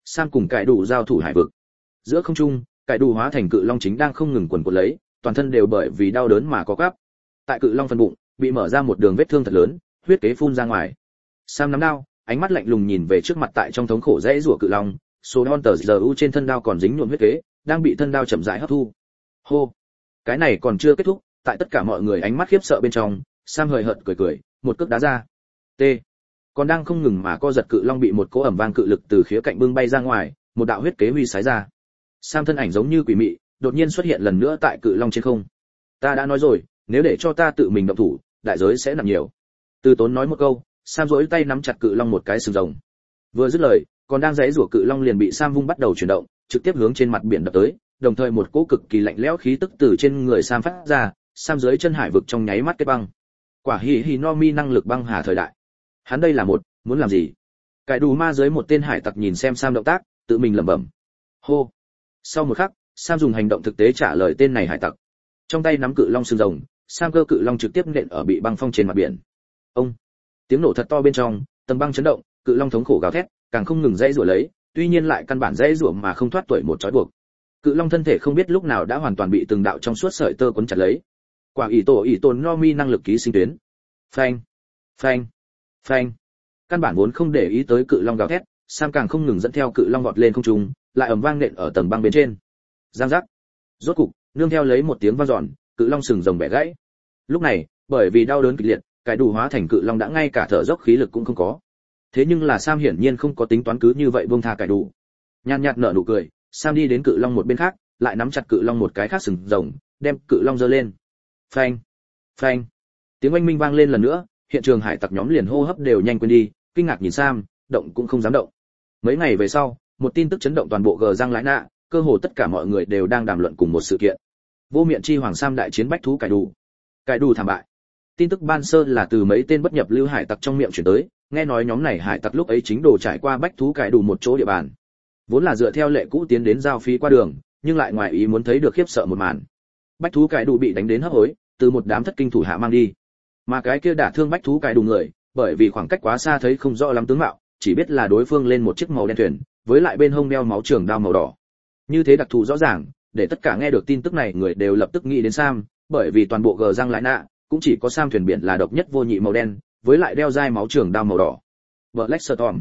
Sam cùng cải đủ giao thủ hải vực. Giữa không trung, cải đủ hóa thành cự long chính đang không ngừng quần quật lấy, toàn thân đều bởi vì đau đớn mà có gắp. Tại cự long phần bụng, bị mở ra một đường vết thương thật lớn, huyết kế phun ra ngoài. Sam nắm đao, ánh mắt lạnh lùng nhìn về trước mặt tại trong thống khổ dãy rủa cự long, số Hunter giờ trên thân đao còn dính nhuộm huyết kế, đang bị thân đao chậm rãi hấp thu. Hô, cái này còn chưa kết thúc, tại tất cả mọi người ánh mắt khiếp sợ bên trong, Sam hời hợt cười cười, một cước đá ra. T. Còn đang không ngừng mà co giật cự long bị một cỗ ẩm vang cự lực từ khía cạnh bưng bay ra ngoài, một đạo huyết kế huy sái ra. Sam thân ảnh giống như quỷ mị, đột nhiên xuất hiện lần nữa tại cự long trên không. Ta đã nói rồi, nếu để cho ta tự mình động thủ, đại giới sẽ nặng nhiều. Từ Tốn nói một câu, Sam duỗi tay nắm chặt cự long một cái sừng rồng. Vừa dứt lời, còn đang giãy giụa cự long liền bị Sam vung bắt đầu chuyển động, trực tiếp hướng trên mặt biển đập tới, đồng thời một cỗ cực kỳ lạnh lẽo khí tức từ trên người Sam phát ra, Sam dưới chân hải vực trong nháy mắt kết băng. Quả hỉ no mi năng lực băng hà thời đại. Hắn đây là muốn làm gì? Cải đủ ma dưới một tên hải tặc nhìn xem Sam động tác, tự mình lẩm bẩm. Hô. Sau một khắc, Sam dùng hành động thực tế trả lời tên này hải tặc. Trong tay nắm cự long sừng rồng, Sam cơ cự long trực tiếp nện ở bị băng phong trên mặt biển. Ông. Tiếng nổ thật to bên trong, tầng băng chấn động, cự long thống khổ gào thét, càng không ngừng dãy rủa lấy, tuy nhiên lại căn bản dãy rủa mà không thoát tuổi một trói buộc. Cự long thân thể không biết lúc nào đã hoàn toàn bị từng đạo trong suốt sợi tơ quấn chặt lấy. Quả ỷ tổ no mi năng lực ký sinh tuyến. Phanh, phanh, phanh. Căn bản vốn không để ý tới cự long gào thét, Sam càng không ngừng dẫn theo cự long vọt lên không trung, lại ầm vang nện ở tầng băng bên trên. Giang giác. Rốt cục, nương theo lấy một tiếng vang dọn, cự long sừng rồng bẻ gãy. Lúc này, bởi vì đau đớn kịch liệt, cái đủ hóa thành cự long đã ngay cả thở dốc khí lực cũng không có. Thế nhưng là Sam hiển nhiên không có tính toán cứ như vậy buông tha cái đủ. Nhàn nhạt nở nụ cười, Sam đi đến cự long một bên khác, lại nắm chặt cự long một cái khác sừng rồng, đem cự long giơ lên. Phanh, phanh. Tiếng oanh minh vang lên lần nữa, hiện trường hải tặc nhóm liền hô hấp đều nhanh quên đi, kinh ngạc nhìn Sam, động cũng không dám động. Mấy ngày về sau, một tin tức chấn động toàn bộ gờ răng lái nạ, cơ hồ tất cả mọi người đều đang đàm luận cùng một sự kiện. Vô miệng chi hoàng Sam đại chiến bách thú cải đủ thảm bại. Tin tức ban sơ là từ mấy tên bất nhập lưu hải tặc trong miệng truyền tới, nghe nói nhóm này hải tặc lúc ấy chính đồ trải qua bách thú cải đủ một chỗ địa bàn. Vốn là dựa theo lệ cũ tiến đến giao phí qua đường, nhưng lại ngoài ý muốn thấy được khiếp sợ một màn. Bách thú cải đủ bị đánh đến hấp hối, từ một đám thất kinh thủ hạ mang đi. Mà cái kia đả thương bách thú cải đủ người, bởi vì khoảng cách quá xa thấy không rõ lắm tướng mạo, chỉ biết là đối phương lên một chiếc màu đen thuyền, với lại bên hông đeo máu trường đao màu đỏ. Như thế đặc thù rõ ràng, để tất cả nghe được tin tức này người đều lập tức nghĩ đến Sam, bởi vì toàn bộ gờ răng lại nạ, cũng chỉ có Sam thuyền biển là độc nhất vô nhị màu đen, với lại đeo dai máu trường đao màu đỏ. Black Storm.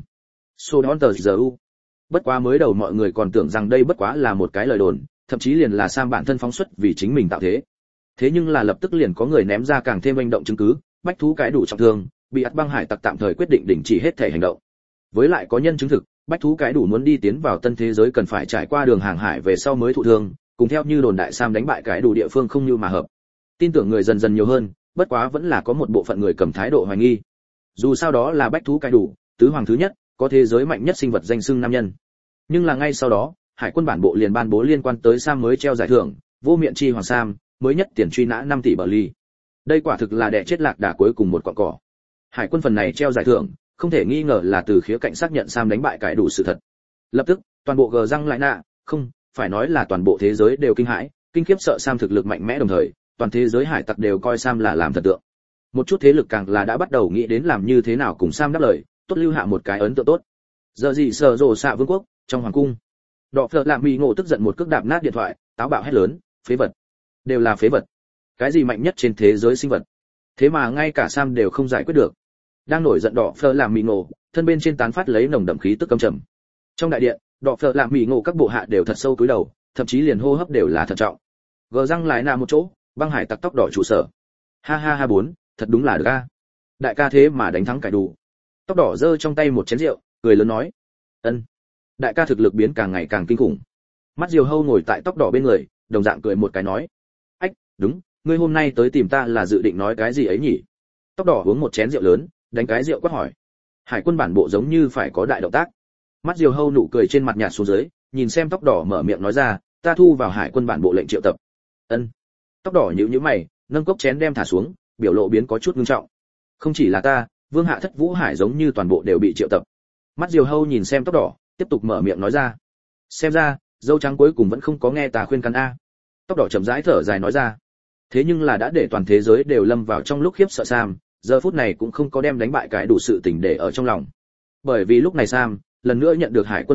Hunter GU. Bất quá mới đầu mọi người còn tưởng rằng đây bất quá là một cái lời đồn, thậm chí liền là Sam bản thân phóng xuất vì chính mình tạo thế. Thế nhưng là lập tức liền có người ném ra càng thêm manh động chứng cứ, bách thú cái đủ trọng thương, bị ắt băng hải tặc tạm thời quyết định đình chỉ hết thể hành động. Với lại có nhân chứng thực, bách thú cái đủ muốn đi tiến vào tân thế giới cần phải trải qua đường hàng hải về sau mới thụ thương, cùng theo như đồn đại Sam đánh bại cái đủ địa phương không như mà hợp. Tin tưởng người dần dần nhiều hơn, bất quá vẫn là có một bộ phận người cầm thái độ hoài nghi. Dù sao đó là bách thú cái đủ, tứ hoàng thứ nhất, có thế giới mạnh nhất sinh vật danh xưng nam nhân. Nhưng là ngay sau đó, hải quân bản bộ liền ban bố liên quan tới Sam mới treo giải thưởng, vô miệng chi hoàng Sam, mới nhất tiền truy nã 5 tỷ bờ ly. Đây quả thực là đẻ chết lạc đà cuối cùng một cọng cỏ. Hải quân phần này treo giải thưởng, không thể nghi ngờ là từ khía cạnh xác nhận Sam đánh bại cái đủ sự thật. Lập tức, toàn bộ gờ răng lại nạ, không, phải nói là toàn bộ thế giới đều kinh hãi, kinh khiếp sợ Sam thực lực mạnh mẽ đồng thời, toàn thế giới hải tặc đều coi Sam là làm thần tượng. Một chút thế lực càng là đã bắt đầu nghĩ đến làm như thế nào cùng Sam đáp lời, tốt lưu hạ một cái ấn tượng tốt. Giờ gì sở rồ xạ vương quốc, trong hoàng cung. Đọ Phở làm mì ngộ tức giận một cước đạp nát điện thoại, táo bạo hét lớn, phế vật. Đều là phế vật. Cái gì mạnh nhất trên thế giới sinh vật? Thế mà ngay cả Sam đều không giải quyết được. Đang nổi giận Đọ Phở làm mì ngộ, thân bên trên tán phát lấy nồng đậm khí tức căm trầm. Trong đại điện, Đọ Phở làm mì ngộ các bộ hạ đều thật sâu cúi đầu, thậm chí liền hô hấp đều là thận trọng. Gờ răng lại nằm một chỗ, băng hải tặc tóc đỏ trụ sở. Ha ha ha bốn, thật đúng là được a. Đại ca thế mà đánh thắng cải đủ. Tóc đỏ giơ trong tay một chén rượu, cười lớn nói. Ân. Đại ca thực lực biến càng ngày càng kinh khủng. Mắt Diều Hâu ngồi tại tóc đỏ bên người, đồng dạng cười một cái nói. Ách, đúng, ngươi hôm nay tới tìm ta là dự định nói cái gì ấy nhỉ? Tóc đỏ uống một chén rượu lớn, đánh cái rượu quát hỏi. Hải quân bản bộ giống như phải có đại động tác. Mắt Diều Hâu nụ cười trên mặt nhạt xuống dưới, nhìn xem tóc đỏ mở miệng nói ra, ta thu vào hải quân bản bộ lệnh triệu tập. Ân. Tóc đỏ nhíu nhíu mày, nâng cốc chén đem thả xuống, biểu lộ biến có chút nghiêm trọng. Không chỉ là ta, Vương Hạ Thất Vũ Hải giống như toàn bộ đều bị triệu tập. Mắt Diều Hâu nhìn xem tóc đỏ, tiếp tục mở miệng nói ra. Xem ra, dâu trắng cuối cùng vẫn không có nghe ta khuyên can a. Tóc đỏ chậm rãi thở dài nói ra. Thế nhưng là đã để toàn thế giới đều lâm vào trong lúc khiếp sợ Sam, giờ phút này cũng không có đem đánh bại cái đủ sự tình để ở trong lòng. Bởi vì lúc này Sam lần nữa nhận được hải quân tin tức,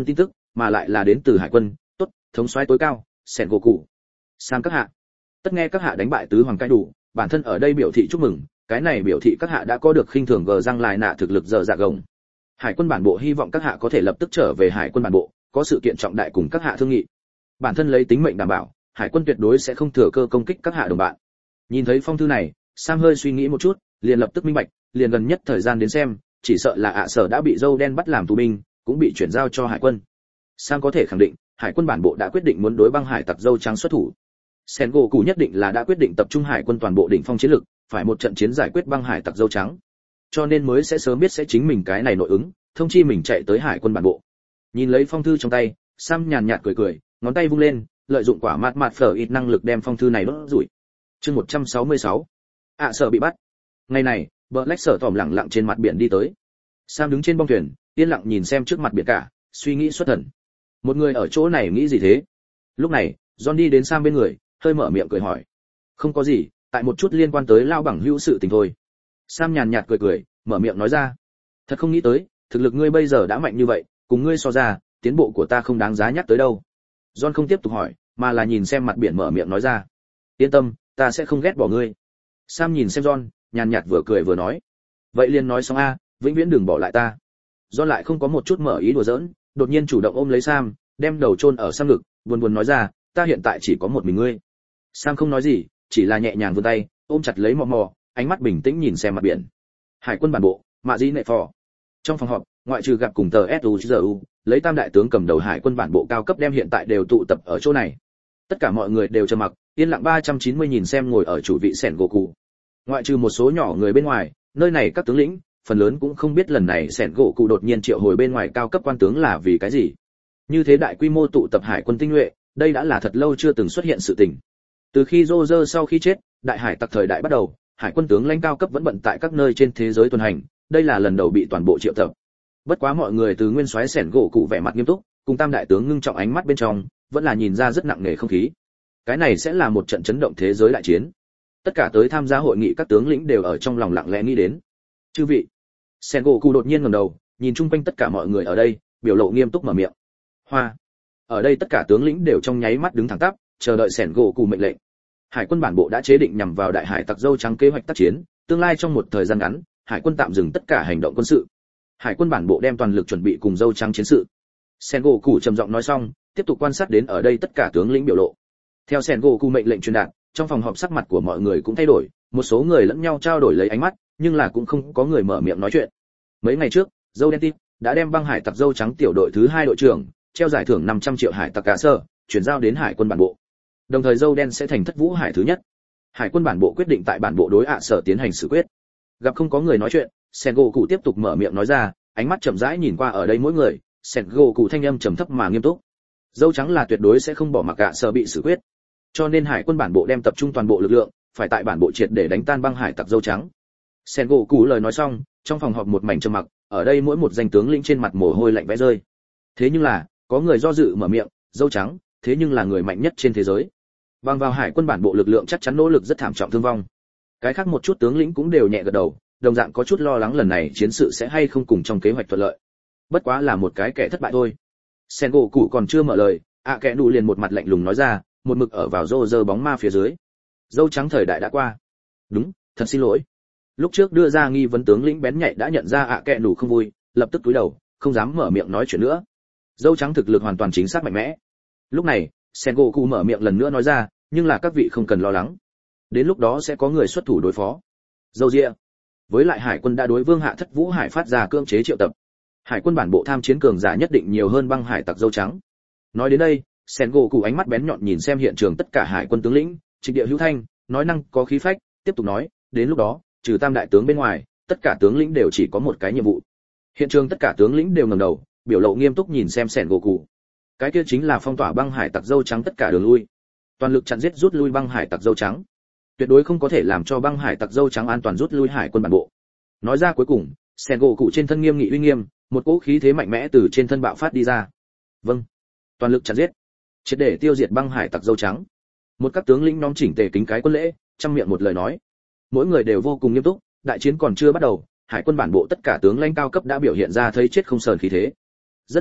mà lại là đến từ hải quân, tốt, thống soái tối cao, sẻn gỗ cụ. Sam các hạ. Tất nghe các hạ đánh bại tứ hoàng cai đủ, bản thân ở đây biểu thị chúc mừng, cái này biểu thị các hạ đã có được khinh thường gờ răng lại nạ thực lực giờ dạ gồng. Hải quân bản bộ hy vọng các hạ có thể lập tức trở về hải quân bản bộ, có sự kiện trọng đại cùng các hạ thương nghị. Bản thân lấy tính mệnh đảm bảo, hải quân tuyệt đối sẽ không thừa cơ công kích các hạ đồng bạn. Nhìn thấy phong thư này, Sam hơi suy nghĩ một chút, liền lập tức minh bạch, liền gần nhất thời gian đến xem, chỉ sợ là sở đã bị dâu đen bắt làm tù binh, cũng bị chuyển giao cho hải quân. Sam có thể khẳng định, hải quân bản bộ đã quyết định muốn đối băng hải tặc dâu trắng xuất thủ. Sengoku nhất định là đã quyết định tập trung hải quân toàn bộ đỉnh phong chiến lực, phải một trận chiến giải quyết băng hải tặc dâu trắng. Cho nên mới sẽ sớm biết sẽ chính mình cái này nội ứng, thông chi mình chạy tới hải quân bản bộ. Nhìn lấy phong thư trong tay, Sam nhàn nhạt cười cười, ngón tay vung lên, lợi dụng quả mạt mạt phở ít năng lực đem phong thư này đốt rủi. Chương 166. Sở bị bắt. Ngày này, Black Sở tòm lặng lặng trên mặt biển đi tới. Sam đứng trên bong thuyền, yên lặng nhìn xem trước mặt biển cả, suy nghĩ xuất thần. Một người ở chỗ này nghĩ gì thế? Lúc này, John đi đến Sam bên người, hơi mở miệng cười hỏi. Không có gì, tại một chút liên quan tới lao bằng hữu sự tình thôi. Sam nhàn nhạt cười cười, mở miệng nói ra. Thật không nghĩ tới, thực lực ngươi bây giờ đã mạnh như vậy, cùng ngươi so ra, tiến bộ của ta không đáng giá nhắc tới đâu. John không tiếp tục hỏi, mà là nhìn xem mặt biển mở miệng nói ra. Yên tâm, ta sẽ không ghét bỏ ngươi. Sam nhìn xem John, nhàn nhạt vừa cười vừa nói. Vậy liền nói xong a, vĩnh viễn đừng bỏ lại ta. John lại không có một chút mở ý đùa giỡn, đột nhiên chủ động ôm lấy Sam, đem đầu chôn ở Sam ngực, buồn buồn nói ra, ta hiện tại chỉ có một mình ngươi. Sam không nói gì, chỉ là nhẹ nhàng vươn tay, ôm chặt lấy mò mò, ánh mắt bình tĩnh nhìn xem mặt biển. Hải quân bản bộ, Mạ Dĩ Nệ Phò. Trong phòng họp, ngoại trừ gặp cùng tờ SUZU, lấy tam đại tướng cầm đầu hải quân bản bộ cao cấp đem hiện tại đều tụ tập ở chỗ này. Tất cả mọi người đều trầm mặc, yên lặng 390 nhìn xem ngồi ở chủ vị Sẻn gỗ cụ. Ngoại trừ một số nhỏ người bên ngoài, nơi này các tướng lĩnh, phần lớn cũng không biết lần này Sẻn gỗ cụ đột nhiên triệu hồi bên ngoài cao cấp quan tướng là vì cái gì. Như thế đại quy mô tụ tập hải quân tinh nhuệ, đây đã là thật lâu chưa từng xuất hiện sự tình. Từ khi Roger sau khi chết, đại hải tặc thời đại bắt đầu, hải quân tướng lãnh cao cấp vẫn bận tại các nơi trên thế giới tuần hành, đây là lần đầu bị toàn bộ triệu tập. Bất quá mọi người từ nguyên soái Sẻn gỗ cụ vẻ mặt nghiêm túc, cùng tam đại tướng ngưng trọng ánh mắt bên trong, vẫn là nhìn ra rất nặng nề không khí. Cái này sẽ là một trận chấn động thế giới đại chiến. Tất cả tới tham gia hội nghị các tướng lĩnh đều ở trong lòng lặng lẽ nghĩ đến. Chư vị. Sẻn gỗ cụ đột nhiên ngẩng đầu, nhìn chung quanh tất cả mọi người ở đây, biểu lộ nghiêm túc mở miệng. Hoa. Ở đây tất cả tướng lĩnh đều trong nháy mắt đứng thẳng tắp, chờ đợi Sẻn gỗ cụ mệnh lệnh. Hải quân bản bộ đã chế định nhằm vào đại hải tặc dâu trắng kế hoạch tác chiến, tương lai trong một thời gian ngắn, hải quân tạm dừng tất cả hành động quân sự. Hải quân bản bộ đem toàn lực chuẩn bị cùng dâu trắng chiến sự. Sengoku trầm giọng nói xong, tiếp tục quan sát đến ở đây tất cả tướng lĩnh biểu lộ. Theo Sengoku mệnh lệnh truyền đạt, trong phòng họp sắc mặt của mọi người cũng thay đổi, một số người lẫn nhau trao đổi lấy ánh mắt, nhưng là cũng không có người mở miệng nói chuyện. Mấy ngày trước, dâu đen tip đã đem băng hải tặc dâu trắng tiểu đội thứ 2 đội trưởng, treo giải thưởng 500 triệu hải tặc cả sơ, chuyển giao đến hải quân bản bộ. Đồng thời dâu đen sẽ thành thất vũ hải thứ nhất. Hải quân bản bộ quyết định tại bản bộ đối sở tiến hành xử quyết. Gặp không có người nói chuyện, Sengoku tiếp tục mở miệng nói ra, ánh mắt chậm rãi nhìn qua ở đây mỗi người, Sengoku thanh âm trầm thấp mà nghiêm túc. Dâu trắng là tuyệt đối sẽ không bỏ mặc cả sở bị xử quyết. Cho nên hải quân bản bộ đem tập trung toàn bộ lực lượng, phải tại bản bộ triệt để đánh tan băng hải tặc dâu trắng. Sengoku lời nói xong, trong phòng họp một mảnh trầm mặc, ở đây mỗi một danh tướng lĩnh trên mặt mồ hôi lạnh vẽ rơi. Thế nhưng là, có người do dự mở miệng, dâu trắng, thế nhưng là người mạnh nhất trên thế giới. Bằng vào hải quân bản bộ lực lượng chắc chắn nỗ lực rất thảm trọng thương vong. Cái khác một chút tướng lĩnh cũng đều nhẹ gật đầu, đồng dạng có chút lo lắng lần này chiến sự sẽ hay không cùng trong kế hoạch thuận lợi. Bất quá là một cái kẻ thất bại thôi. Sengoku còn chưa mở lời, kẻ đủ liền một mặt lạnh lùng nói ra, một mực ở vào Roger bóng ma phía dưới. Dâu trắng thời đại đã qua. Đúng, thật xin lỗi. Lúc trước đưa ra nghi vấn tướng lĩnh bén nhạy đã nhận ra kẻ đủ không vui, lập tức cúi đầu, không dám mở miệng nói chuyện nữa. Dâu trắng thực lực hoàn toàn chính xác mạnh mẽ. Lúc này, Sengoku mở miệng lần nữa nói ra, nhưng là các vị không cần lo lắng. Đến lúc đó sẽ có người xuất thủ đối phó. Dâu Dịa. Với lại hải quân đã đối vương hạ thất vũ hải phát ra cưỡng chế triệu tập. Hải quân bản bộ tham chiến cường giả nhất định nhiều hơn băng hải tặc dâu trắng. Nói đến đây, Sengoku ánh mắt bén nhọn nhìn xem hiện trường tất cả hải quân tướng lĩnh, trịnh địa hữu thanh, nói năng có khí phách, tiếp tục nói, đến lúc đó, trừ tam đại tướng bên ngoài, tất cả tướng lĩnh đều chỉ có một cái nhiệm vụ. Hiện trường tất cả tướng lĩnh đều ngẩng đầu, biểu lộ nghiêm túc nhìn xem Sengoku. Cái kia chính là phong tỏa băng hải tặc dâu trắng tất cả đường lui, toàn lực chặn giết rút lui băng hải tặc dâu trắng. Tuyệt đối không có thể làm cho băng hải tặc dâu trắng an toàn rút lui hải quân bản bộ. Nói ra cuối cùng, Sengoku trên thân nghiêm nghị uy nghiêm, một cỗ khí thế mạnh mẽ từ trên thân bạo phát đi ra. Vâng, toàn lực chặn giết, triệt để tiêu diệt băng hải tặc dâu trắng. Một các tướng lĩnh nhóm chỉnh tề kính cái quân lễ, trăm miệng một lời nói. Mỗi người đều vô cùng nghiêm túc, đại chiến còn chưa bắt đầu, hải quân bản bộ tất cả tướng lãnh cao cấp đã biểu hiện ra thấy chết không sờn khí thế. Rất nhanh,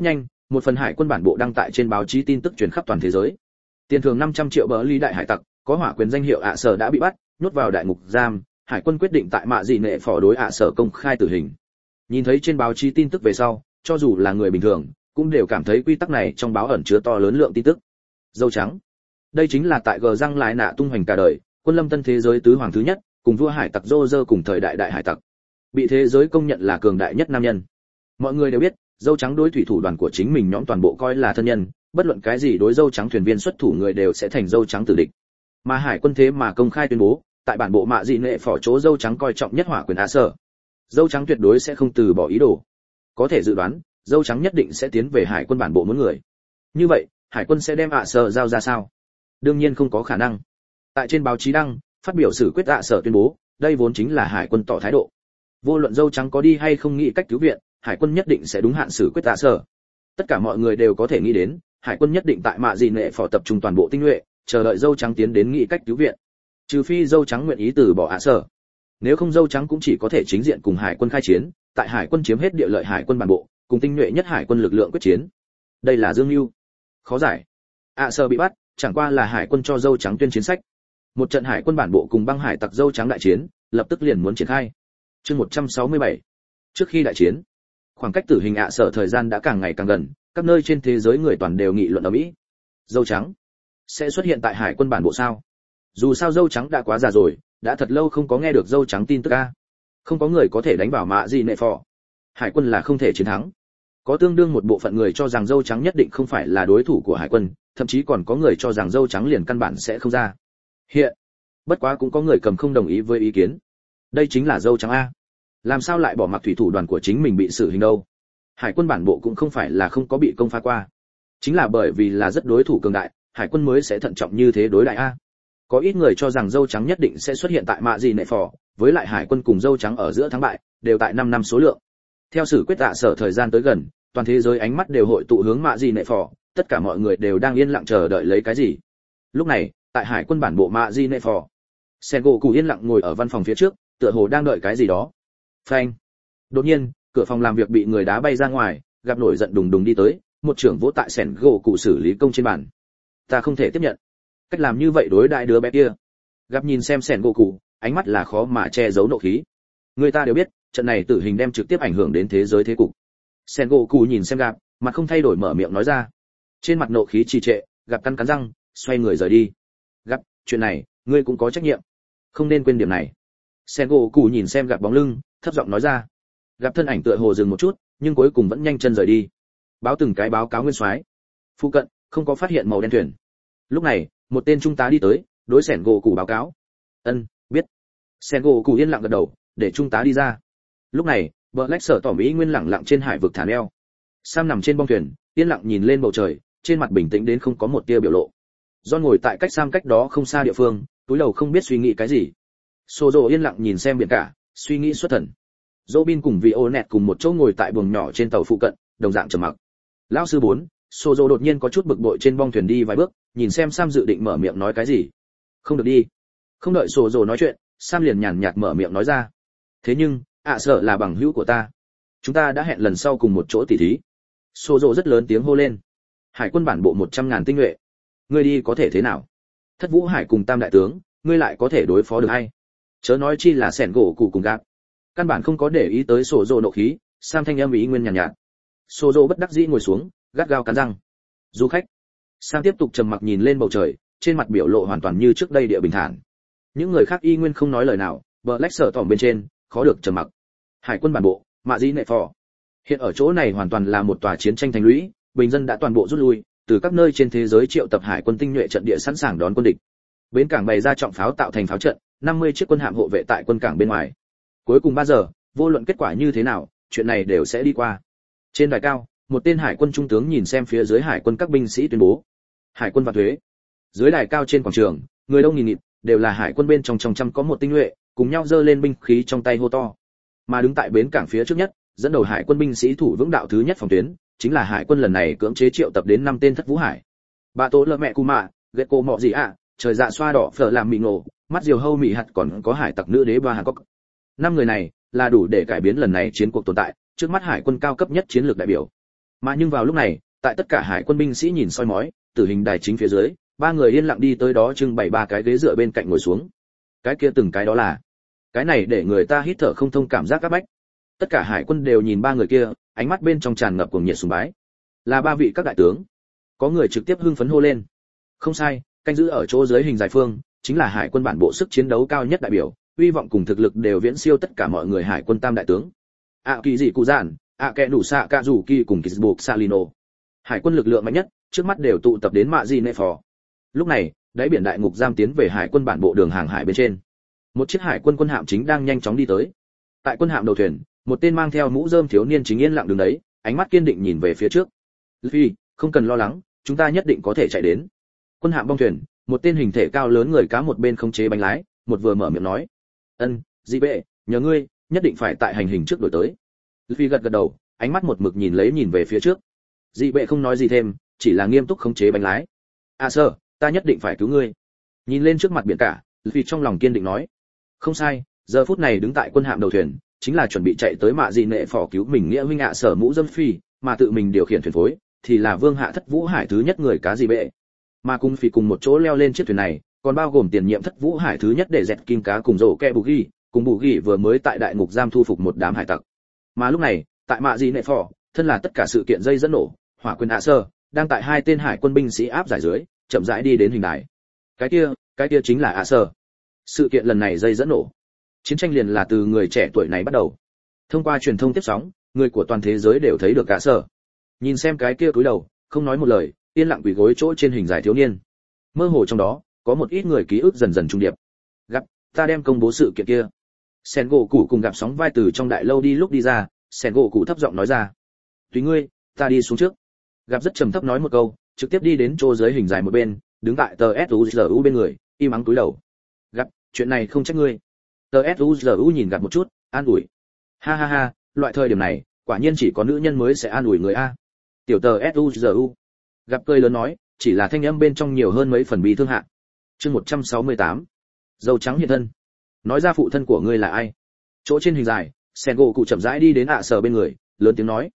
một phần hải quân bản bộ đăng tại trên báo chí tin tức truyền khắp toàn thế giới. Tiền thưởng 500 triệu bờ ly đại hải tặc, có hỏa quyền danh hiệu ạ sở đã bị bắt, nhốt vào đại ngục giam, hải quân quyết định tại mạ dị nệ phò đối ạ sở công khai tử hình. Nhìn thấy trên báo chí tin tức về sau, cho dù là người bình thường, cũng đều cảm thấy quy tắc này trong báo ẩn chứa to lớn lượng tin tức. Dâu trắng. Đây chính là tại gờ răng lại nạ tung hoành cả đời, quân lâm tân thế giới tứ hoàng thứ nhất, cùng vua hải tặc Roger cùng thời đại đại hải tặc. Bị thế giới công nhận là cường đại nhất nam nhân. Mọi người đều biết, dâu trắng đối thủy thủ đoàn của chính mình nhóm toàn bộ coi là thân nhân, bất luận cái gì đối dâu trắng thuyền viên xuất thủ người đều sẽ thành dâu trắng tử địch. Mà hải quân thế mà công khai tuyên bố, tại bản bộ mạ dị nệ phỏ chỗ dâu trắng coi trọng nhất hỏa quyền ạ sở. Dâu trắng tuyệt đối sẽ không từ bỏ ý đồ. Có thể dự đoán, dâu trắng nhất định sẽ tiến về hải quân bản bộ muốn người. Như vậy, hải quân sẽ đem ạ sở giao ra sao? Đương nhiên không có khả năng. Tại trên báo chí đăng, phát biểu xử quyết ạ sở tuyên bố, đây vốn chính là hải quân tỏ thái độ. Vô luận dâu trắng có đi hay không nghĩ cách cứu viện, hải quân nhất định sẽ đúng hạn xử quyết ạ sở. Tất cả mọi người đều có thể nghĩ đến, hải quân nhất định tại mạ dị nệ phỏ tập trung toàn bộ tinh nhuệ, chờ đợi dâu trắng tiến đến nghĩ cách cứu viện. Trừ phi dâu trắng nguyện ý từ bỏ ạ sở. Nếu không dâu trắng cũng chỉ có thể chính diện cùng hải quân khai chiến, tại hải quân chiếm hết địa lợi hải quân bản bộ, cùng tinh nhuệ nhất hải quân lực lượng quyết chiến. Đây là dương mưu. Khó giải. ạ sở bị bắt, chẳng qua là hải quân cho dâu trắng tuyên chiến sách. Một trận hải quân bản bộ cùng băng hải tặc dâu trắng đại chiến, lập tức liền muốn triển khai. Chương 167. Trước khi đại chiến, khoảng cách tử hình ạ sở thời gian đã càng ngày càng gần, các nơi trên thế giới người toàn đều nghị luận ở Mỹ. Dâu trắng sẽ xuất hiện tại hải quân bản bộ sao? Dù sao dâu trắng đã quá già rồi, đã thật lâu không có nghe được dâu trắng tin tức a. Không có người có thể đánh vào mạ gì nệ phò. Hải quân là không thể chiến thắng. Có tương đương một bộ phận người cho rằng dâu trắng nhất định không phải là đối thủ của hải quân, thậm chí còn có người cho rằng dâu trắng liền căn bản sẽ không ra hiện. Bất quá cũng có người cầm không đồng ý với ý kiến. Đây chính là dâu trắng a. Làm sao lại bỏ mặc thủy thủ đoàn của chính mình bị xử hình đâu? Hải quân bản bộ cũng không phải là không có bị công phá qua. Chính là bởi vì là rất đối thủ cường đại, hải quân mới sẽ thận trọng như thế đối đại a. Có ít người cho rằng dâu trắng nhất định sẽ xuất hiện tại mạ gì nệ phò, với lại hải quân cùng dâu trắng ở giữa thắng bại đều tại 5 năm số lượng. Theo xử quyết tạ sở thời gian tới gần, toàn thế giới ánh mắt đều hội tụ hướng mạ gì nệ phò, tất cả mọi người đều đang yên lặng chờ đợi lấy cái gì. Lúc này, tại hải quân bản bộ mạ gì nệ phò, Sengoku yên lặng ngồi ở văn phòng phía trước, tựa hồ đang đợi cái gì đó. Phanh. Đột nhiên, cửa phòng làm việc bị người đá bay ra ngoài, gặp nổi giận đùng đùng đi tới, một trưởng vỗ tại Sengoku xử lý công trên bàn. Ta không thể tiếp nhận. Cách làm như vậy đối đại đứa bé kia. Gặp nhìn xem Sengoku, ánh mắt là khó mà che giấu nộ khí. Người ta đều biết, trận này tử hình đem trực tiếp ảnh hưởng đến thế giới thế cục. Sengoku nhìn xem gặp, mặt không thay đổi mở miệng nói ra. Trên mặt nộ khí trì trệ, gặp cắn răng, xoay người rời đi. Gặp, chuyện này, ngươi cũng có trách nhiệm. Không nên quên điểm này. Sengoku nhìn xem gặp bóng lưng, thấp giọng nói ra. Gặp thân ảnh tựa hồ dừng một chút, nhưng cuối cùng vẫn nhanh chân rời đi. Báo từng cái báo cáo nguyên soái. Phụ cận không có phát hiện màu đen thuyền. Lúc này, một tên trung tá đi tới, đối Sengoku báo cáo. Ân, biết. Sengoku yên lặng gật đầu, để trung tá đi ra. Lúc này, Black Sở tỏ Mỹ nguyên lặng lặng trên hải vực thả neo. Sam nằm trên bong thuyền, yên lặng nhìn lên bầu trời, trên mặt bình tĩnh đến không có một tia biểu lộ. John ngồi tại cách Sam cách đó không xa địa phương, túi đầu không biết suy nghĩ cái gì. Sozo yên lặng nhìn xem biển cả, suy nghĩ xuất thần. Robin cùng Violet cùng một chỗ ngồi tại buồng nhỏ trên tàu phụ cận, đồng dạng trầm mặc. Lão sư 4, Sozo đột nhiên có chút bực bội trên bong thuyền đi vài bước, nhìn xem Sam dự định mở miệng nói cái gì. Không được đi. Không đợi Sozo nói chuyện, Sam liền nhàn nhạt mở miệng nói ra. Thế nhưng, sợ là bằng hữu của ta. Chúng ta đã hẹn lần sau cùng một chỗ tỉ thí. Sozo rất lớn tiếng hô lên. Hải quân bản bộ 100.000 tinh nhuệ. Ngươi đi có thể thế nào? Thất Vũ Hải cùng Tam đại tướng, ngươi lại có thể đối phó được hay? Chớ nói chi là Sengoku cùng Gap. Căn bản không có để ý tới Sozo nộ khí, Sam thanh âm ý nguyên nhàn nhạt. Sozo bất đắc dĩ ngồi xuống, gắt gao cắn răng. Du khách. Sam tiếp tục trầm mặc nhìn lên bầu trời, trên mặt biểu lộ hoàn toàn như trước đây địa bình thản. Những người khác y nguyên không nói lời nào, Black Sở tỏm bên trên, khó được trầm mặc. Hải quân bản bộ, mạ dĩ nệ phò. Hiện ở chỗ này hoàn toàn là một tòa chiến tranh thành lũy, bình dân đã toàn bộ rút lui, từ các nơi trên thế giới triệu tập hải quân tinh nhuệ trận địa sẵn sàng đón quân địch. Bến cảng bày ra trọng pháo tạo thành pháo trận, 50 chiếc quân hạm hộ vệ tại quân cảng bên ngoài. Cuối cùng 3 giờ, vô luận kết quả như thế nào, chuyện này đều sẽ đi qua. Trên đài cao, một tên hải quân trung tướng nhìn xem phía dưới hải quân các binh sĩ tuyên bố: Hải quân và thuế. Dưới đài cao trên quảng trường, người đông nghìn nghịt, đều là hải quân bên trong trăm có một tinh nhuệ, cùng nhau giơ lên binh khí trong tay hô to. Mà đứng tại bến cảng phía trước nhất, dẫn đầu hải quân binh sĩ thủ vững đạo thứ nhất phòng tuyến, chính là hải quân lần này cưỡng chế triệu tập đến 5 tên Thất Vũ Hải. Bà Tố Lợ Mẹ Cù Mạ, Ghét Cô Mọ Gì ạ, trời dạ xoa đỏ phở làm mị ngộ, mắt diều hâu mị hạt, còn có hải tặc nữ đế Ba Hàn Cốc. 5 người này là đủ để cải biến lần này chiến cuộc tồn tại, trước mắt hải quân cao cấp nhất chiến lược đại biểu. Mà nhưng vào lúc này, Tại tất cả hải quân binh sĩ nhìn soi mói, tử hình đài chính phía dưới, ba người yên lặng đi tới đó trưng bày ba cái ghế dựa bên cạnh ngồi xuống. Cái kia từng cái đó là, cái này để người ta hít thở không thông cảm giác áp bách. Tất cả hải quân đều nhìn ba người kia, ánh mắt bên trong tràn ngập cuồng nhiệt sùng bái. Là ba vị các đại tướng. Có người trực tiếp hưng phấn hô lên. Không sai, canh giữ ở chỗ dưới hình dài phương, chính là hải quân bản bộ sức chiến đấu cao nhất đại biểu, uy vọng cùng thực lực đều viễn siêu tất cả mọi người hải quân tam đại tướng. Kỳ dị cụ giản, kẻ đủ xạ cạ rủ kỳ cùng Kisbuộc Salino. Hải quân lực lượng mạnh nhất, trước mắt đều tụ tập đến mạ gì nệ phò. Lúc này, đáy biển đại ngục giam tiến về hải quân bản bộ đường hàng hải bên trên. Một chiếc hải quân quân hạm chính đang nhanh chóng đi tới. Tại quân hạm đầu thuyền, một tên mang theo mũ rơm thiếu niên chính yên lặng đứng đấy, ánh mắt kiên định nhìn về phía trước. Luffy, không cần lo lắng, chúng ta nhất định có thể chạy đến. Quân hạm bong thuyền, một tên hình thể cao lớn người cá một bên khống chế bánh lái, một vừa mở miệng nói. Dị bệ, nhờ ngươi, nhất định phải tại hành hình trước đổi tới. Luffy gật gật đầu, ánh mắt một mực nhìn về phía trước. Dị bệ không nói gì thêm, chỉ là nghiêm túc khống chế bánh lái. Sir, ta nhất định phải cứu ngươi. Nhìn lên trước mặt biển cả, Luffy trong lòng kiên định nói. Không sai, giờ phút này đứng tại quân hạm đầu thuyền, chính là chuẩn bị chạy tới mạ dị nệ phò cứu mình nghĩa huynh Sở mũ dâm phi, mà tự mình điều khiển thuyền phối, thì là vương hạ thất vũ hải thứ nhất người cá dị bệ. Mà cùng phi cùng một chỗ leo lên chiếc thuyền này, còn bao gồm tiền nhiệm thất vũ hải thứ nhất để dẹt kim cá cùng rổ kẹ bù ghi, cùng bù ghi vừa mới tại đại ngục giam thu phục một đám hải tặc. Mà lúc này, tại mạ dị nệ phò, thân là tất cả sự kiện dây dẫn nổ, hỏa quyền Sir đang tại hai tên hải quân binh sĩ áp giải dưới, chậm rãi đi đến hình đài. Cái kia chính là Sir. Sự kiện lần này dây dẫn nổ. Chiến tranh liền là từ người trẻ tuổi này bắt đầu. Thông qua truyền thông tiếp sóng, người của toàn thế giới đều thấy được Sir. Nhìn xem cái kia cúi đầu, không nói một lời, yên lặng quỳ gối chỗ trên hình dài thiếu niên. Mơ hồ trong đó, có một ít người ký ức dần dần trung điệp. Gặp, ta đem công bố sự kiện kia. Sen gỗ cụ cùng gặp sóng vai từ trong đại lâu đi lúc đi ra, Sen gỗ cụ thấp giọng nói ra. Tùy ngươi, ta đi xuống trước. Gặp rất trầm thấp nói một câu, trực tiếp đi đến chỗ dưới hình dài một bên, đứng tại tờ SUZU bên người, im ắng cúi đầu. Gặp, chuyện này không trách ngươi. Tờ SUZU nhìn gặp một chút, an ủi. Ha ha ha, loại thời điểm này, quả nhiên chỉ có nữ nhân mới sẽ an ủi người a. Tiểu tờ SUZU. Gặp cười lớn nói, chỉ là thanh âm bên trong nhiều hơn mấy phần bi thương hạ. Chương 168. Dâu trắng hiện thân. Nói ra phụ thân của ngươi là ai? Chỗ trên hình dài, Sen gỗ cụ chậm rãi đi đến Sở bên người, lớn tiếng nói.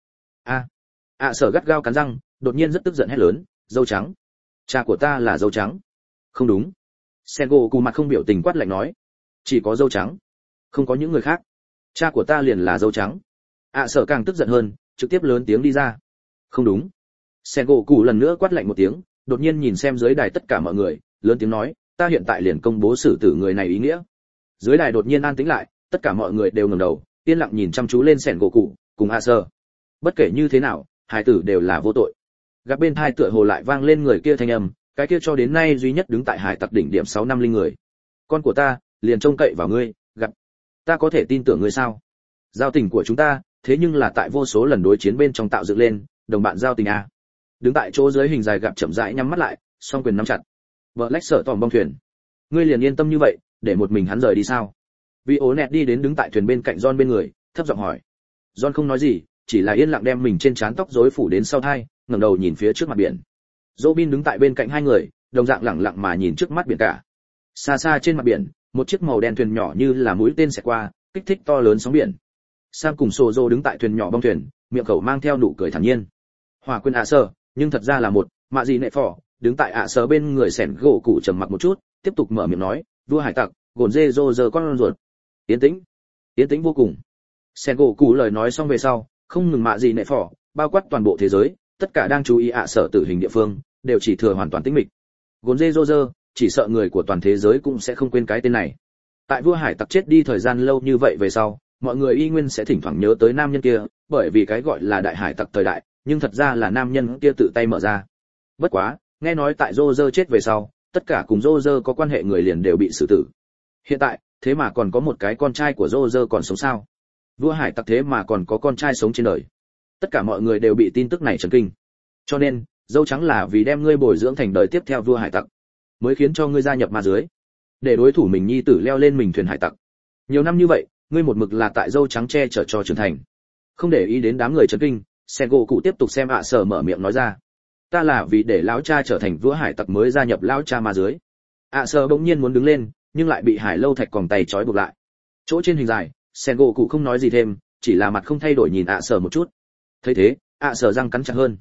Sở gắt gao cắn răng, đột nhiên rất tức giận hét lớn, dâu trắng. Cha của ta là dâu trắng. Không đúng. Sen gỗ cụ mặt không biểu tình quát lạnh nói. Chỉ có dâu trắng, không có những người khác. Cha của ta liền là dâu trắng. Sở càng tức giận hơn, trực tiếp lớn tiếng đi ra. Không đúng. Sen gỗ cụ lần nữa quát lạnh một tiếng, đột nhiên nhìn xem dưới đài tất cả mọi người, lớn tiếng nói, ta hiện tại liền công bố xử tử người này ý nghĩa. Dưới đài đột nhiên an tĩnh lại, tất cả mọi người đều ngẩng đầu, yên lặng nhìn chăm chú lên Sen gỗ cụ cùng Sở. Bất kể như thế nào, hải tử đều là vô tội. Gặp bên tai tựa hồ lại vang lên người kia thanh âm, cái kia cho đến nay duy nhất đứng tại hải tặc đỉnh điểm 6 năm linh người. Con của ta, liền trông cậy vào ngươi, Gặp. Ta có thể tin tưởng ngươi sao? Giao tình của chúng ta, thế nhưng là tại vô số lần đối chiến bên trong tạo dựng lên, đồng bạn giao tình a. Đứng tại chỗ dưới hình dài Gặp chậm rãi nhắm mắt lại, song quyền nắm chặt. Vợ lách sợ tòm bong thuyền. Ngươi liền yên tâm như vậy, để một mình hắn rời đi sao? Vì ố nẹt đi đến đứng tại thuyền bên cạnh John bên người, thấp giọng hỏi. John không nói gì, chỉ là yên lặng đem mình trên trán tóc rối phủ đến sau tai, ngẩng đầu nhìn phía trước mặt biển. Robin đứng tại bên cạnh hai người, đồng dạng lẳng lặng mà nhìn trước mắt biển cả. Xa xa trên mặt biển, một chiếc màu đen thuyền nhỏ như là mũi tên xẹt qua, kích thích to lớn sóng biển. Sam cùng Sozo đứng tại thuyền nhỏ bong thuyền, miệng khẩu mang theo nụ cười thản nhiên. Hỏa quyền Sở, nhưng thật ra là một, mạ gì nệ phò, đứng tại Sở bên người Sẻn gỗ cụ trầm mặc một chút, tiếp tục mở miệng nói, vua hải tặc, gồn dê rô giờ con ruột. Yên tĩnh vô cùng. Sẻn gỗ cụ lời nói xong về sau, không ngừng mạ gì nệ phò, bao quát toàn bộ thế giới, tất cả đang chú ý Sở tử hình địa phương, đều chỉ thừa hoàn toàn tĩnh mịch. Gồn dê rô giờ, chỉ sợ người của toàn thế giới cũng sẽ không quên cái tên này. Tại vua hải tặc chết đi thời gian lâu như vậy về sau, mọi người y nguyên sẽ thỉnh thoảng nhớ tới nam nhân kia, bởi vì cái gọi là đại hải tặc thời đại, nhưng thật ra là nam nhân kia tự tay mở ra. Bất quá, nghe nói tại Roger chết về sau, tất cả cùng Roger có quan hệ người liền đều bị xử tử. Hiện tại, thế mà còn có một cái con trai của Roger còn sống sao? Vua hải tặc thế mà còn có con trai sống trên đời. Tất cả mọi người đều bị tin tức này chấn kinh. Cho nên, dâu trắng là vì đem ngươi bồi dưỡng thành đời tiếp theo vua hải tặc, mới khiến cho ngươi gia nhập ma dưới, để đối thủ mình nhi tử leo lên mình thuyền hải tặc. Nhiều năm như vậy, ngươi một mực là tại dâu trắng che chở cho trưởng thành. Không để ý đến đám người chấn kinh, Sen gỗ cụ tiếp tục xem Sở mở miệng nói ra. Ta là vì để lão cha trở thành vua hải tặc mới gia nhập lão cha ma dưới. Sở bỗng nhiên muốn đứng lên, nhưng lại bị hải lâu thạch còng tay trói buộc lại. Chỗ trên hình dài, Sen gỗ cụ không nói gì thêm, chỉ là mặt không thay đổi nhìn Sở một chút. Thấy thế, Sở răng cắn chặt hơn.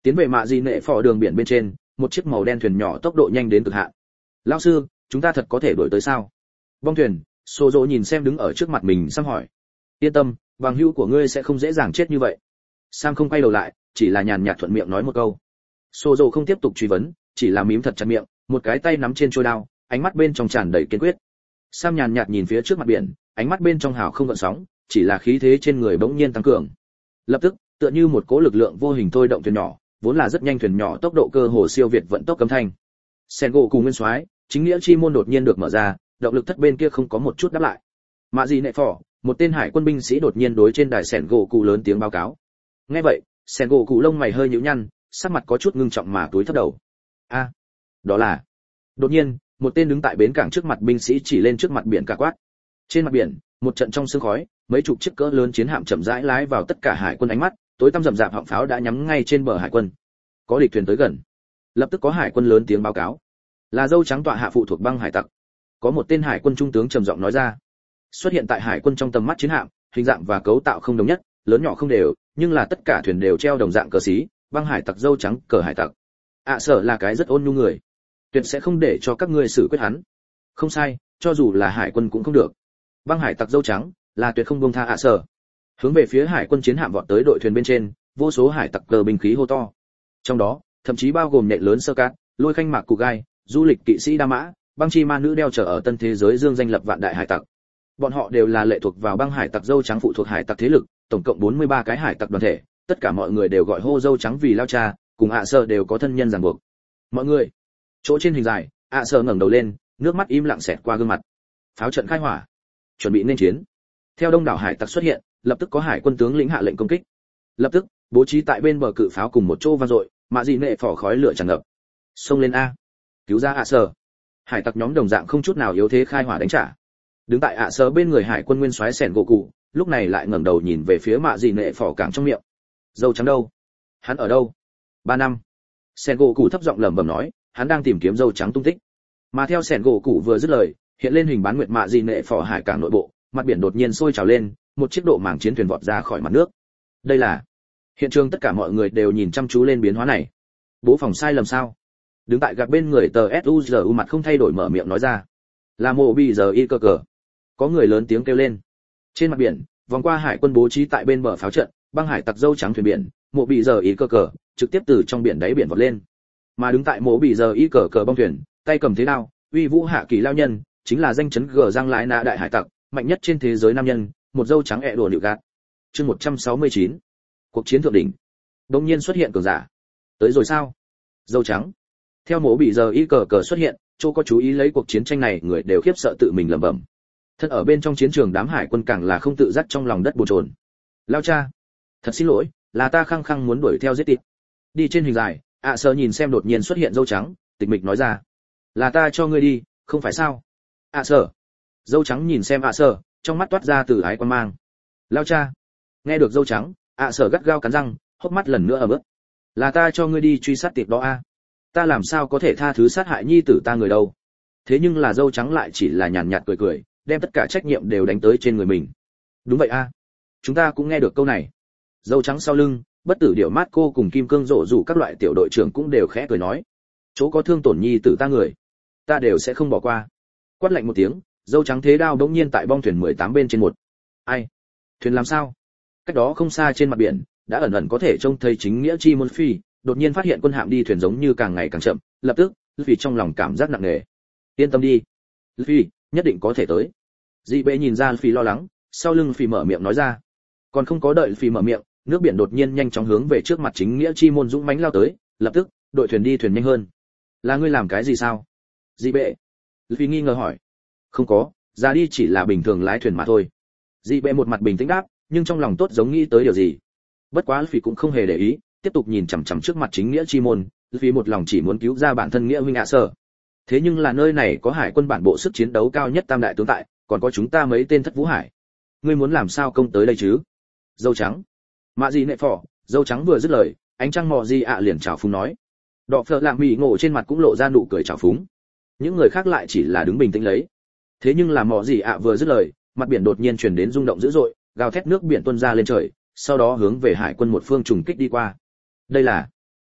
Tiến về mạ gì nệ phò đường biển bên trên, một chiếc màu đen thuyền nhỏ tốc độ nhanh đến cực hạn. Lão sư, chúng ta thật có thể đuổi tới sao? Bong thuyền, Sô Dô nhìn xem đứng ở trước mặt mình Sam hỏi. Yên tâm, bằng hữu của ngươi sẽ không dễ dàng chết như vậy. Sam không quay đầu lại, chỉ là nhàn nhạt thuận miệng nói một câu. Sô Dô không tiếp tục truy vấn, chỉ là mím thật chặt miệng, một cái tay nắm trên trôi đao, ánh mắt bên trong tràn đầy kiên quyết. Sam nhàn nhạt nhìn phía trước mặt biển, ánh mắt bên trong hào không gợn sóng, chỉ là khí thế trên người bỗng nhiên tăng cường. Lập tức, tựa như một cỗ lực lượng vô hình thôi động thuyền nhỏ, vốn là rất nhanh thuyền nhỏ tốc độ cơ hồ siêu việt vận tốc cấm thanh. Sengoku cùng Nguyên Soái, chính nghĩa chi môn đột nhiên được mở ra, động lực thất bên kia không có một chút đáp lại. Mạ gì nệ phò, một tên hải quân binh sĩ đột nhiên đối trên đài Sengoku lớn tiếng báo cáo. Nghe vậy, Sengoku lông mày hơi nhíu nhăn, sắc mặt có chút ngưng trọng mà cúi thấp đầu. A, đó là. Đột nhiên, một tên đứng tại bến cảng trước mặt binh sĩ chỉ lên trước mặt biển cả quát. Trên mặt biển, một trận trong sương khói, mấy chục chiếc cỡ lớn chiến hạm chậm rãi lái vào tất cả hải quân ánh mắt, tối tăm rậm rạp họng pháo đã nhắm ngay trên bờ hải quân. Có địch thuyền tới gần. Lập tức có hải quân lớn tiếng báo cáo. Là dâu trắng tọa hạ phụ thuộc băng hải tặc. Có một tên hải quân trung tướng trầm giọng nói ra. Xuất hiện tại hải quân trong tầm mắt chiến hạm, hình dạng và cấu tạo không đồng nhất, lớn nhỏ không đều, nhưng là tất cả thuyền đều treo đồng dạng cờ xí, băng hải tặc dâu trắng cờ hải tặc. Sở là cái rất ôn nhu người, tuyệt sẽ không để cho các ngươi xử quyết hắn. Không sai, cho dù là hải quân cũng không được. Băng hải tặc dâu trắng là tuyệt không buông tha Sở. Hướng về phía hải quân chiến hạm vọt tới đội thuyền bên trên, vô số hải tặc cờ binh khí hô to. Trong đó, thậm chí bao gồm nhện lớn sơ cát, lôi khanh mạc cụ gai, du lịch kỵ sĩ đa mã, băng chi ma nữ đeo trở ở tân thế giới dương danh lập vạn đại hải tặc. Bọn họ đều là lệ thuộc vào băng hải tặc dâu trắng phụ thuộc hải tặc thế lực, tổng cộng 43 cái hải tặc đoàn thể, tất cả mọi người đều gọi hô dâu trắng vì lao cha, cùng Sở đều có thân nhân ràng buộc. Mọi người, chỗ trên hình dài, Sở ngẩng đầu lên, nước mắt im lặng xẹt qua gương mặt. Pháo trận khai hỏa, chuẩn bị nên chiến. Theo đông đảo hải tặc xuất hiện, lập tức có hải quân tướng lĩnh hạ lệnh công kích. Lập tức, bố trí tại bên bờ cự pháo cùng một chỗ vang dội, mạ dị nệ phỏ khói lửa tràn ngập. Xông lên a, cứu ra Sở. Hải tặc nhóm đồng dạng không chút nào yếu thế khai hỏa đánh trả. Đứng tại Sở bên người hải quân nguyên soái Sengoku, lúc này lại ngẩng đầu nhìn về phía mạ dị nệ phỏ cảng trong miệng. Dâu trắng đâu? Hắn ở đâu? 3 năm. Sengoku thấp giọng lẩm bẩm nói, hắn đang tìm kiếm dâu trắng tung tích. Mà theo Sengoku vừa dứt lời, hiện lên hình bán nguyệt mạ dị nệ phỏ hải cảng nội bộ, mặt biển đột nhiên sôi trào lên, một chiếc độ mảng chiến thuyền vọt ra khỏi mặt nước. Đây là hiện trường, tất cả mọi người đều nhìn chăm chú lên biến hóa này. Bố phòng sai lầm sao? Đứng tại gặp bên người tờ Suzu mặt không thay đổi mở miệng nói ra. Là mộ bị giờ y cơ cờ. Có người lớn tiếng kêu lên. Trên mặt biển, vòng qua hải quân bố trí tại bên bờ pháo trận, băng hải tặc dâu trắng thuyền biển, mộ bị giờ y cơ cờ, trực tiếp từ trong biển đáy biển vọt lên. Mà đứng tại mộ bị giờ y cờ cờ bong thuyền, tay cầm thế đao, uy vũ hạ kỳ lao nhân, chính là danh chấn gờ giang lái nạ đại hải tặc, mạnh nhất trên thế giới nam nhân, một dâu trắng ẹ đùa nịu gạt. Chương 169. Cuộc chiến thượng đỉnh. Đột nhiên xuất hiện cường giả. Tới rồi sao? Dâu trắng. Theo mộ bị giờ y cờ cờ xuất hiện, chỗ có chú ý lấy cuộc chiến tranh này người đều khiếp sợ tự mình lẩm bẩm. Thân ở bên trong chiến trường đám hải quân càng là không tự giác trong lòng đất bồn chồn. Lao cha, thật xin lỗi, là ta khăng khăng muốn đuổi theo giết tịt. Đi trên hình dài, Sở nhìn xem đột nhiên xuất hiện dâu trắng, tịch mịch nói ra. Là ta cho ngươi đi, không phải sao? Sở. Dâu trắng nhìn xem Sở, trong mắt toát ra từ ái quan mang. Lao cha. Nghe được dâu trắng, Sở gắt gao cắn răng, hốc mắt lần nữa ẩm ướt. Là ta cho ngươi đi truy sát tiệp đó a. Ta làm sao có thể tha thứ sát hại nhi tử ta người đâu? Thế nhưng là dâu trắng lại chỉ là nhàn nhạt cười cười, đem tất cả trách nhiệm đều đánh tới trên người mình. Đúng vậy a. Chúng ta cũng nghe được câu này. Dâu trắng sau lưng, bất tử điểu mát cô cùng kim cương rộ rủ các loại tiểu đội trưởng cũng đều khẽ cười nói. Chỗ có thương tổn nhi tử ta người, ta đều sẽ không bỏ qua. Quát lạnh một tiếng, dâu trắng thế đao đống nhiên tại bong thuyền 18 bên trên một. Ai? Thuyền làm sao? Cách đó không xa trên mặt biển, đã ẩn ẩn có thể trông thấy chính nghĩa chi môn phi, đột nhiên phát hiện quân hạm đi thuyền giống như càng ngày càng chậm, lập tức, Luffy trong lòng cảm giác nặng nề. Yên tâm đi, Luffy, nhất định có thể tới. Dị Bệ nhìn ra Luffy lo lắng, sau lưng Luffy mở miệng nói ra. Còn không có đợi Luffy mở miệng, nước biển đột nhiên nhanh chóng hướng về trước mặt chính nghĩa chi môn dũng mãnh lao tới, lập tức, đội thuyền đi thuyền nhanh hơn. Là ngươi làm cái gì sao? Dị Bệ. Luffy nghi ngờ hỏi. Không có, ra đi chỉ là bình thường lái thuyền mà thôi. Dị Bệ một mặt bình tĩnh đáp, nhưng trong lòng tốt giống nghĩ tới điều gì. Bất quá Luffy cũng không hề để ý, tiếp tục nhìn chằm chằm trước mặt chính nghĩa chi môn, Luffy một lòng chỉ muốn cứu ra bản thân nghĩa huynh Sở. Thế nhưng là nơi này có hải quân bản bộ sức chiến đấu cao nhất tam đại tướng tại, còn có chúng ta mấy tên thất vũ hải. Ngươi muốn làm sao công tới đây chứ? Dâu trắng. Mạ gì nệ phỏ, dâu trắng vừa dứt lời, ánh trăng mò gì liền chào phúng nói. Đọ phở lạng mì ngộ trên mặt cũng lộ ra nụ cười chào phúng. Những người khác lại chỉ là đứng bình tĩnh lấy. Thế nhưng là mò gì vừa dứt lời, mặt biển đột nhiên truyền đến rung động dữ dội, gào thét nước biển tuôn ra lên trời, sau đó hướng về hải quân một phương trùng kích đi qua. Đây là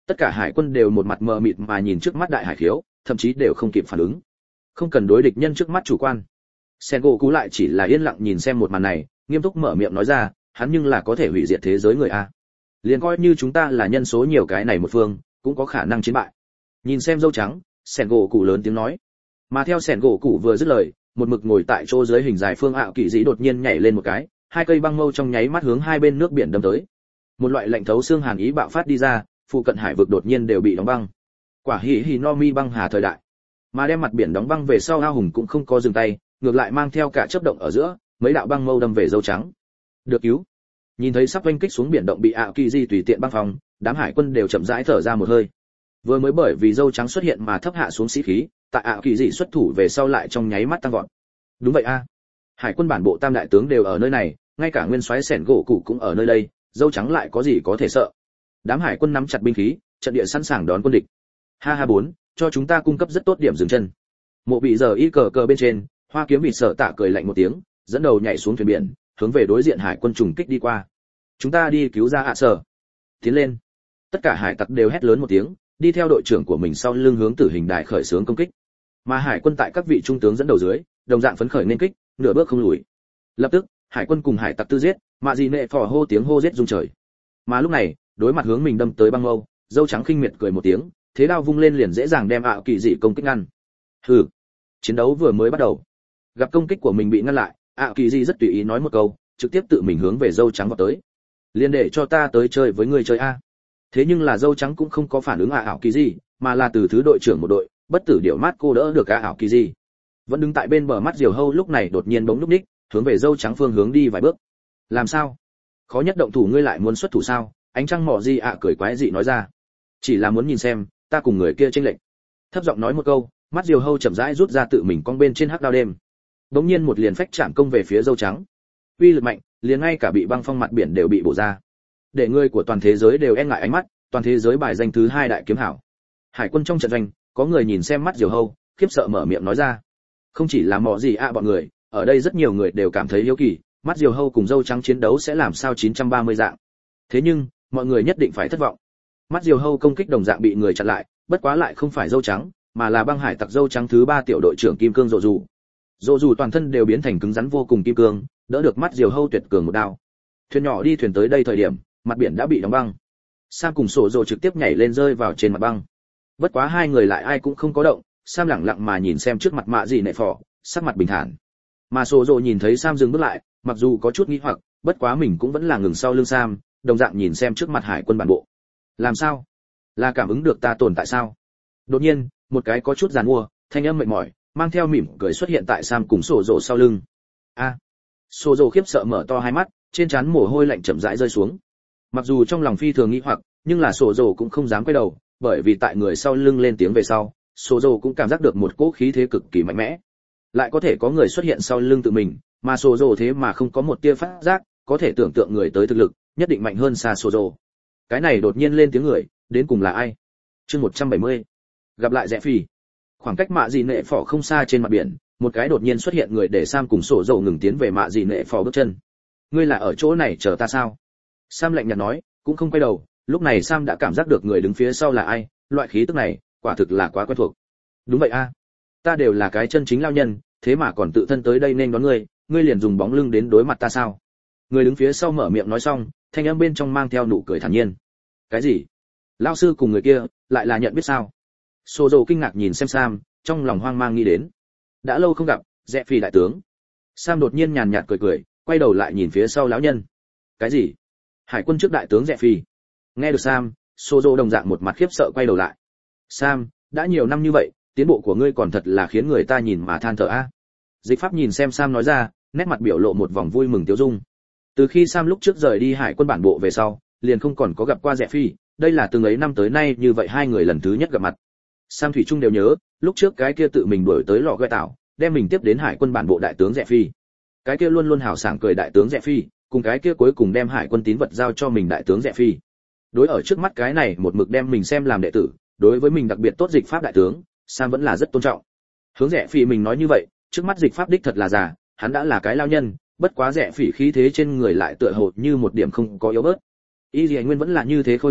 Tất cả hải quân đều một mặt mờ mịt mà nhìn trước mắt đại hải khiếu, thậm chí đều không kịp phản ứng. Không cần đối địch nhân trước mắt chủ quan. Sengoku lại chỉ là yên lặng nhìn xem một màn này, nghiêm túc mở miệng nói ra, hắn nhưng là có thể hủy diệt thế giới người a. Liền coi như chúng ta là nhân số nhiều cái này một phương, cũng có khả năng chiến bại. Nhìn xem dâu trắng, Sengoku lớn tiếng nói. Mà theo Sengoku vừa dứt lời, một mực ngồi tại chỗ dưới hình dài phương ảo kỳ dị đột nhiên nhảy lên một cái, hai cây băng mâu trong nháy mắt hướng hai bên nước biển đâm tới. Một loại lạnh thấu xương hàn ý bạo phát đi ra, phụ cận hải vực đột nhiên đều bị đóng băng. Quả hỉ no mi băng hà thời đại. Mà đem mặt biển đóng băng về sau ao hùng cũng không có dừng tay, ngược lại mang theo cả chớp động ở giữa, mấy đạo băng mâu đâm về dâu trắng. Được cứu. Nhìn thấy sắp oanh kích xuống biển động bị ảo kỳ dị tùy tiện băng phòng, đám hải quân đều chậm rãi thở ra một hơi. Vừa mới bởi vì dâu trắng xuất hiện mà thấp hạ xuống sĩ khí, tại ảo kỳ dị xuất thủ về sau lại trong nháy mắt tăng vọt. Đúng vậy a. Hải quân bản bộ tam đại tướng đều ở nơi này, ngay cả nguyên soái sẻn gỗ cụ cũng ở nơi đây, dâu trắng lại có gì có thể sợ. Đám hải quân nắm chặt binh khí, trận địa sẵn sàng đón quân địch. Ha ha bốn, cho chúng ta cung cấp rất tốt điểm dừng chân. Mộ bị giờ y cờ cờ bên trên, Hoa Kiếm Vịt Sở Tạ cười lạnh một tiếng, dẫn đầu nhảy xuống thuyền biển, hướng về đối diện hải quân trùng kích đi qua. Chúng ta đi cứu ra ạ sở. Tiến lên. Tất cả hải tặc đều hét lớn một tiếng, đi theo đội trưởng của mình sau lưng hướng tử hình đài khởi xướng công kích. Mà hải quân tại các vị trung tướng dẫn đầu dưới, đồng dạng phấn khởi nên kích, nửa bước không lùi. Lập tức, hải quân cùng hải tặc tư giết, mạ gì nệ phò hô tiếng hô giết rung trời. Mà lúc này, đối mặt hướng mình đâm tới băng mâu, dâu trắng khinh miệt cười một tiếng, thế đao vung lên liền dễ dàng đem ảo kỳ dị công kích ngăn. Hừ, chiến đấu vừa mới bắt đầu. Gặp công kích của mình bị ngăn lại, ảo kỳ dị rất tùy ý nói một câu, trực tiếp tự mình hướng về dâu trắng vào tới. Liên để cho ta tới chơi với người chơi a. Thế nhưng là dâu trắng cũng không có phản ứng ảo kỳ dị, mà là từ thứ đội trưởng một đội, bất tử điểu mát cô đỡ được ảo kỳ dị. Vẫn đứng tại bên bờ mắt diều hâu lúc này đột nhiên bỗng núp ních, hướng về dâu trắng phương hướng đi vài bước. Làm sao? Khó nhất động thủ ngươi lại muốn xuất thủ sao? Ánh trăng mỏ gì ạ cười quái dị nói ra. Chỉ là muốn nhìn xem, ta cùng người kia chênh lệch. Thấp giọng nói một câu, mắt diều hâu chậm rãi rút ra tự mình cong bên trên hắc đao đêm. Đống nhiên một liền phách chạm công về phía dâu trắng. Uy lực mạnh, liền ngay cả bị băng phong mặt biển đều bị bổ ra. Để người của toàn thế giới đều e ngại ánh mắt, toàn thế giới bài danh thứ 2 đại kiếm hảo. Hải quân trong trận doanh, có người nhìn xem mắt diều hâu, khiếp sợ mở miệng nói ra. Không chỉ là mỏ gì ạ bọn người, ở đây rất nhiều người đều cảm thấy hiếu kỳ, mắt diều hâu cùng dâu trắng chiến đấu sẽ làm sao 930 dạng. Thế nhưng, mọi người nhất định phải thất vọng. Mắt diều hâu công kích đồng dạng bị người chặn lại, bất quá lại không phải dâu trắng, mà là băng hải tặc dâu trắng thứ 3 tiểu đội trưởng Kim Cương Dỗ Dù. Dỗ Dù toàn thân đều biến thành cứng rắn vô cùng kim cương, đỡ được mắt diều hâu tuyệt cường một đao. Thuyền nhỏ đi thuyền tới đây thời điểm, mặt biển đã bị đóng băng. Sam cùng Sổ Dỗ trực tiếp nhảy lên rơi vào trên mặt băng. Bất quá hai người lại ai cũng không có động, Sam lẳng lặng mà nhìn xem trước mặt mạ gì nệ phò, sắc mặt bình thản. Mà Sổ Dỗ nhìn thấy Sam dừng bước lại, mặc dù có chút nghi hoặc, bất quá mình cũng vẫn là ngừng sau lưng Sam, đồng dạng nhìn xem trước mặt hải quân bản bộ. Làm sao? Là cảm ứng được ta tồn tại sao? Đột nhiên, một cái có chút giàn mua, thanh âm mệt mỏi, mang theo mỉm cười xuất hiện tại Sam cùng Sổ Dỗ sau lưng. A. Sổ Dỗ khiếp sợ mở to hai mắt, trên trán mồ hôi lạnh chậm rãi rơi xuống. Mặc dù trong lòng phi thường nghi hoặc, nhưng là Sổ Dỗ cũng không dám quay đầu, bởi vì tại người sau lưng lên tiếng về sau, Sổ Dỗ cũng cảm giác được một cỗ khí thế cực kỳ mạnh mẽ. Lại có thể có người xuất hiện sau lưng tự mình, mà Sổ Dỗ thế mà không có một tia phát giác, có thể tưởng tượng người tới thực lực, nhất định mạnh hơn xa Sổ Dỗ. Cái này đột nhiên lên tiếng người, đến cùng là ai? Chương 170. Gặp lại Rẽ Phi. Khoảng cách mạ gì nệ phò không xa trên mặt biển, một cái đột nhiên xuất hiện người để Sam cùng Sổ Dỗ ngừng tiến về mạ gì nệ phò bước chân. Ngươi là ở chỗ này chờ ta sao? Sam lạnh nhạt nói, cũng không quay đầu, lúc này Sam đã cảm giác được người đứng phía sau là ai, loại khí tức này, quả thực là quá quen thuộc. Đúng vậy a, ta đều là cái chân chính lao nhân, thế mà còn tự thân tới đây nên đón ngươi, ngươi liền dùng bóng lưng đến đối mặt ta sao? Người đứng phía sau mở miệng nói xong, thanh âm bên trong mang theo nụ cười thản nhiên. Cái gì? Lão sư cùng người kia, lại là nhận biết sao? Sô Dô kinh ngạc nhìn xem Sam, trong lòng hoang mang nghĩ đến. Đã lâu không gặp, Rẽ Phi đại tướng. Sam đột nhiên nhàn nhạt cười cười, quay đầu lại nhìn phía sau lão nhân. Cái gì? Hải quân trước đại tướng Rẽ Phi. Nghe được Sam, Sô Dô đồng dạng một mặt khiếp sợ quay đầu lại. Sam, đã nhiều năm như vậy, tiến bộ của ngươi còn thật là khiến người ta nhìn mà than thở a. Dịch pháp nhìn xem Sam nói ra, nét mặt biểu lộ một vòng vui mừng tiêu dung. Từ khi Sam lúc trước rời đi hải quân bản bộ về sau, liền không còn có gặp qua Rẽ Phi, đây là từng ấy năm tới nay như vậy hai người lần thứ nhất gặp mặt. Sam thủy chung đều nhớ, lúc trước cái kia tự mình đuổi tới lò gai tảo, đem mình tiếp đến hải quân bản bộ đại tướng Rẽ Phi. Cái kia luôn luôn hào sảng cười đại tướng Rẽ Phi, cùng cái kia cuối cùng đem hải quân tín vật giao cho mình đại tướng Rẽ Phi. Đối ở trước mắt cái này một mực đem mình xem làm đệ tử, đối với mình đặc biệt tốt dịch pháp đại tướng, Sam vẫn là rất tôn trọng. Hướng Rẽ Phi mình nói như vậy, trước mắt dịch pháp đích thật là già, hắn đã là cái lao nhân, bất quá Rẽ Phi khí thế trên người lại tựa hồ như một điểm không có yếu bớt. Y Lệ Nguyên vẫn là như thế khôi ngô,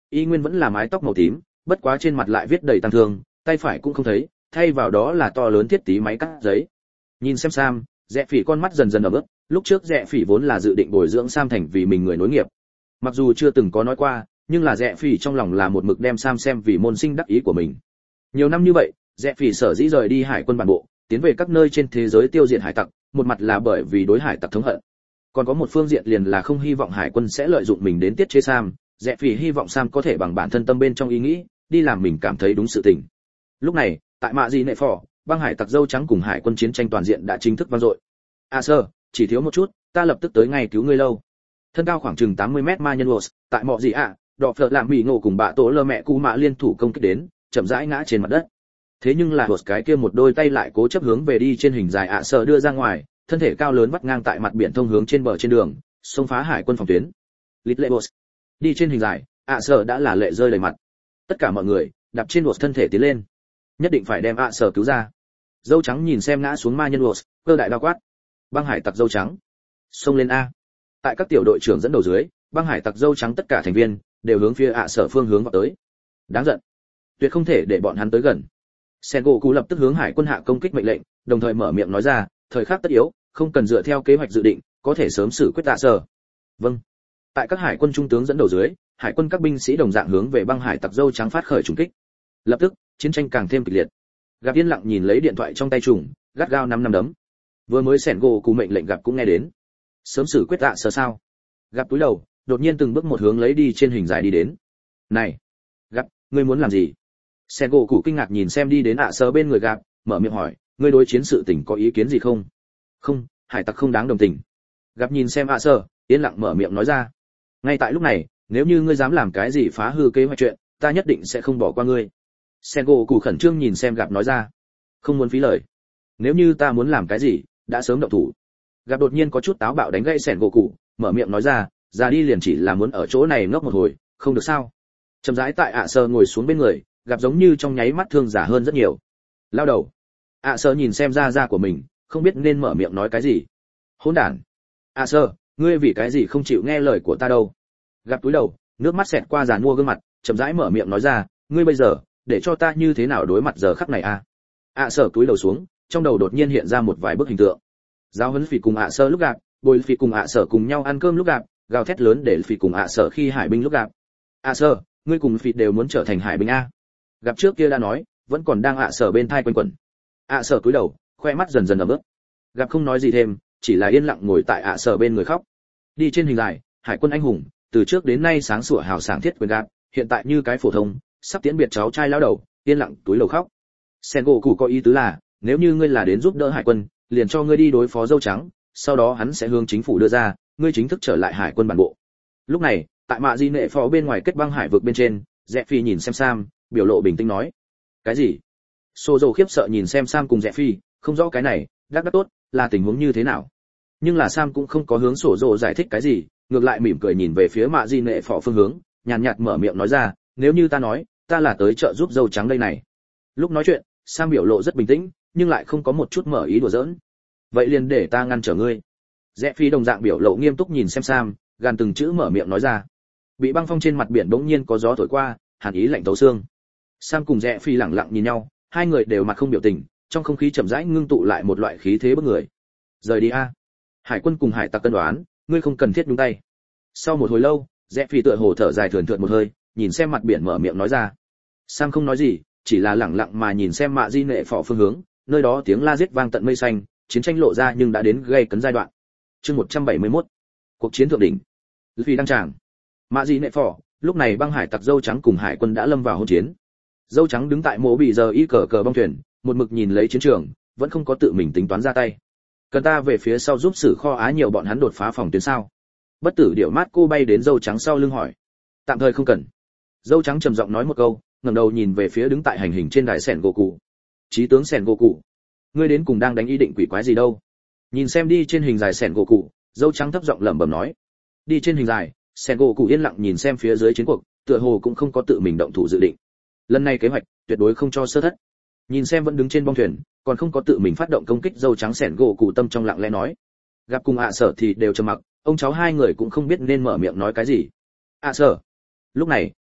y nguyên vẫn là mái tóc màu tím, bất quá trên mặt lại viết đầy tăng thương, tay phải cũng không thấy, thay vào đó là to lớn thiết tí máy cắt giấy. Nhìn xem Sam, Rẽ Phỉ con mắt dần dần ẩm ướt, lúc trước Rẽ Phỉ vốn là dự định bồi dưỡng Sam thành vì mình người nối nghiệp. Mặc dù chưa từng có nói qua, nhưng là Rẽ Phỉ trong lòng là một mực đem Sam xem vì môn sinh đắc ý của mình. Nhiều năm như vậy, Rẽ Phỉ sở dĩ rời đi hải quân bản bộ, tiến về các nơi trên thế giới tiêu diệt hải tặc, một mặt là bởi vì đối hải tặc thống hận, còn có một phương diện liền là không hy vọng hải quân sẽ lợi dụng mình đến tiết chế Sam. Rẽ Phỉ hy vọng Sam có thể bằng bản thân tâm bên trong ý nghĩ, đi làm mình cảm thấy đúng sự tình. Lúc này, tại mạ gì nệ phò, băng hải tặc dâu trắng cùng hải quân chiến tranh toàn diện đã chính thức vang dội. Sir, chỉ thiếu một chút, ta lập tức tới ngay cứu ngươi lâu. Thân cao khoảng chừng 80 mét ma nhân Wolves, tại mọ gì ạ, đọ phở làm mỉ ngộ cùng bạ tổ lơ mẹ cu mạ liên thủ công kích đến, chậm rãi ngã trên mặt đất. Thế nhưng là Wolves cái kia một đôi tay lại cố chấp hướng về đi trên hình dài Sir đưa ra ngoài, thân thể cao lớn vắt ngang tại mặt biển thông hướng trên bờ trên đường, xông phá hải quân phòng tuyến. Lít lệ Wolves. Đi trên hình dài, Sir đã là lệ rơi đầy mặt. Tất cả mọi người đạp trên Wolves thân thể tiến lên, nhất định phải đem Sir cứu ra. Dâu trắng nhìn xem ngã xuống ma nhân Wolves, cơ đại đao quát. Băng hải tặc dâu trắng, xông lên a! Tại các tiểu đội trưởng dẫn đầu dưới, băng hải tặc dâu trắng tất cả thành viên đều hướng phía Sở phương hướng vào tới. Đáng giận, tuyệt không thể để bọn hắn tới gần. Sengoku lập tức hướng hải quân hạ công kích mệnh lệnh, đồng thời mở miệng nói ra, thời khắc tất yếu, không cần dựa theo kế hoạch dự định, có thể sớm xử quyết Sở. Vâng. Tại các hải quân trung tướng dẫn đầu dưới, hải quân các binh sĩ đồng dạng hướng về băng hải tặc dâu trắng phát khởi trùng kích. Lập tức, chiến tranh càng thêm kịch liệt. Gặp yên lặng nhìn lấy điện thoại trong tay trùng, gắt gao năm đấm. Vừa mới Sengoku mệnh lệnh gặp cũng nghe đến. Sớm xử quyết Sở sao? Gặp túi đầu, đột nhiên từng bước một hướng lấy đi trên hình dài đi đến. Này, gặp, ngươi muốn làm gì? Sengoku kinh ngạc nhìn xem đi đến Sở bên người gặp, mở miệng hỏi, ngươi đối chiến sự tình có ý kiến gì không? Không, hải tặc không đáng đồng tình. Gặp nhìn xem Sở, yên lặng mở miệng nói ra. Ngay tại lúc này, nếu như ngươi dám làm cái gì phá hư kế hoạch chuyện, ta nhất định sẽ không bỏ qua ngươi. Sengoku khẩn trương nhìn xem gặp nói ra. Không muốn phí lời. Nếu như ta muốn làm cái gì, đã sớm động thủ. Gặp đột nhiên có chút táo bạo đánh gãy Sengoku, mở miệng nói ra, ra đi liền chỉ là muốn ở chỗ này ngốc một hồi, không được sao? Chậm rãi tại Sở ngồi xuống bên người, gặp giống như trong nháy mắt thương giả hơn rất nhiều. Lao đầu. Sở nhìn xem da của mình, không biết nên mở miệng nói cái gì. Hỗn đản. Sở, ngươi vì cái gì không chịu nghe lời của ta đâu? Gặp túi đầu, nước mắt xẹt qua giàn mua gương mặt, chậm rãi mở miệng nói ra, ngươi bây giờ, để cho ta như thế nào đối mặt giờ khắc này a? Sở túi đầu xuống, trong đầu đột nhiên hiện ra một vài bức hình tượng. Giáo huấn Phỉ cùng Sở lúc gặp, bồi Phỉ cùng Sở cùng nhau ăn cơm lúc gặp, gào thét lớn để Phỉ cùng Sở khi hải binh lúc gặp. Sở, ngươi cùng Phỉ đều muốn trở thành hải binh a? Gặp trước kia đã nói, vẫn còn đang Sở bên thai quanh quẩn. Sở túi đầu, khoe mắt dần dần ẩm ướt. Gặp không nói gì thêm, chỉ là yên lặng ngồi tại Sở bên người khóc. Đi trên hình dài, hải quân anh hùng, từ trước đến nay sáng sủa hào sảng thiết quyền gặp, hiện tại như cái phổ thông, sắp tiễn biệt cháu trai lão đầu, yên lặng túi lầu khóc. Sengoku có ý tứ là, nếu như ngươi là đến giúp đỡ hải quân, liền cho ngươi đi đối phó dâu trắng, sau đó hắn sẽ hướng chính phủ đưa ra, ngươi chính thức trở lại hải quân bản bộ. Lúc này, tại mạ di nệ phó bên ngoài kết băng hải vực bên trên, Rẽ Phi nhìn xem Sam, biểu lộ bình tĩnh nói, cái gì? Sozo khiếp sợ nhìn xem Sam cùng Rẽ Phi, không rõ cái này, đắc tốt, là tình huống như thế nào? Nhưng là Sam cũng không có hướng Sozo giải thích cái gì, ngược lại mỉm cười nhìn về phía mạ di nệ phó phương hướng, nhàn nhạt mở miệng nói ra, nếu như ta nói, ta là tới trợ giúp dâu trắng đây này. Lúc nói chuyện, Sam biểu lộ rất bình tĩnh, nhưng lại không có một chút mở ý đùa giỡn. Vậy liền để ta ngăn trở ngươi. Rẽ Phi đồng dạng biểu lộ nghiêm túc nhìn xem Sam, gàn từng chữ mở miệng nói ra. Bị băng phong trên mặt biển bỗng nhiên có gió thổi qua, hàn ý lạnh thấu xương. Sam cùng Rẽ Phi lẳng lặng nhìn nhau, hai người đều mặt không biểu tình, trong không khí chậm rãi ngưng tụ lại một loại khí thế bức người. Rời đi a. Hải quân cùng hải tặc cân đoán, ngươi không cần thiết nhúng tay. Sau một hồi lâu, Rẽ Phi tựa hồ thở dài thườn thượt một hơi, nhìn xem mặt biển mở miệng nói ra. Sam không nói gì, chỉ là lẳng lặng mà nhìn xem mạ di nệ phò phương hướng, nơi đó tiếng la giết vang tận mây xanh, chiến tranh lộ ra nhưng đã đến gây cấn giai đoạn. Chương 171. Cuộc chiến thượng đỉnh. Vì đăng tràng. Mạ di nệ phò, lúc này băng hải tặc dâu trắng cùng hải quân đã lâm vào hỗn chiến. Dâu trắng đứng tại mộ bị giờ y cờ bong thuyền, một mực nhìn lấy chiến trường, vẫn không có tự mình tính toán ra tay. Cần ta về phía sau giúp sử kho Á nhiều bọn hắn đột phá phòng tuyến sao? Bất tử điệu mát cô bay đến dâu trắng sau lưng hỏi. Tạm thời không cần. Dâu trắng trầm giọng nói một câu, ngẩng đầu nhìn về phía đứng tại hành hình trên đài Sengoku. Chí tướng Sengoku, ngươi đến cùng đang đánh ý định quỷ quái gì đâu? Nhìn xem đi trên hình dài Sengoku, dâu trắng thấp giọng lẩm bẩm nói. Đi trên hình dài, Sengoku yên lặng nhìn xem phía dưới chiến cuộc, tựa hồ cũng không có tự mình động thủ dự định. Lần này kế hoạch tuyệt đối không cho sơ thất. Nhìn xem vẫn đứng trên bong thuyền, còn không có tự mình phát động công kích, dâu trắng Sengoku tâm trong lặng lẽ nói. Gặp cùng Sở thì đều trầm mặc, ông cháu hai người cũng không biết nên mở miệng nói cái gì. Sở. Lúc này,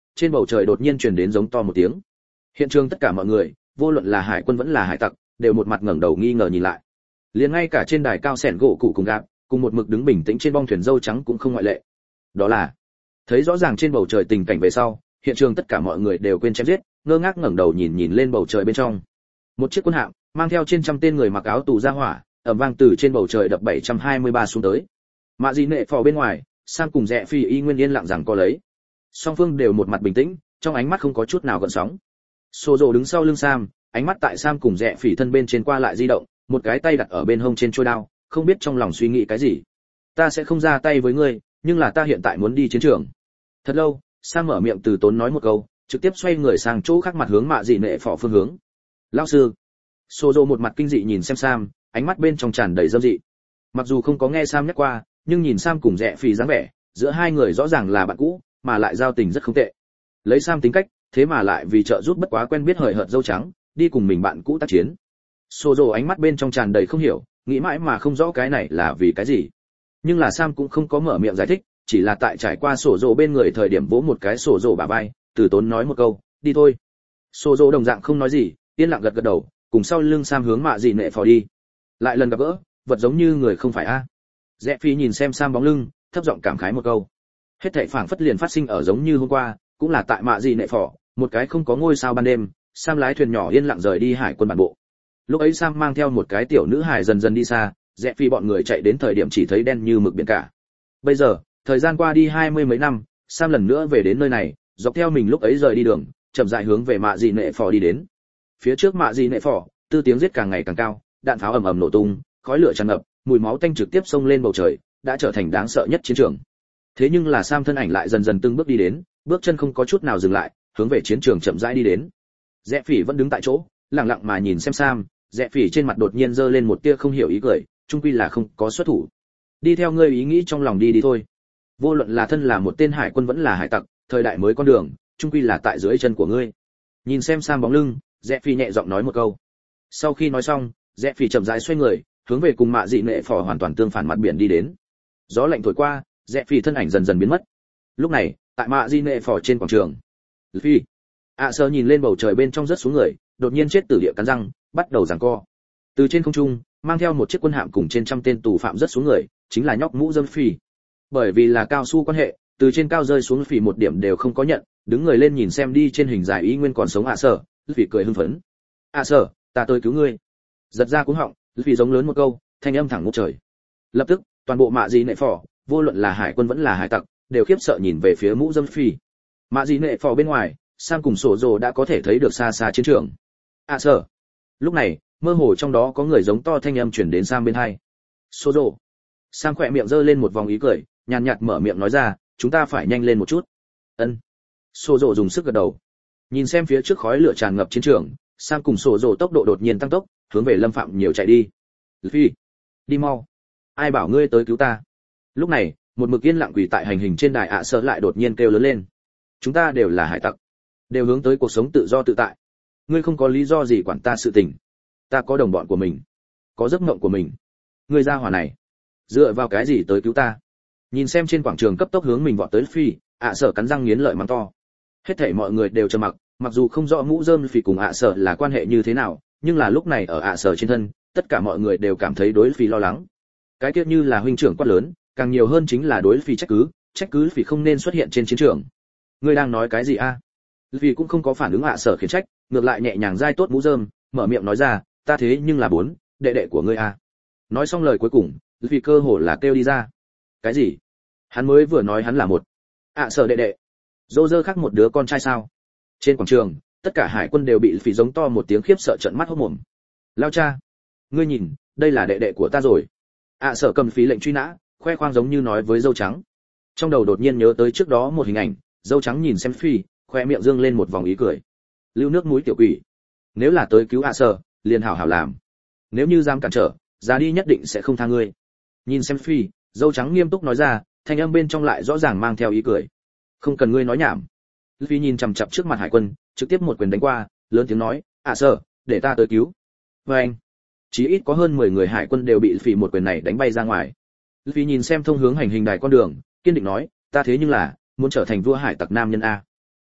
trên bầu trời đột nhiên truyền đến giống to một tiếng. Hiện trường tất cả mọi người, vô luận là hải quân vẫn là hải tặc, đều một mặt ngẩng đầu nghi ngờ nhìn lại. Liền ngay cả trên đài cao sẻn gỗ cụ cùng gạp, cùng một mực đứng bình tĩnh trên bong thuyền dâu trắng cũng không ngoại lệ. Đó là thấy rõ ràng trên bầu trời tình cảnh về sau, hiện trường tất cả mọi người đều quên chém giết, ngơ ngác ngẩng đầu nhìn lên bầu trời bên trong. Một chiếc quân hạm mang theo trên trăm tên người mặc áo tù ra hỏa, ầm vang từ trên bầu trời đập 723 xuống tới. Mạ Dị Nệ phò bên ngoài, Sam cùng Rẽ Phi y nguyên yên lặng rằng co lấy. Song phương đều một mặt bình tĩnh, trong ánh mắt không có chút nào gợn sóng. Sô Dồ đứng sau lưng Sam, ánh mắt tại Sam cùng Rẽ Phi thân bên trên qua lại di động, một cái tay đặt ở bên hông trên chuôi đao, không biết trong lòng suy nghĩ cái gì. Ta sẽ không ra tay với ngươi, nhưng là ta hiện tại muốn đi chiến trường. Thật lâu, Sam mở miệng từ tốn nói một câu, trực tiếp xoay người sang chỗ khác mặt hướng Mạ Dị Nệ phò phương hướng. Lão sư. Sô Dồ một mặt kinh dị nhìn xem Sam, ánh mắt bên trong tràn đầy dâm dị. Mặc dù không có nghe Sam nhắc qua, nhưng nhìn Sam cùng Rẽ Phi dáng vẻ, giữa hai người rõ ràng là bạn cũ, mà lại giao tình rất không tệ. Lấy Sam tính cách, thế mà lại vì trợ giúp bất quá quen biết hời hợt dâu trắng, đi cùng mình bạn cũ tác chiến. Sô Dồ ánh mắt bên trong tràn đầy không hiểu, nghĩ mãi mà không rõ cái này là vì cái gì. Nhưng là Sam cũng không có mở miệng giải thích, chỉ là tại trải qua Sô Dồ bên người thời điểm vỗ một cái Sô Dồ bả vai, từ tốn nói một câu, đi thôi. Sô Dồ đồng dạng không nói gì, yên lặng gật gật đầu, cùng sau lưng Sam hướng Mạ Dị Nệ phò đi. Lại lần gặp gỡ, vật giống như người không phải a. Rẽ Phi nhìn xem Sam bóng lưng, thấp giọng cảm khái một câu. Hết thảy phảng phất liền phát sinh ở giống như hôm qua, cũng là tại Mạ Dị Nệ phò, một cái không có ngôi sao ban đêm, Sam lái thuyền nhỏ yên lặng rời đi hải quân bản bộ. Lúc ấy Sam mang theo một cái tiểu nữ hài dần dần đi xa, Rẽ Phi bọn người chạy đến thời điểm chỉ thấy đen như mực biển cả. Bây giờ, thời gian qua đi 20 mấy năm, Sam lần nữa về đến nơi này, dọc theo mình lúc ấy rời đi đường, chậm rãi hướng về Mạ Dị Nệ phò đi đến. Phía trước Mạ Dị Nệ phò, tư tiếng giết càng ngày càng cao, đạn pháo ầm ầm nổ tung, khói lửa tràn ngập, mùi máu tanh trực tiếp xông lên bầu trời, đã trở thành đáng sợ nhất chiến trường. Thế nhưng là Sam thân ảnh lại dần dần từng bước đi đến, bước chân không có chút nào dừng lại, hướng về chiến trường chậm rãi đi đến. Rẽ Phỉ vẫn đứng tại chỗ, lặng lặng mà nhìn xem Sam, Rẽ Phỉ trên mặt đột nhiên giơ lên một tia không hiểu ý cười, chung quy là không có xuất thủ. Đi theo ngươi ý nghĩ trong lòng đi đi thôi. Vô luận là thân là một tên hải quân vẫn là hải tặc, thời đại mới con đường, chung quy là tại dưới chân của ngươi. Nhìn xem Sam bóng lưng, Rẽ Phỉ nhẹ giọng nói một câu. Sau khi nói xong, Rẽ Phỉ chậm rãi xoay người, hướng về cùng Mạ Dị Nệ phò hoàn toàn tương phản mặt biển đi đến. Gió lạnh thổi qua, Rẽ Phỉ thân ảnh dần dần biến mất. Lúc này, tại Mạ Dị Nệ phò trên quảng trường, Phi sơ nhìn lên bầu trời bên trong rất xuống người, đột nhiên chết tử địa cắn răng, bắt đầu giằng co. Từ trên không trung, mang theo một chiếc quân hạm cùng trên trăm tên tù phạm rất xuống người, chính là nhóc mũ dâm Phi. Bởi vì là cao su quan hệ, từ trên cao rơi xuống Phi một điểm đều không có nhận, đứng người lên nhìn xem đi trên hình dài ý nguyên còn sống sơ, Phi cười hưng phấn. Sơ, ta tới cứu ngươi. Giật ra cuống họng, Phi giống lớn một câu, thanh âm thẳng ngút trời. Lập tức, toàn bộ Mạ Dị Nệ phò, vô luận là hải quân vẫn là hải tặc, đều khiếp sợ nhìn về phía mũ dâm Phi. Mạ Dị Nệ phò bên ngoài, Sam cùng Sổ Dồ đã có thể thấy được xa xa chiến trường. Sơ. Lúc này, mơ hồ trong đó có người giống to thanh âm truyền đến Sam bên tai. Sổ Dồ. Sam khỏe miệng giơ lên một vòng ý cười, nhàn nhạt mở miệng nói ra, chúng ta phải nhanh lên một chút. Ân. Sổ Dồ dùng sức gật đầu. Nhìn xem phía trước khói lửa tràn ngập chiến trường, Sam cùng Sổ Dồ tốc độ đột nhiên tăng tốc, hướng về Lâm Phạm nhiều chạy đi. Phi, đi mau. Ai bảo ngươi tới cứu ta? Lúc này, một mực yên lặng quỳ tại hành hình trên đài sơ lại đột nhiên kêu lớn lên. Chúng ta đều là hải tặc, đều hướng tới cuộc sống tự do tự tại. Ngươi không có lý do gì quản ta sự tình. Ta có đồng bọn của mình, có giấc mộng của mình. Ngươi ra hỏa này, dựa vào cái gì tới cứu ta? Nhìn xem trên quảng trường cấp tốc hướng mình vọt tới Phi, Sở cắn răng nghiến lợi mắng to. Hết thảy mọi người đều trầm mặc, mặc dù không rõ mũ rơm Phi cùng Sở là quan hệ như thế nào, nhưng là lúc này ở Sở trên thân, tất cả mọi người đều cảm thấy đối Phi lo lắng. Cái tiết như là huynh trưởng quát lớn, càng nhiều hơn chính là đối Phi trách cứ Phi không nên xuất hiện trên chiến trường. Ngươi đang nói cái gì a? Vì cũng không có phản ứng Sở khiển trách, ngược lại nhẹ nhàng dai tốt mũ rơm, mở miệng nói ra, ta thế nhưng là bốn đệ đệ của ngươi a. Nói xong lời cuối cùng, vì cơ hồ là kêu đi ra. Cái gì? Hắn mới vừa nói hắn là một Sở đệ đệ. Dô dơ khác một đứa con trai sao? Trên quảng trường, tất cả hải quân đều bị Phỉ giống to một tiếng khiếp sợ trợn mắt hốt mồm. Lao cha, ngươi nhìn, đây là đệ đệ của ta rồi. Sở cầm Phỉ lệnh truy nã, khoe khoang giống như nói với dâu trắng. Trong đầu đột nhiên nhớ tới trước đó một hình ảnh, dâu trắng nhìn xem Phỉ, khoe miệng dương lên một vòng ý cười. Lưu nước mũi tiểu quỷ, nếu là tới cứu Sở, liền hảo hảo làm. Nếu như dám cản trở, ra đi nhất định sẽ không tha ngươi. Nhìn xem Phỉ, dâu trắng nghiêm túc nói ra, thanh âm bên trong lại rõ ràng mang theo ý cười. Không cần ngươi nói nhảm. Phi nhìn chằm chằm trước mặt hải quân, trực tiếp một quyền đánh qua, lớn tiếng nói, Sở, để ta tới cứu. Và anh, chí ít có hơn 10 người hải quân đều bị Phi một quyền này đánh bay ra ngoài. Phi nhìn xem thông hướng hành hình đài con đường, kiên định nói, ta thế nhưng là muốn trở thành vua hải tặc nam nhân a.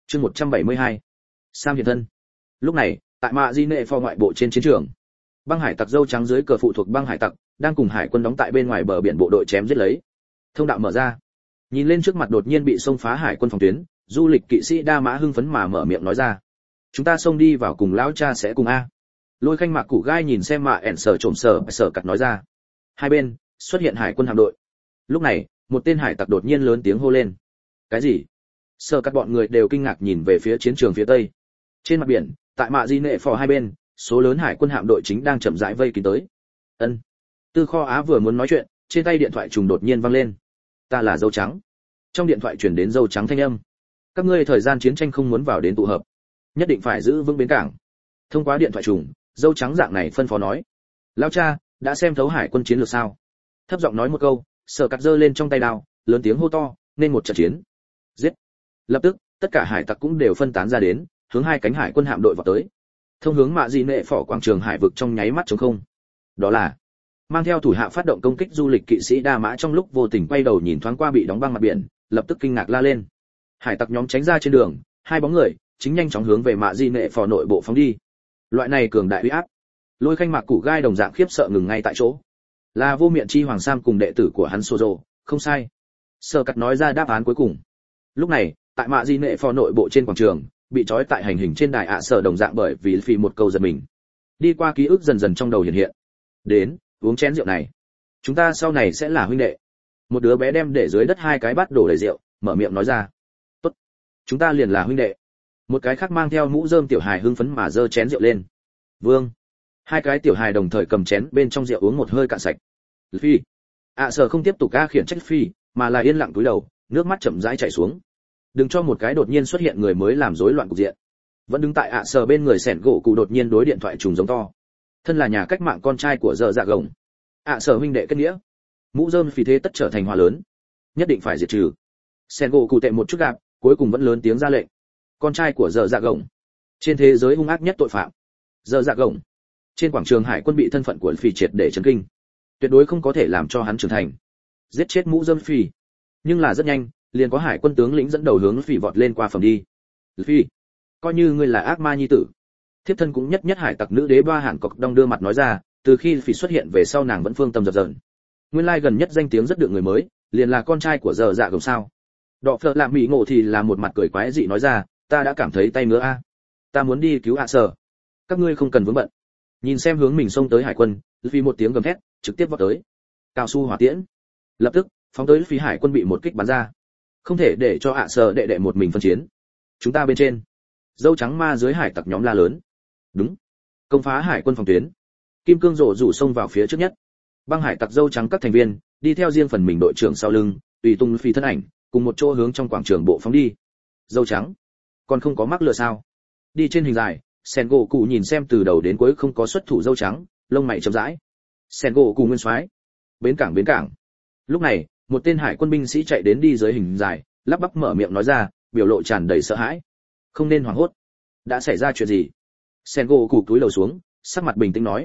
Chương 172. Sam hiện thân. Lúc này, tại Mạ Di Nệ Phò ngoại bộ trên chiến trường, băng hải tặc dâu trắng dưới cờ phụ thuộc băng hải tặc đang cùng hải quân đóng tại bên ngoài bờ biển bộ đội chém giết lấy. Thông đạo mở ra. Nhìn lên trước mặt đột nhiên bị xông phá hải quân phòng tuyến, du lịch kỵ sĩ Đa Mã hưng phấn mà mở miệng nói ra: "Chúng ta xông đi vào cùng lão cha sẽ cùng a." Lôi Khanh Mạc Củ Gai nhìn xem Mạ ẻn sở trộm sở cặt nói ra. Hai bên xuất hiện hải quân hạm đội. Lúc này, một tên hải tặc đột nhiên lớn tiếng hô lên: "Cái gì?" Sở cặt bọn người đều kinh ngạc nhìn về phía chiến trường phía tây. Trên mặt biển, tại Mạ Di Nệ Phò hai bên, số lớn hải quân hạm đội chính đang chậm rãi vây kín tới. Ân. Tư Kho Á vừa muốn nói chuyện, trên tay điện thoại trùng đột nhiên vang lên. "Ta là dâu trắng." Trong điện thoại truyền đến dâu trắng thanh âm. "Các ngươi thời gian chiến tranh không muốn vào đến tụ hợp, nhất định phải giữ vững bến cảng." Thông qua điện thoại trùng, dâu trắng dạng này phân phó nói. "Lão cha, đã xem thấu hải quân chiến lược sao?" Thấp giọng nói một câu, Sở Cắt giơ lên trong tay đao, lớn tiếng hô to, nên một trận chiến. Giết. Lập tức, tất cả hải tặc cũng đều phân tán ra đến, hướng hai cánh hải quân hạm đội vào tới. Thông hướng Mạ Dị Nệ Phò quảng trường hải vực trong nháy mắt trống không. Đó là mang theo thủ hạ phát động công kích du lịch kỵ sĩ Đa Mã trong lúc vô tình quay đầu nhìn thoáng qua bị đóng băng mặt biển, lập tức kinh ngạc la lên. Hải tặc nhóm tránh ra trên đường, hai bóng người chính nhanh chóng hướng về Mạ Dị Nệ Phò nội bộ phóng đi. Loại này cường đại uy áp, Lôi Khanh Mạc Củ Gai đồng dạng khiếp sợ ngừng ngay tại chỗ. Là Vô Miện Chi Hoàng Sam cùng đệ tử của hắn Sozo, không sai. Sở Cắt nói ra đáp án cuối cùng. Lúc này, tại Mạ Dị Nệ Phò nội bộ trên quảng trường, bị trói tại hành hình trên đài sở đồng dạng bởi vì phì một câu giật mình. Đi qua ký ức dần dần trong đầu hiện hiện. Đến, uống chén rượu này. Chúng ta sau này sẽ là huynh đệ. Một đứa bé đem để dưới đất hai cái bát đổ đầy rượu, mở miệng nói ra. Tốt, chúng ta liền là huynh đệ. Một cái khác mang theo mũ rơm tiểu hài hưng phấn mà giơ chén rượu lên. Vương. Hai cái tiểu hài đồng thời cầm chén bên trong rượu uống một hơi cạn sạch. Phi. Sở không tiếp tục khiển trách Phi, mà là yên lặng cúi đầu, nước mắt chậm rãi chảy xuống. Đừng cho một cái đột nhiên xuất hiện người mới làm rối loạn cục diện. Vẫn đứng tại Sở bên người Sẻn gỗ cụ đột nhiên đối điện thoại trùng giống to. Thân là nhà cách mạng con trai của Dở Dạ Gồng. Sở huynh đệ kết nghĩa. Mũ rơm Phi thế tất trở thành hòa lớn, nhất định phải diệt trừ. Sẻn gỗ cụ tệ một chút gạp, cuối cùng vẫn lớn tiếng ra lệnh. Con trai của Dở Dạ Gồng, trên thế giới hung ác nhất tội phạm. Dở Dạ Gồng. Trên quảng trường hải quân bị thân phận của Phi triệt để chấn kinh, tuyệt đối không có thể làm cho hắn trưởng thành. Giết chết mũ rơm Phi. Nhưng là rất nhanh, liền có hải quân tướng lĩnh dẫn đầu hướng Phi vọt lên qua phẩm đi. Phi, coi như ngươi là ác ma nhi tử. Thiếp thân cũng nhất hải tặc nữ đế Ba Hàn Cọc Đông đưa mặt nói ra, từ khi Phi xuất hiện về sau nàng vẫn phương tâm dập dờn. Nguyên lai gần nhất danh tiếng rất được người mới, liền là con trai của Dở Dạ Gồng sao? Đọ Phở Lạm Mỹ Ngộ thì là một mặt cười quái dị nói ra, ta đã cảm thấy tay ngứa a. Ta muốn đi cứu Sở. Các ngươi không cần vướng bận. Nhìn xem hướng mình xông tới hải quân, Phi một tiếng gầm thét, trực tiếp vọt tới. Cao su hỏa tiễn. Lập tức, phóng tới Phi hải quân bị một kích bắn ra. Không thể để cho Sở đệ đệ một mình phân chiến. Chúng ta bên trên. Dâu trắng ma dưới hải tặc nhóm la lớn. Đúng. Công phá hải quân phòng tuyến. Kim cương rổ rủ xông vào phía trước nhất. Băng hải tặc dâu trắng các thành viên đi theo riêng phần mình đội trưởng sau lưng, tùy tung Phi thân ảnh, cùng một chỗ hướng trong quảng trường bộ phóng đi. Dâu trắng, còn không có mắc lừa sao? Đi trên hình dài, Sen gỗ cụ nhìn xem từ đầu đến cuối không có xuất thủ dâu trắng, lông mày chậm rãi. Sen gỗ cụ nguyên soái. Bến cảng. Lúc này, một tên hải quân binh sĩ chạy đến đi dưới hình dài, lắp bắp mở miệng nói ra, biểu lộ tràn đầy sợ hãi. Không nên hoảng hốt. Đã xảy ra chuyện gì? Sen gỗ cụ cúi đầu xuống, sắc mặt bình tĩnh nói.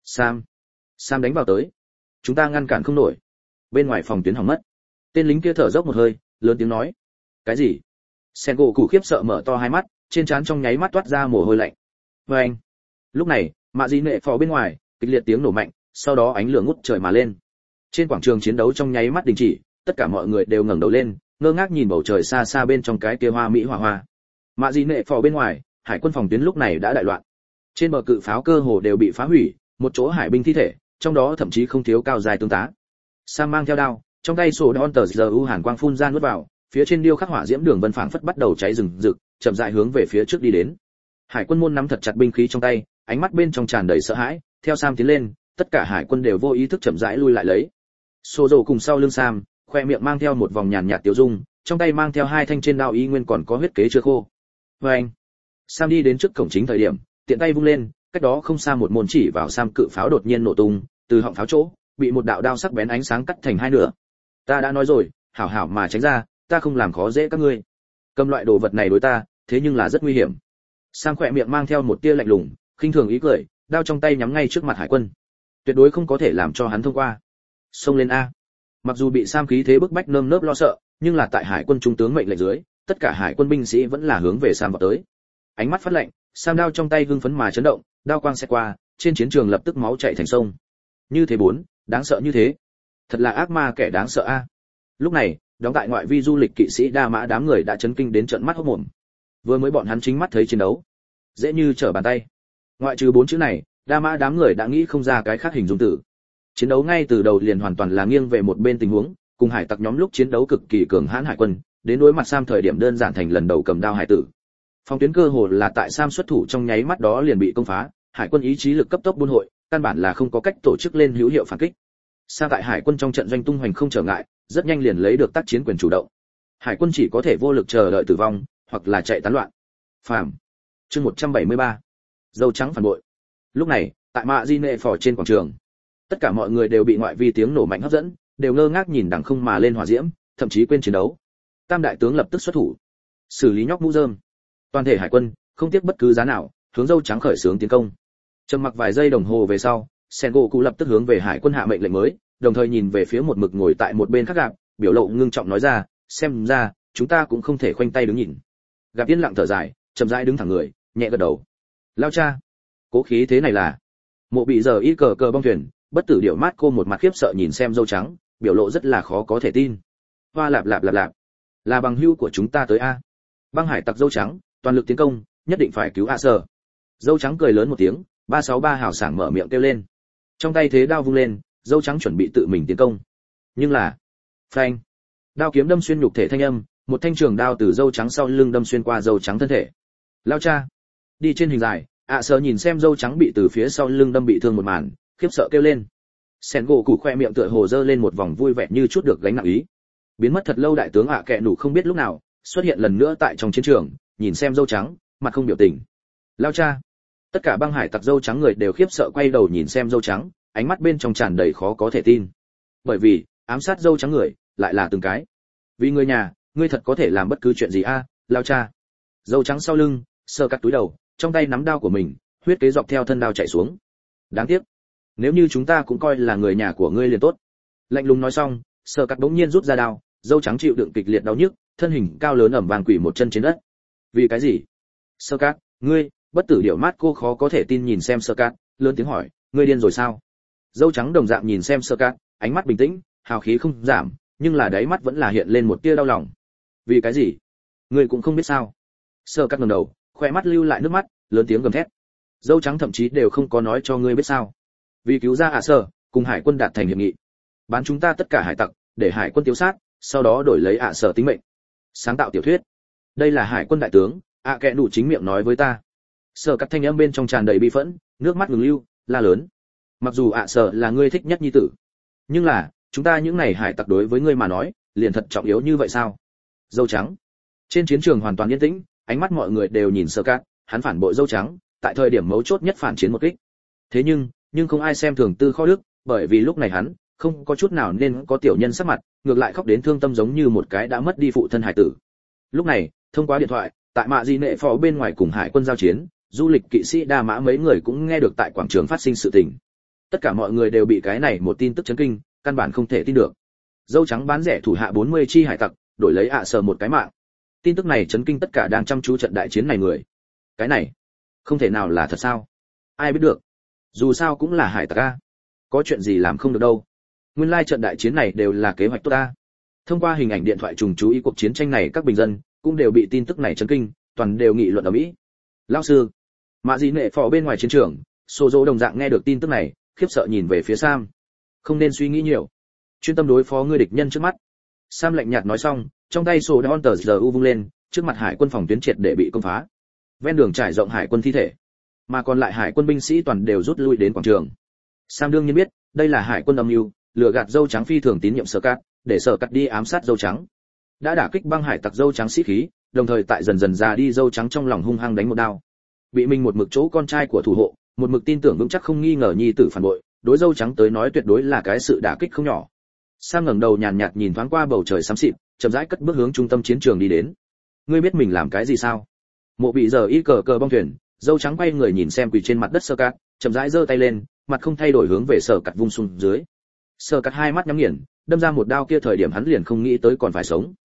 Sam đánh vào tới. Chúng ta ngăn cản không nổi. Bên ngoài phòng tuyến hỏng mất. Tên lính kia thở dốc một hơi, lớn tiếng nói. Cái gì? Sen gỗ cụ khiếp sợ mở to hai mắt, trên trán trong nháy mắt toát ra mồ hôi lạnh. Vâng. Lúc này, Mạ Dị Nệ Phò bên ngoài, kịch liệt tiếng nổ mạnh, sau đó ánh lửa ngút trời mà lên. Trên quảng trường chiến đấu trong nháy mắt đình chỉ, tất cả mọi người đều ngẩng đầu lên, ngơ ngác nhìn bầu trời xa xa bên trong cái kia hoa mỹ hỏa hoa. Mạ Dị Nệ Phò bên ngoài, hải quân phòng tuyến lúc này đã đại loạn. Trên bờ cự pháo cơ hồ đều bị phá hủy, một chỗ hải binh thi thể, trong đó thậm chí không thiếu cao dài tướng tá. Sam mang theo đao, trong tay sổ đòn tờ giờ u hàn quang phun ra nuốt vào, phía trên điêu khắc hỏa diễm đường vân phảng phất bắt đầu cháy rừng rực, chậm rãi hướng về phía trước đi đến. Hải quân môn nắm thật chặt binh khí trong tay, ánh mắt bên trong tràn đầy sợ hãi, theo Sam tiến lên, tất cả hải quân đều vô ý thức chậm rãi lui lại lấy. Sozo cùng sau lưng Sam, khoe miệng mang theo một vòng nhàn nhạt tiêu dung, trong tay mang theo hai thanh trên đao y nguyên còn có huyết kế chưa khô. Anh. Sam đi đến trước cổng chính thời điểm, tiện tay vung lên, cách đó không xa một môn chỉ vào Sam cự pháo đột nhiên nổ tung, từ họng pháo chỗ, bị một đạo đao sắc bén ánh sáng cắt thành hai nửa. Ta đã nói rồi, hảo hảo mà tránh ra, ta không làm khó dễ các ngươi. Cầm loại đồ vật này đối ta, thế nhưng là rất nguy hiểm. Sam khỏe miệng mang theo một tia lạnh lùng, khinh thường ý cười, đao trong tay nhắm ngay trước mặt hải quân. Tuyệt đối không có thể làm cho hắn thông qua. Xông lên a. Mặc dù bị Sam khí thế bức bách nơm nớp lo sợ, nhưng là tại hải quân trung tướng mệnh lệnh dưới, tất cả hải quân binh sĩ vẫn là hướng về Sam vào tới. Ánh mắt phát lạnh, Sam đao trong tay hưng phấn mà chấn động, đao quang sẽ qua, trên chiến trường lập tức máu chảy thành sông. Như thế bốn, đáng sợ như thế. Thật là ác ma kẻ đáng sợ a. Lúc này, đóng tại ngoại vi du lịch kỵ sĩ Đa Mã đám người đã chấn kinh đến trợn mắt hốt mồm. Vừa mới bọn hắn chính mắt thấy chiến đấu, dễ như trở bàn tay. Ngoại trừ 4 chữ này, Đa Mã đám người đã nghĩ không ra cái khác hình dung từ. Chiến đấu ngay từ đầu liền hoàn toàn là nghiêng về một bên tình huống, cùng hải tặc nhóm lúc chiến đấu cực kỳ cường hãn hải quân, đến đối mặt Sam thời điểm đơn giản thành lần đầu cầm đao hải tử. Phòng tuyến cơ hồ là tại Sam xuất thủ trong nháy mắt đó liền bị công phá, hải quân ý chí lực cấp tốc buôn hội, căn bản là không có cách tổ chức lên hữu hiệu phản kích. Sam tại hải quân trong trận doanh tung hoành không trở ngại, rất nhanh liền lấy được tác chiến quyền chủ động. Hải quân chỉ có thể vô lực chờ đợi tử vong, hoặc là chạy tán loạn. Phàm. Chương 173. Dâu trắng phản bội. Lúc này, tại Mạ Di Nệ Phò trên quảng trường, tất cả mọi người đều bị ngoại vi tiếng nổ mạnh hấp dẫn, đều ngơ ngác nhìn đằng không mà lên hỏa diễm, thậm chí quên chiến đấu. Tam đại tướng lập tức xuất thủ, xử lý nhóc mũ rơm. Toàn thể hải quân không tiếc bất cứ giá nào, hướng dâu trắng khởi xướng tiến công. Trầm mặc vài giây đồng hồ về sau, Sengoku lập tức hướng về hải quân hạ mệnh lệnh mới, đồng thời nhìn về phía một mực ngồi tại một bên khác Gạp, biểu lộ ngưng trọng nói ra, xem ra chúng ta cũng không thể khoanh tay đứng nhìn. Gạp yên lặng thở dài, chậm rãi đứng thẳng người, nhẹ gật đầu. Lao cha, cố khí thế này là? Mộ bị giờ y cờ cờ bong thuyền, bất tử điệu mát cô một mặt khiếp sợ nhìn xem dâu trắng, biểu lộ rất là khó có thể tin. Hoa lạp lạp lạp lạp, là bằng hữu của chúng ta tới a. Băng hải tặc dâu trắng, toàn lực tiến công, nhất định phải cứu A Sở. Dâu trắng cười lớn một tiếng, 363 hào sảng mở miệng kêu lên. Trong tay thế đao vung lên, dâu trắng chuẩn bị tự mình tiến công. Nhưng là, phanh, đao kiếm đâm xuyên nhục thể thanh âm, một thanh trường đao từ dâu trắng sau lưng đâm xuyên qua dâu trắng thân thể. Lao cha, đi trên hình dài, ạ Sở nhìn xem dâu trắng bị từ phía sau lưng đâm bị thương một màn, khiếp sợ kêu lên. Sengoku khoe miệng tựa hồ dơ lên một vòng vui vẻ như chút được gánh nặng ý. Biến mất thật lâu đại tướng ạ kẹ nủ không biết lúc nào xuất hiện lần nữa tại trong chiến trường, nhìn xem dâu trắng, mặt không biểu tình. Lao cha, tất cả băng hải tặc dâu trắng người đều khiếp sợ quay đầu nhìn xem dâu trắng, ánh mắt bên trong tràn đầy khó có thể tin. Bởi vì ám sát dâu trắng người lại là từng cái. Vì người nhà, ngươi thật có thể làm bất cứ chuyện gì a, Lao cha. Dâu trắng sau lưng, sờ cắt túi đầu, trong tay nắm đao của mình, huyết kế dọc theo thân đao chảy xuống. Đáng tiếc, nếu như chúng ta cũng coi là người nhà của ngươi liền tốt. Lạnh lùng nói xong, sờ cắt bỗng nhiên rút ra đao, dâu trắng chịu đựng kịch liệt đau nhức, thân hình cao lớn ẩm vàng quỷ một chân trên đất. Vì cái gì? Sơ cát, ngươi, bất tử điệu mát cô khó có thể tin nhìn xem sơ cát, lớn tiếng hỏi, ngươi điên rồi sao? Dâu trắng đồng dạng nhìn xem sơ cát, ánh mắt bình tĩnh, hào khí không giảm, nhưng là đáy mắt vẫn là hiện lên một tia đau lòng. Vì cái gì? Ngươi cũng không biết sao? Sơ cát ngẩng đầu, khoe mắt lưu lại nước mắt, lớn tiếng gầm thét. Dâu trắng thậm chí đều không có nói cho ngươi biết sao? Vì cứu ra Sở, cùng hải quân đạt thành hiệp nghị, bán chúng ta tất cả hải tặc, để hải quân tiêu sát, sau đó đổi lấy Sở tính mệnh. Sáng tạo tiểu thuyết. Đây là hải quân đại tướng, kẹ đủ chính miệng nói với ta. Sở cắt thanh âm bên trong tràn đầy bi phẫn, nước mắt ngừng lưu, la lớn. Mặc dù Sở là ngươi thích nhất nhi tử, nhưng là chúng ta những này hải tặc đối với ngươi mà nói, liền thật trọng yếu như vậy sao? Dâu trắng. Trên chiến trường hoàn toàn yên tĩnh, ánh mắt mọi người đều nhìn Sở cắt, hắn phản bội dâu trắng, tại thời điểm mấu chốt nhất phản chiến một kích. Thế nhưng không ai xem thường Tư Kho Đức, bởi vì lúc này hắn không có chút nào nên có tiểu nhân sắc mặt, ngược lại khóc đến thương tâm giống như một cái đã mất đi phụ thân hải tử. Lúc này, thông qua điện thoại, tại Mạ Di Nệ Phò bên ngoài cùng hải quân giao chiến, du lịch kỵ sĩ Đa Mã mấy người cũng nghe được tại quảng trường phát sinh sự tình. Tất cả mọi người đều bị cái này một tin tức chấn kinh, căn bản không thể tin được. Dâu trắng bán rẻ thủ hạ 40 chi hải tặc, đổi lấy Sở một cái mạng. Tin tức này chấn kinh tất cả đang chăm chú trận đại chiến này người. Cái này, không thể nào là thật sao? Ai biết được? Dù sao cũng là hải tặc a. Có chuyện gì làm không được đâu. Nguyên lai trận đại chiến này đều là kế hoạch tốt a. Thông qua hình ảnh điện thoại trùng chú ý cuộc chiến tranh này, các bình dân cũng đều bị tin tức này chấn kinh, toàn đều nghị luận ở mỹ. Lão sư, Mạ Dị Nệ Phò bên ngoài chiến trường, Sô Dỗ đồng dạng nghe được tin tức này, khiếp sợ nhìn về phía Sam. Không nên suy nghĩ nhiều, chuyên tâm đối phó ngươi địch nhân trước mắt. Sam lạnh nhạt nói xong, trong tay sổ đón tờ giờ u vung lên, trước mặt hải quân phòng tuyến triệt để bị công phá. Ven đường trải rộng hải quân thi thể, mà còn lại hải quân binh sĩ toàn đều rút lui đến quảng trường. Sam đương nhiên biết, đây là hải quân âm mưu, lừa gạt dâu trắng phi thường tín nhiệm Sở Cát, để Sở Cát đi ám sát dâu trắng. Đã đả kích băng hải tặc dâu trắng sĩ khí, đồng thời tại dần dần già đi dâu trắng trong lòng hung hăng đánh một đao. Bị mình một mực chỗ con trai của thủ hộ, một mực tin tưởng vững chắc không nghi ngờ nhi tử phản bội, đối dâu trắng tới nói tuyệt đối là cái sự đả kích không nhỏ. Sam ngẩng đầu nhàn nhạt nhìn thoáng qua bầu trời xám xịt, chậm rãi cất bước hướng trung tâm chiến trường đi đến. Ngươi biết mình làm cái gì sao? Mộ bị giờ y cờ cờ bong thuyền, dâu trắng quay người nhìn xem quỳ trên mặt đất Sở Cát, chậm rãi giơ tay lên, mặt không thay đổi hướng về Sở Cát vung xuống dưới. Sở Cát hai mắt nhắm nghiền, đâm ra một đao kia thời điểm hắn liền không nghĩ tới còn phải sống.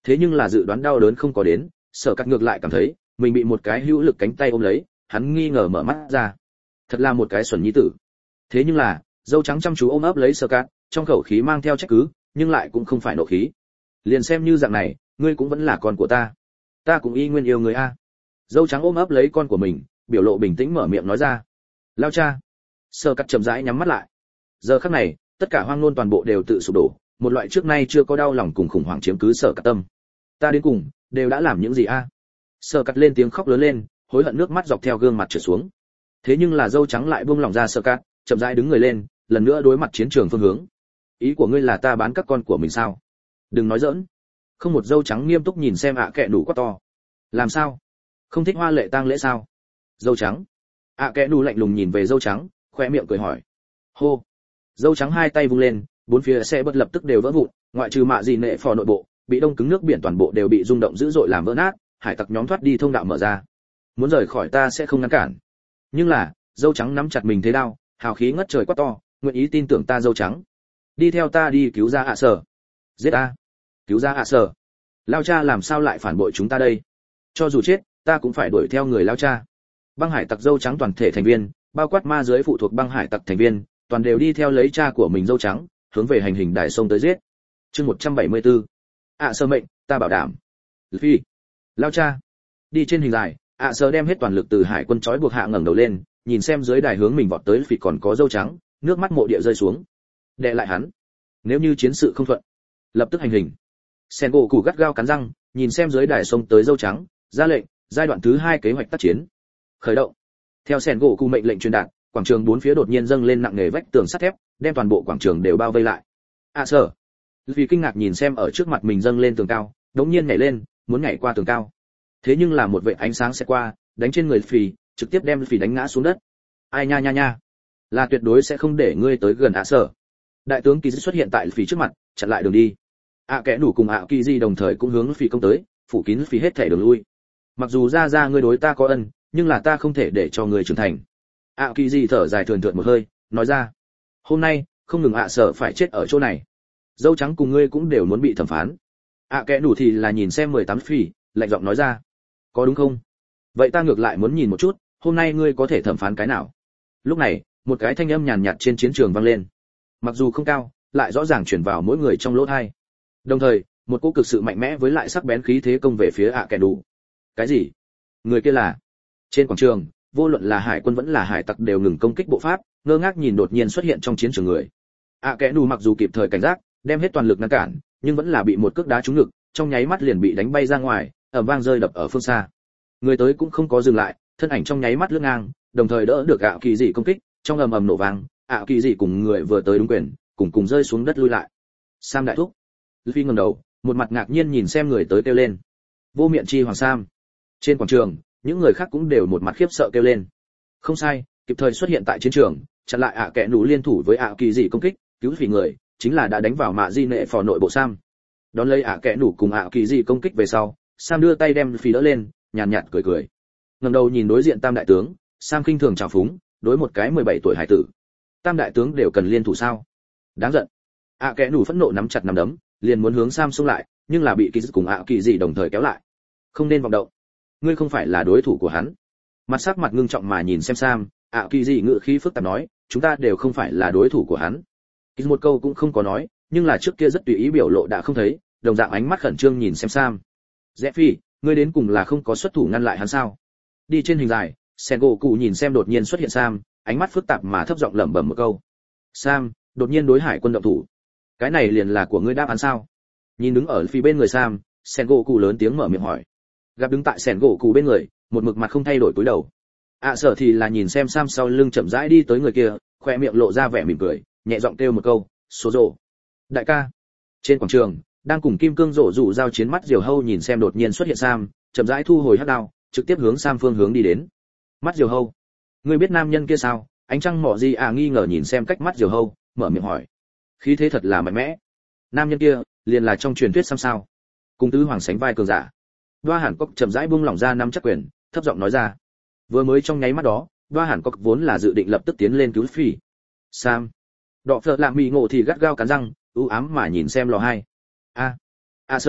Thế nhưng là dự đoán đau đớn không có đến, Sở Cắt ngược lại cảm thấy mình bị một cái hữu lực cánh tay ôm lấy, hắn nghi ngờ mở mắt ra. Thật là một cái xuẩn nhi tử. Thế nhưng là, dâu trắng chăm chú ôm ấp lấy Sở Cắt, trong khẩu khí mang theo trách cứ, nhưng lại cũng không phải nộ khí. Liền xem như dạng này, ngươi cũng vẫn là con của ta cũng y nguyên yêu người a. Dâu trắng ôm ấp lấy con của mình, biểu lộ bình tĩnh mở miệng nói ra. Lao cha. Sở Cắt chậm rãi nhắm mắt lại. Giờ khắc này, tất cả hoang nôn toàn bộ đều tự sụp đổ, một loại trước nay chưa có đau lòng cùng khủng hoảng chiếm cứ Sở Cắt tâm. Ta đến cùng đều đã làm những gì a? Sở Cắt lên tiếng khóc lớn lên, hối hận nước mắt dọc theo gương mặt trượt xuống. Thế nhưng là dâu trắng lại buông lòng ra Sở Cắt, chậm rãi đứng người lên, lần nữa đối mặt chiến trường phương hướng. Ý của ngươi là ta bán các con của mình sao? Đừng nói giỡn. Không, một dâu trắng nghiêm túc nhìn xem kẹ đủ quá to. Làm sao? Không thích hoa lệ tang lễ sao? Dâu trắng. Kẹ đủ lạnh lùng nhìn về dâu trắng, khoe miệng cười hỏi. Hô. Dâu trắng hai tay vung lên, bốn phía xe bất lập tức đều vỡ vụn, ngoại trừ mạ gì nệ phò nội bộ, bị đông cứng nước biển toàn bộ đều bị rung động dữ dội làm vỡ nát, hải tặc nhóm thoát đi thông đạo mở ra. Muốn rời khỏi ta sẽ không ngăn cản. Nhưng là, dâu trắng nắm chặt mình thế đao, hào khí ngất trời quát to, nguyện ý tin tưởng ta dâu trắng. Đi theo ta đi cứu ra Sở. Giết ta. Cứu ra Sở. Lao cha làm sao lại phản bội chúng ta đây? Cho dù chết, ta cũng phải đuổi theo người lao cha. Băng hải tặc dâu trắng toàn thể thành viên, bao quát ma giới phụ thuộc băng hải tặc thành viên, toàn đều đi theo lấy cha của mình dâu trắng, hướng về hành hình đài sông tới giết. Chương 174. Sở mệnh, ta bảo đảm. Phi. Lao cha. Đi trên hình dài, Sở đem hết toàn lực từ hải quân trói buộc hạ ngẩng đầu lên, nhìn xem dưới đài hướng mình vọt tới Phi còn có dâu trắng, nước mắt mộ địa rơi xuống. Đè lại hắn. Nếu như chiến sự không thuận, lập tức hành hình. Sen gỗ củ gắt gao cắn răng, nhìn xem dưới đài sông tới dâu trắng, ra lệnh, giai đoạn thứ 2 kế hoạch tác chiến. Khởi động. Theo Sen gỗ củ mệnh lệnh truyền đạt, quảng trường bốn phía đột nhiên dâng lên nặng nề vách tường sắt thép, đem toàn bộ quảng trường đều bao vây lại. Sở. Vì kinh ngạc nhìn xem ở trước mặt mình dâng lên tường cao, đống nhiên nhảy lên, muốn nhảy qua tường cao. Thế nhưng là một vệt ánh sáng sẽ qua, đánh trên người Phì, trực tiếp đem Phì đánh ngã xuống đất. Ai nha nha nha, là tuyệt đối sẽ không để ngươi tới gần Sở. Đại tướng Kỳ xuất hiện tại Phì trước mặt, chặn lại đường đi. Kẽ đủ cùng Kỳ Di đồng thời cũng hướng Phì công tới, phủ kín Phì hết thể đường lui. Mặc dù ra ngươi đối ta có ân, nhưng là ta không thể để cho ngươi trưởng thành. Kỳ Di thở dài thườn thượt một hơi, nói ra. Hôm nay, không ngừng Sở phải chết ở chỗ này. Dâu trắng cùng ngươi cũng đều muốn bị thẩm phán. Kẽ đủ thì là nhìn xem 18 Phì, lạnh giọng nói ra. Có đúng không? Vậy ta ngược lại muốn nhìn một chút, hôm nay ngươi có thể thẩm phán cái nào? Lúc này, một cái thanh âm nhàn nhạt trên chiến trường vang lên. Mặc dù không cao, lại rõ ràng truyền vào mỗi người trong lỗ tai. Đồng thời, một cỗ cực sự mạnh mẽ với lại sắc bén khí thế công về phía kẻ đủ. Cái gì? Người kia là? Trên quảng trường, vô luận là hải quân vẫn là hải tặc đều ngừng công kích bộ pháp, ngơ ngác nhìn đột nhiên xuất hiện trong chiến trường người. Kẻ đủ mặc dù kịp thời cảnh giác, đem hết toàn lực ngăn cản, nhưng vẫn là bị một cước đá trúng ngực, trong nháy mắt liền bị đánh bay ra ngoài, ầm vang rơi đập ở phương xa. Người tới cũng không có dừng lại, thân ảnh trong nháy mắt lướt ngang, đồng thời đỡ được Kỳ Dị công kích, trong ầm ầm nổ vang, Kỳ Dị cùng người vừa tới đúng quyền, cùng rơi xuống đất lui lại. Sam đại thúc. Luffy ngẩng đầu, một mặt ngạc nhiên nhìn xem người tới kêu lên. Vô miệng chi hoàng Sam. Trên quảng trường, những người khác cũng đều một mặt khiếp sợ kêu lên. Không sai, kịp thời xuất hiện tại chiến trường, chặn lại kẻ nụ liên thủ với Kỳ Dị công kích, cứu Luffy người, chính là đã đánh vào mạ di nệ phò nội bộ Sam. Đón lấy kẻ nụ cùng Kỳ Dị công kích về sau, Sam đưa tay đem Luffy đỡ lên, nhàn nhạt cười cười. Ngẩng đầu nhìn đối diện Tam đại tướng, Sam khinh thường chào phúng, đối một cái 17 tuổi hải tử. Tam đại tướng đều cần liên thủ sao? Đáng giận. Kẻ nụ phẫn nộ nắm chặt nắm đấm, liền muốn hướng Sam xông lại, nhưng là bị Kỳ Dị cùng Kỳ Dị đồng thời kéo lại. Không nên vọng động. Ngươi không phải là đối thủ của hắn. Mặt sắc mặt ngưng trọng mà nhìn xem Sam, Kỳ Dị ngữ khí phức tạp nói, chúng ta đều không phải là đối thủ của hắn. Kỳ Dị một câu cũng không có nói, nhưng là trước kia rất tùy ý biểu lộ đã không thấy, đồng dạng ánh mắt khẩn trương nhìn xem Sam. Phi, ngươi đến cùng là không có xuất thủ ngăn lại hắn sao? Đi trên hình dài, Sengoku nhìn xem đột nhiên xuất hiện Sam, ánh mắt phức tạp mà thấp giọng lẩm bẩm một câu. Sam, đột nhiên đối hải quân động thủ. Cái này liền là của ngươi đáp án sao? Nhìn đứng ở phía bên người Sam, Sengoku lớn tiếng mở miệng hỏi. Gặp đứng tại Sengoku bên người, một mực mặt không thay đổi cúi đầu. Sở thì là nhìn xem Sam sau lưng chậm rãi đi tới người kia, khoe miệng lộ ra vẻ mỉm cười, nhẹ giọng kêu một câu, "Số rồ." Đại ca. Trên quảng trường, đang cùng kim cương rổ rủ giao chiến mắt diều hâu nhìn xem đột nhiên xuất hiện Sam, chậm rãi thu hồi hắc đao, trực tiếp hướng Sam phương hướng đi đến. Mắt diều hâu, ngươi biết nam nhân kia sao? Ánh trăng mỏ gì nghi ngờ nhìn xem cách mắt diều hâu, mở miệng hỏi. Khí thế thật là mạnh mẽ. Nam nhân kia, liền là trong truyền thuyết Sam sao? Cùng tứ hoàng sánh vai cường giả. Đoa Hàn Cốc chậm rãi buông lỏng ra nắm chắc quyền, thấp giọng nói ra. Vừa mới trong nháy mắt đó, Đoa Hàn Cốc vốn là dự định lập tức tiến lên cứu Phi. Sam. Đọ Phật Lạm Mị Ngộ thì gắt gao cắn răng, u ám mà nhìn xem lò hai. Sơ,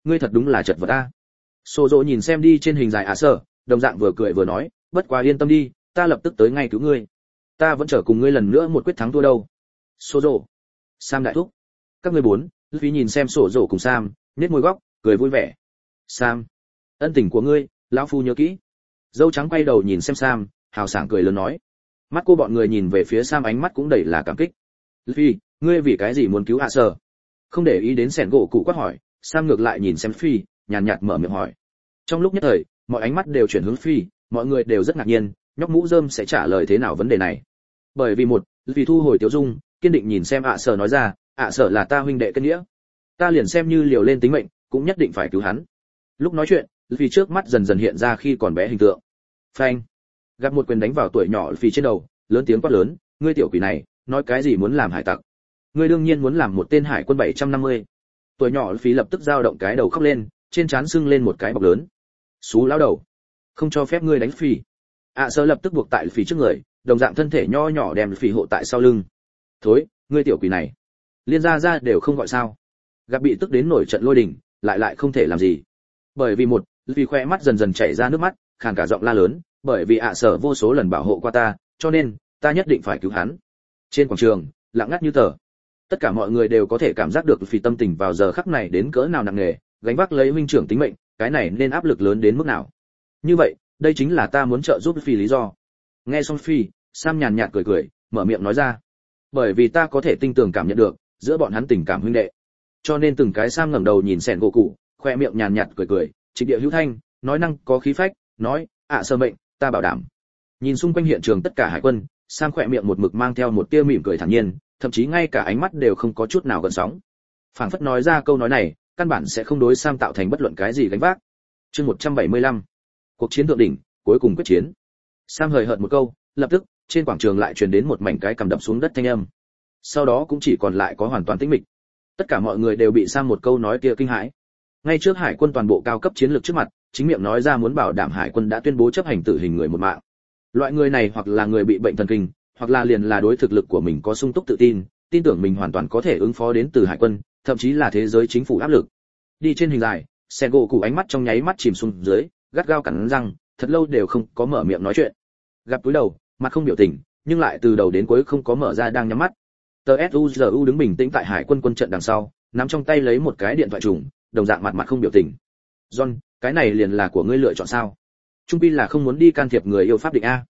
ngươi thật đúng là chật vật a. Sô dỗ nhìn xem đi trên hình dài ạ sở, đồng dạng vừa cười vừa nói, bất quá yên tâm đi, ta lập tức tới ngay cứu ngươi. Ta vẫn chờ cùng ngươi lần nữa một quyết thắng thua đâu. Sô dỗ, Sam đại thúc, các ngươi bốn. Luffy nhìn xem Sô dỗ cùng Sam, nét môi góc, cười vui vẻ. Sam, ân tình của ngươi, lão phu nhớ kỹ. Dâu trắng quay đầu nhìn xem Sam, hào sảng cười lớn nói. Mắt cô bọn người nhìn về phía Sam, ánh mắt cũng đầy là cảm kích. Luffy, ngươi vì cái gì muốn cứu ạ sở? Không để ý đến sẻn gỗ cụ quát hỏi, Sam ngược lại nhìn xem Phi, nhàn nhạt mở miệng hỏi. Trong lúc nhất thời, mọi ánh mắt đều chuyển hướng Phi, mọi người đều rất ngạc nhiên, nhóc mũ rơm sẽ trả lời thế nào vấn đề này. Bởi vì một, vì thu hồi Tiểu Dung, kiên định nhìn xem ạ sở nói ra, ạ sở là ta huynh đệ kết nghĩa, ta liền xem như liều lên tính mệnh, cũng nhất định phải cứu hắn. Lúc nói chuyện, vì trước mắt dần dần hiện ra khi còn bé hình tượng. Phanh, gặp một quyền đánh vào tuổi nhỏ Phi trên đầu, lớn tiếng quát lớn, ngươi tiểu quỷ này, nói cái gì muốn làm hải tặc? Ngươi đương nhiên muốn làm một tên hải quân 750. Tuổi nhỏ Phi lập tức dao động cái đầu khóc lên, trên trán sưng lên một cái bọc lớn. Xú lão đầu, không cho phép ngươi đánh Phi. ạ sở lập tức buộc tại Phi trước người, đồng dạng thân thể nho nhỏ đem Phi hộ tại sau lưng. Thối, ngươi tiểu quỷ này, liên gia ra đều không gọi sao? Gặp bị tức đến nổi trận lôi đình, lại không thể làm gì. Bởi vì một, Phi khoe mắt dần dần chảy ra nước mắt, khàn cả giọng la lớn, bởi vì ạ sở vô số lần bảo hộ qua ta, cho nên ta nhất định phải cứu hắn. Trên quảng trường, lặng ngắt như tờ. Tất cả mọi người đều có thể cảm giác được Phi tâm tình vào giờ khắc này đến cỡ nào nặng nề, gánh vác lấy huynh trưởng tính mệnh, cái này nên áp lực lớn đến mức nào. Như vậy, đây chính là ta muốn trợ giúp Phi lý do. Nghe xong Phi, Sam nhàn nhạt cười, mở miệng nói ra. Bởi vì ta có thể tinh tường cảm nhận được giữa bọn hắn tình cảm huynh đệ. Cho nên từng cái Sam ngẩng đầu nhìn sẻn gỗ cụ, khoe miệng nhàn nhạt cười, trịnh địa hữu thanh, nói năng có khí phách, nói, ạ sở mệnh, ta bảo đảm. Nhìn xung quanh hiện trường tất cả hải quân, Sam khoe miệng một mực mang theo một tia mỉm cười thản nhiên, thậm chí ngay cả ánh mắt đều không có chút nào gợn sóng. Phảng phất nói ra câu nói này, căn bản sẽ không đối Sam tạo thành bất luận cái gì gánh vác. Chương 175. Cuộc chiến thượng đỉnh, cuối cùng quyết chiến. Sam hời hợt một câu, lập tức, trên quảng trường lại truyền đến một mảnh cái cầm đập xuống đất thanh âm. Sau đó cũng chỉ còn lại có hoàn toàn tĩnh mịch. Tất cả mọi người đều bị Sam một câu nói kia kinh hãi. Ngay trước hải quân toàn bộ cao cấp chiến lược trước mặt, chính miệng nói ra muốn bảo đảm hải quân đã tuyên bố chấp hành tử hình người một mạng. Loại người này hoặc là người bị bệnh thần kinh, hoặc là liền là đối thực lực của mình có sung túc tự tin, tin tưởng mình hoàn toàn có thể ứng phó đến từ hải quân, thậm chí là thế giới chính phủ áp lực. Đi trên hình dài, Sengoku ánh mắt trong nháy mắt chìm xuống dưới, gắt gao cắn răng, thật lâu đều không có mở miệng nói chuyện. Gặp túi đầu, mặt không biểu tình, nhưng lại từ đầu đến cuối không có mở ra đang nhắm mắt. TSUZU đứng bình tĩnh tại hải quân quân trận đằng sau, nắm trong tay lấy một cái điện thoại trùng, đồng dạng mặt không biểu tình. John, cái này liền là của ngươi lựa chọn sao? Trung pi là không muốn đi can thiệp người yêu pháp định a.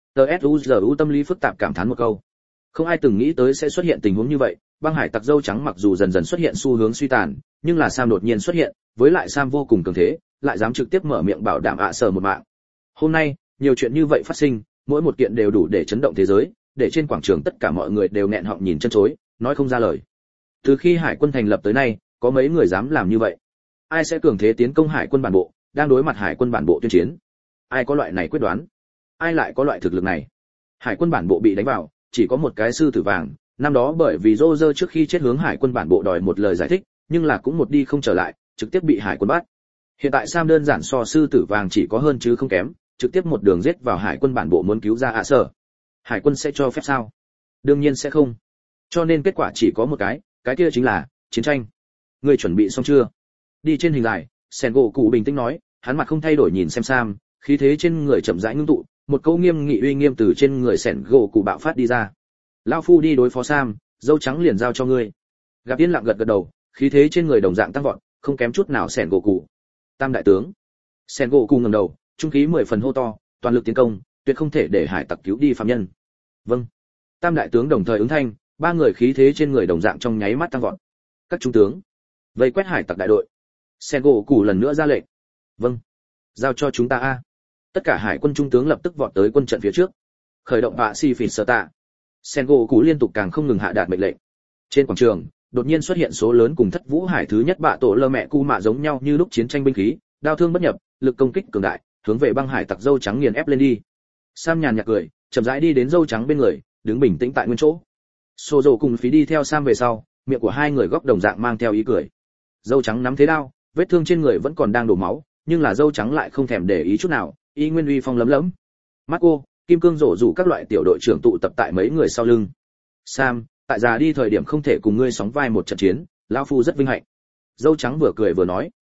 TSUZU tâm lý phức tạp cảm thán một câu. Không ai từng nghĩ tới sẽ xuất hiện tình huống như vậy, băng hải tặc dâu trắng mặc dù dần dần xuất hiện xu hướng suy tàn, nhưng là Sam đột nhiên xuất hiện, với lại Sam vô cùng cường thế, lại dám trực tiếp mở miệng bảo đảm ạ sở một mạng. Hôm nay, nhiều chuyện như vậy phát sinh, mỗi một kiện đều đủ để chấn động thế giới, để trên quảng trường tất cả mọi người đều nghẹn họng nhìn chân chối, nói không ra lời. Từ khi hải quân thành lập tới nay, có mấy người dám làm như vậy? Ai sẽ cường thế tiến công hải quân bản bộ, đang đối mặt hải quân bản bộ tuyên chiến? Ai có loại này quyết đoán? Ai lại có loại thực lực này? Hải quân bản bộ bị đánh vào, chỉ có một cái sư tử vàng, năm đó bởi vì Roger trước khi chết hướng hải quân bản bộ đòi một lời giải thích, nhưng là cũng một đi không trở lại, trực tiếp bị hải quân bắt. Hiện tại Sam đơn giản so sư tử vàng chỉ có hơn chứ không kém, trực tiếp một đường giết vào hải quân bản bộ muốn cứu ra ạ sở. Hải quân sẽ cho phép sao? Đương nhiên sẽ không. Cho nên kết quả chỉ có một cái kia chính là chiến tranh. Ngươi chuẩn bị xong chưa? Đi trên hình dài, Sengoku bình tĩnh nói, hắn mặt không thay đổi nhìn xem Sam, khí thế trên người chậm rãi ngưng tụ, một câu nghiêm nghị uy nghiêm từ trên người Sengoku bạo phát đi ra. Lão phu đi đối phó Sam, dâu trắng liền giao cho ngươi. Gặp yên lặng gật đầu, khí thế trên người đồng dạng tăng vọt, không kém chút nào Sengoku. Tam đại tướng. Sengoku ngẩng đầu, trung khí 10 phần hô to, toàn lực tiến công, tuyệt không thể để hải tặc cứu đi phạm nhân. Vâng. Tam đại tướng đồng thời ứng thanh, ba người khí thế trên người đồng dạng trong nháy mắt tăng vọt. Các trung tướng, vây quét hải tặc đại đội. Sengoku lần nữa ra lệnh. Vâng. Giao cho chúng ta a. Tất cả hải quân trung tướng lập tức vọt tới quân trận phía trước. Khởi động bạ si phỉ sở tạ. Sengoku liên tục càng không ngừng hạ đạt mệnh lệnh. Trên quảng trường, đột nhiên xuất hiện số lớn cùng Thất Vũ Hải thứ nhất bạ tổ lơ mẹ cu mạ giống nhau như lúc chiến tranh binh khí, đao thương bất nhập, lực công kích cường đại, hướng về băng hải tặc dâu trắng nghiền ép lên đi. Sam nhàn nhạt cười, chậm rãi đi đến dâu trắng bên người, đứng bình tĩnh tại nguyên chỗ. Sozo cùng Phí đi theo Sam về sau, miệng của hai người góc đồng dạng mang theo ý cười. Dâu trắng nắm thế đao, vết thương trên người vẫn còn đang đổ máu, nhưng là dâu trắng lại không thèm để ý chút nào, y nguyên uy phong lấm lấm. Marco, Kim Cương rổ rủ các loại tiểu đội trưởng tụ tập tại mấy người sau lưng. Sam, tại già đi thời điểm không thể cùng ngươi sóng vai một trận chiến, lão phu rất vinh hạnh. Dâu trắng vừa cười vừa nói.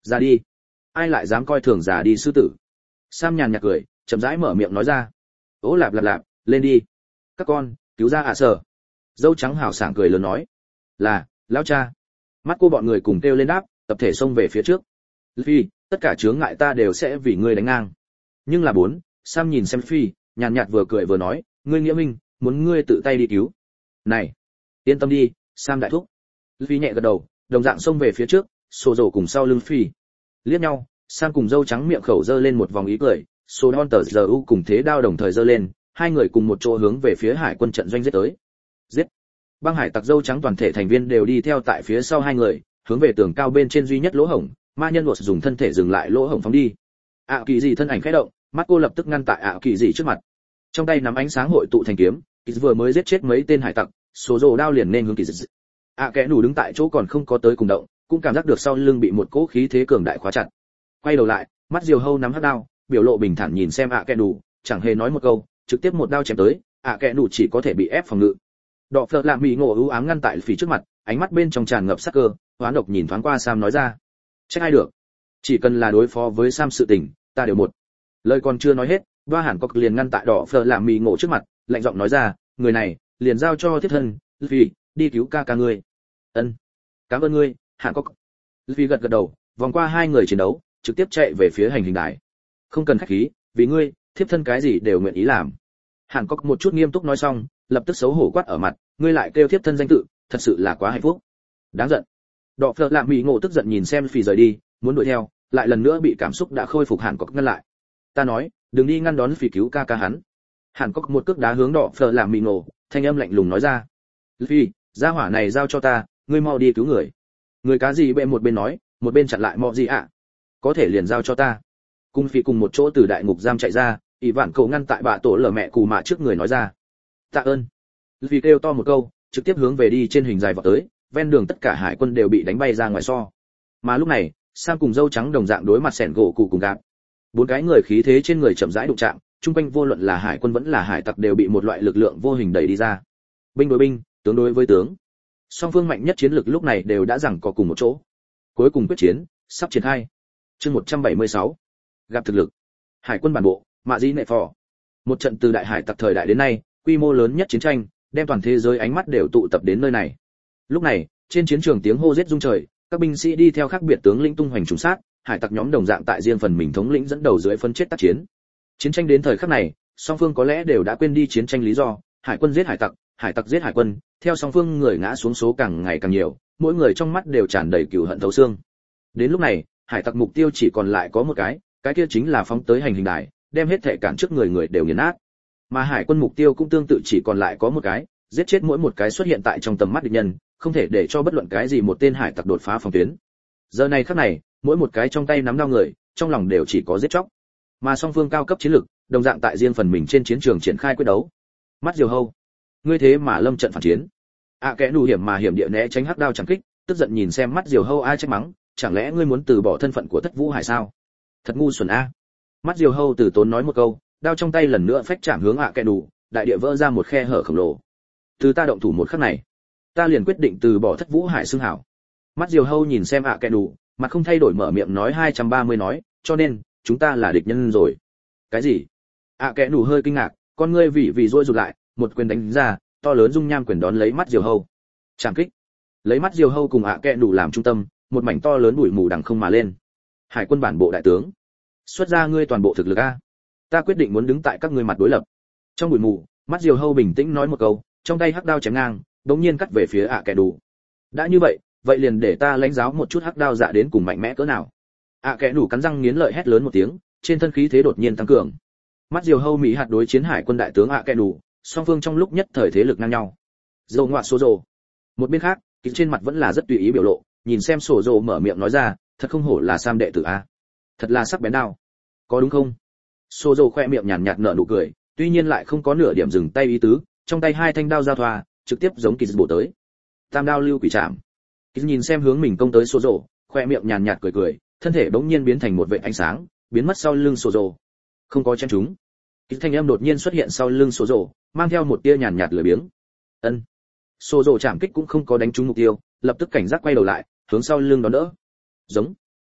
Ra đi. Ai lại dám coi thường già đi sư tử. Sam nhàn nhạt cười, chậm rãi mở miệng nói ra. Ố lạp lạp lạp, lên đi. Các con, cứu ra ạ sở. Dâu trắng hào sảng cười lớn nói. Là, lão cha. Mắt cô bọn người cùng kêu lên đáp, tập thể xông về phía trước. Phi, tất cả chướng ngại ta đều sẽ vì ngươi đánh ngang. Nhưng là bốn, Sam nhìn xem Phi, nhàn nhạt vừa cười vừa nói, ngươi nghĩa minh, muốn ngươi tự tay đi cứu. Này, yên tâm đi, Sam đại thúc. Phi nhẹ gật đầu, đồng dạng xông về phía trước, Sô Dầu cùng sau lưng Phi. Liếc nhau, Sam cùng dâu trắng miệng khẩu giơ lên một vòng ý cười, Sô Đon tờ giờ u cùng thế đao đồng thời giơ lên, hai người cùng một chỗ hướng về phía hải quân trận doanh giết tới. Giết! Băng hải tặc dâu trắng toàn thể thành viên đều đi theo tại phía sau hai người, hướng về tường cao bên trên duy nhất lỗ hổng, ma nhân luật dùng thân thể dừng lại lỗ hổng phóng đi. Kỳ dị thân ảnh khẽ động, mắt cô lập tức ngăn tại Kỳ dị trước mặt. Trong tay nắm ánh sáng hội tụ thành kiếm, vừa mới giết chết mấy tên hải tặc, số rồ đao liền nên hướng Kỳ dị. Kẻ nủ đứng tại chỗ còn không có tới cùng động, cũng cảm giác được sau lưng bị một cỗ khí thế cường đại khóa chặt. Quay đầu lại, mắt diều hâu nắm hắc đao, biểu lộ bình thản nhìn xem kẻ nủ, chẳng hề nói một câu, trực tiếp một đao chém tới, kẻ nủ chỉ có thể bị ép phòng ngự. Đọ Phật làm mỹ ngộ ưu ám ngăn tại phía trước mặt, ánh mắt bên trong tràn ngập sắc cơ, hoán độc nhìn thoáng qua Sam nói ra, trách ai được, chỉ cần là đối phó với Sam sự tình, ta đều một. Lời còn chưa nói hết, Đoa Hàn Cốc liền ngăn tại Đọ Phật làm mỹ ngộ trước mặt, lạnh giọng nói ra, người này liền giao cho thiết thân, vì đi cứu ca ngươi. Ân, cảm ơn ngươi, Hàn Cốc. Vì gật gật đầu, vòng qua hai người chiến đấu, trực tiếp chạy về phía hành hình đài. Không cần khách khí, vì ngươi, thiếp thân cái gì đều nguyện ý làm. Hàn Cốc một chút nghiêm túc nói xong, lập tức xấu hổ quát ở mặt, ngươi lại kêu thiếp thân danh tự, thật sự là quá hạnh phúc. Đáng giận. Đọ Phật làm mỹ ngộ tức giận nhìn xem Phì rời đi, muốn đuổi theo, lại lần nữa bị cảm xúc đã khôi phục Hàn Cốc ngăn lại. Ta nói, đừng đi ngăn đón Phì cứu ca hắn. Hàn Cốc một cước đá hướng Đọ Phật làm mỹ ngộ, thanh âm lạnh lùng nói ra. Phì, gia hỏa này giao cho ta, ngươi mau đi cứu người. Người cá gì bệ một bên nói, một bên chặn lại Mọ gì ạ. Có thể liền giao cho ta. Cung Phì cùng một chỗ từ đại ngục giam chạy ra, ỷ vạn cầu ngăn tại bà tổ lở mẹ cù mạ trước người nói ra. Tạ ơn. Vì kêu to một câu, trực tiếp hướng về đi trên hình dài vọt tới, ven đường tất cả hải quân đều bị đánh bay ra ngoài so. Mà lúc này, Sam cùng dâu trắng đồng dạng đối mặt sẻn gỗ cụ cùng gạp. Bốn cái người khí thế trên người chậm rãi đụng chạm, trung quanh vô luận là hải quân vẫn là hải tặc đều bị một loại lực lượng vô hình đẩy đi ra. Binh đối binh, tướng đối với tướng. Song phương mạnh nhất chiến lực lúc này đều đã giằng co cùng một chỗ. Cuối cùng quyết chiến sắp triển khai. Chương 176. Gặp thực lực. Hải quân bản bộ, Mạ Dĩ Nệ Phò. Một trận từ đại hải tặc thời đại đến nay, quy mô lớn nhất chiến tranh, đem toàn thế giới ánh mắt đều tụ tập đến nơi này. Lúc này, trên chiến trường tiếng hô giết rung trời, các binh sĩ đi theo khác biệt tướng lĩnh tung hoành trùng sát, hải tặc nhóm đồng dạng tại riêng phần mình thống lĩnh dẫn đầu dưới phân chết tác chiến. Chiến tranh đến thời khắc này, song phương có lẽ đều đã quên đi chiến tranh lý do, hải quân giết hải tặc giết hải quân, theo song phương người ngã xuống số càng ngày càng nhiều, mỗi người trong mắt đều tràn đầy cừu hận thấu xương. Đến lúc này, hải tặc mục tiêu chỉ còn lại có một cái kia chính là phóng tới hành hình đài, đem hết thể cản trước người đều nghiền nát. Mà hải quân mục tiêu cũng tương tự chỉ còn lại có một cái, giết chết mỗi một cái xuất hiện tại trong tầm mắt địch nhân, không thể để cho bất luận cái gì một tên hải tặc đột phá phòng tuyến. Giờ này khắc này, mỗi một cái trong tay nắm đao người, trong lòng đều chỉ có giết chóc. Mà song phương cao cấp chiến lực, đồng dạng tại riêng phần mình trên chiến trường triển khai quyết đấu. Mắt diều hâu, ngươi thế mà lâm trận phản chiến. Kẻ nù hiểm mà hiểm địa né tránh hắc đao chẳng kích, tức giận nhìn xem mắt diều hâu ai trách mắng, chẳng lẽ ngươi muốn từ bỏ thân phận của Thất Vũ Hải sao? Thật ngu xuẩn a. Mắt diều hâu từ tốn nói một câu, đao trong tay lần nữa phách chạm hướng kẻ nù, đại địa vỡ ra một khe hở khổng lồ. Từ ta động thủ một khắc này, ta liền quyết định từ bỏ Thất Vũ Hải xưng hảo. Mắt diều hâu nhìn xem kẻ nù, mặt không thay đổi mở miệng nói 230 nói, cho nên chúng ta là địch nhân rồi. Cái gì? Kẻ nù hơi kinh ngạc, con ngươi vì rôi rụt lại, một quyền đánh ra, to lớn dung nham quyền đón lấy mắt diều hâu. Trảm kích. Lấy mắt diều hâu cùng kẻ nù làm trung tâm, một mảnh to lớn bụi mù đằng không mà lên. Hải quân bản bộ đại tướng, xuất ra ngươi toàn bộ thực lực a. Ta quyết định muốn đứng tại các ngươi mặt đối lập. Trong bụi mù, mắt diều hâu bình tĩnh nói một câu, trong tay hắc đao chém ngang, đống nhiên cắt về phía kẻ nù. Đã như vậy liền để ta lãnh giáo một chút hắc đao dạ đến cùng mạnh mẽ cỡ nào. Kẻ nù cắn răng nghiến lợi hét lớn một tiếng, trên thân khí thế đột nhiên tăng cường. Mắt diều hâu mỹ hạt đối chiến hải quân đại tướng kẻ nù, song phương trong lúc nhất thời thế lực ngang nhau. Dầu ngoạ số rồ. Một bên khác, kịch trên mặt vẫn là rất tùy ý biểu lộ, nhìn xem sổ rồ mở miệng nói ra, thật không hổ là Sam đệ tử a, thật là sắc bén đao, có đúng không? Sổ rồ khoe miệng nhàn nhạt nở nụ cười, tuy nhiên lại không có nửa điểm dừng tay ý tứ, trong tay hai thanh đao giao thoa, trực tiếp giống kịch bổ tới. Tam đao lưu quỷ trảm. Kịch nhìn xem hướng mình công tới sổ rồ, khoe miệng nhàn nhạt cười, thân thể bỗng nhiên biến thành một vệt ánh sáng, biến mất sau lưng sổ rồ. Không có chém chúng. Kịch thanh âm đột nhiên xuất hiện sau lưng sổ rồ, mang theo một tia nhàn nhạt lười biếng. Ân. Sổ rồ chạm kích cũng không có đánh trúng mục tiêu, lập tức cảnh giác quay đầu lại, hướng sau lưng đón đỡ. Giống.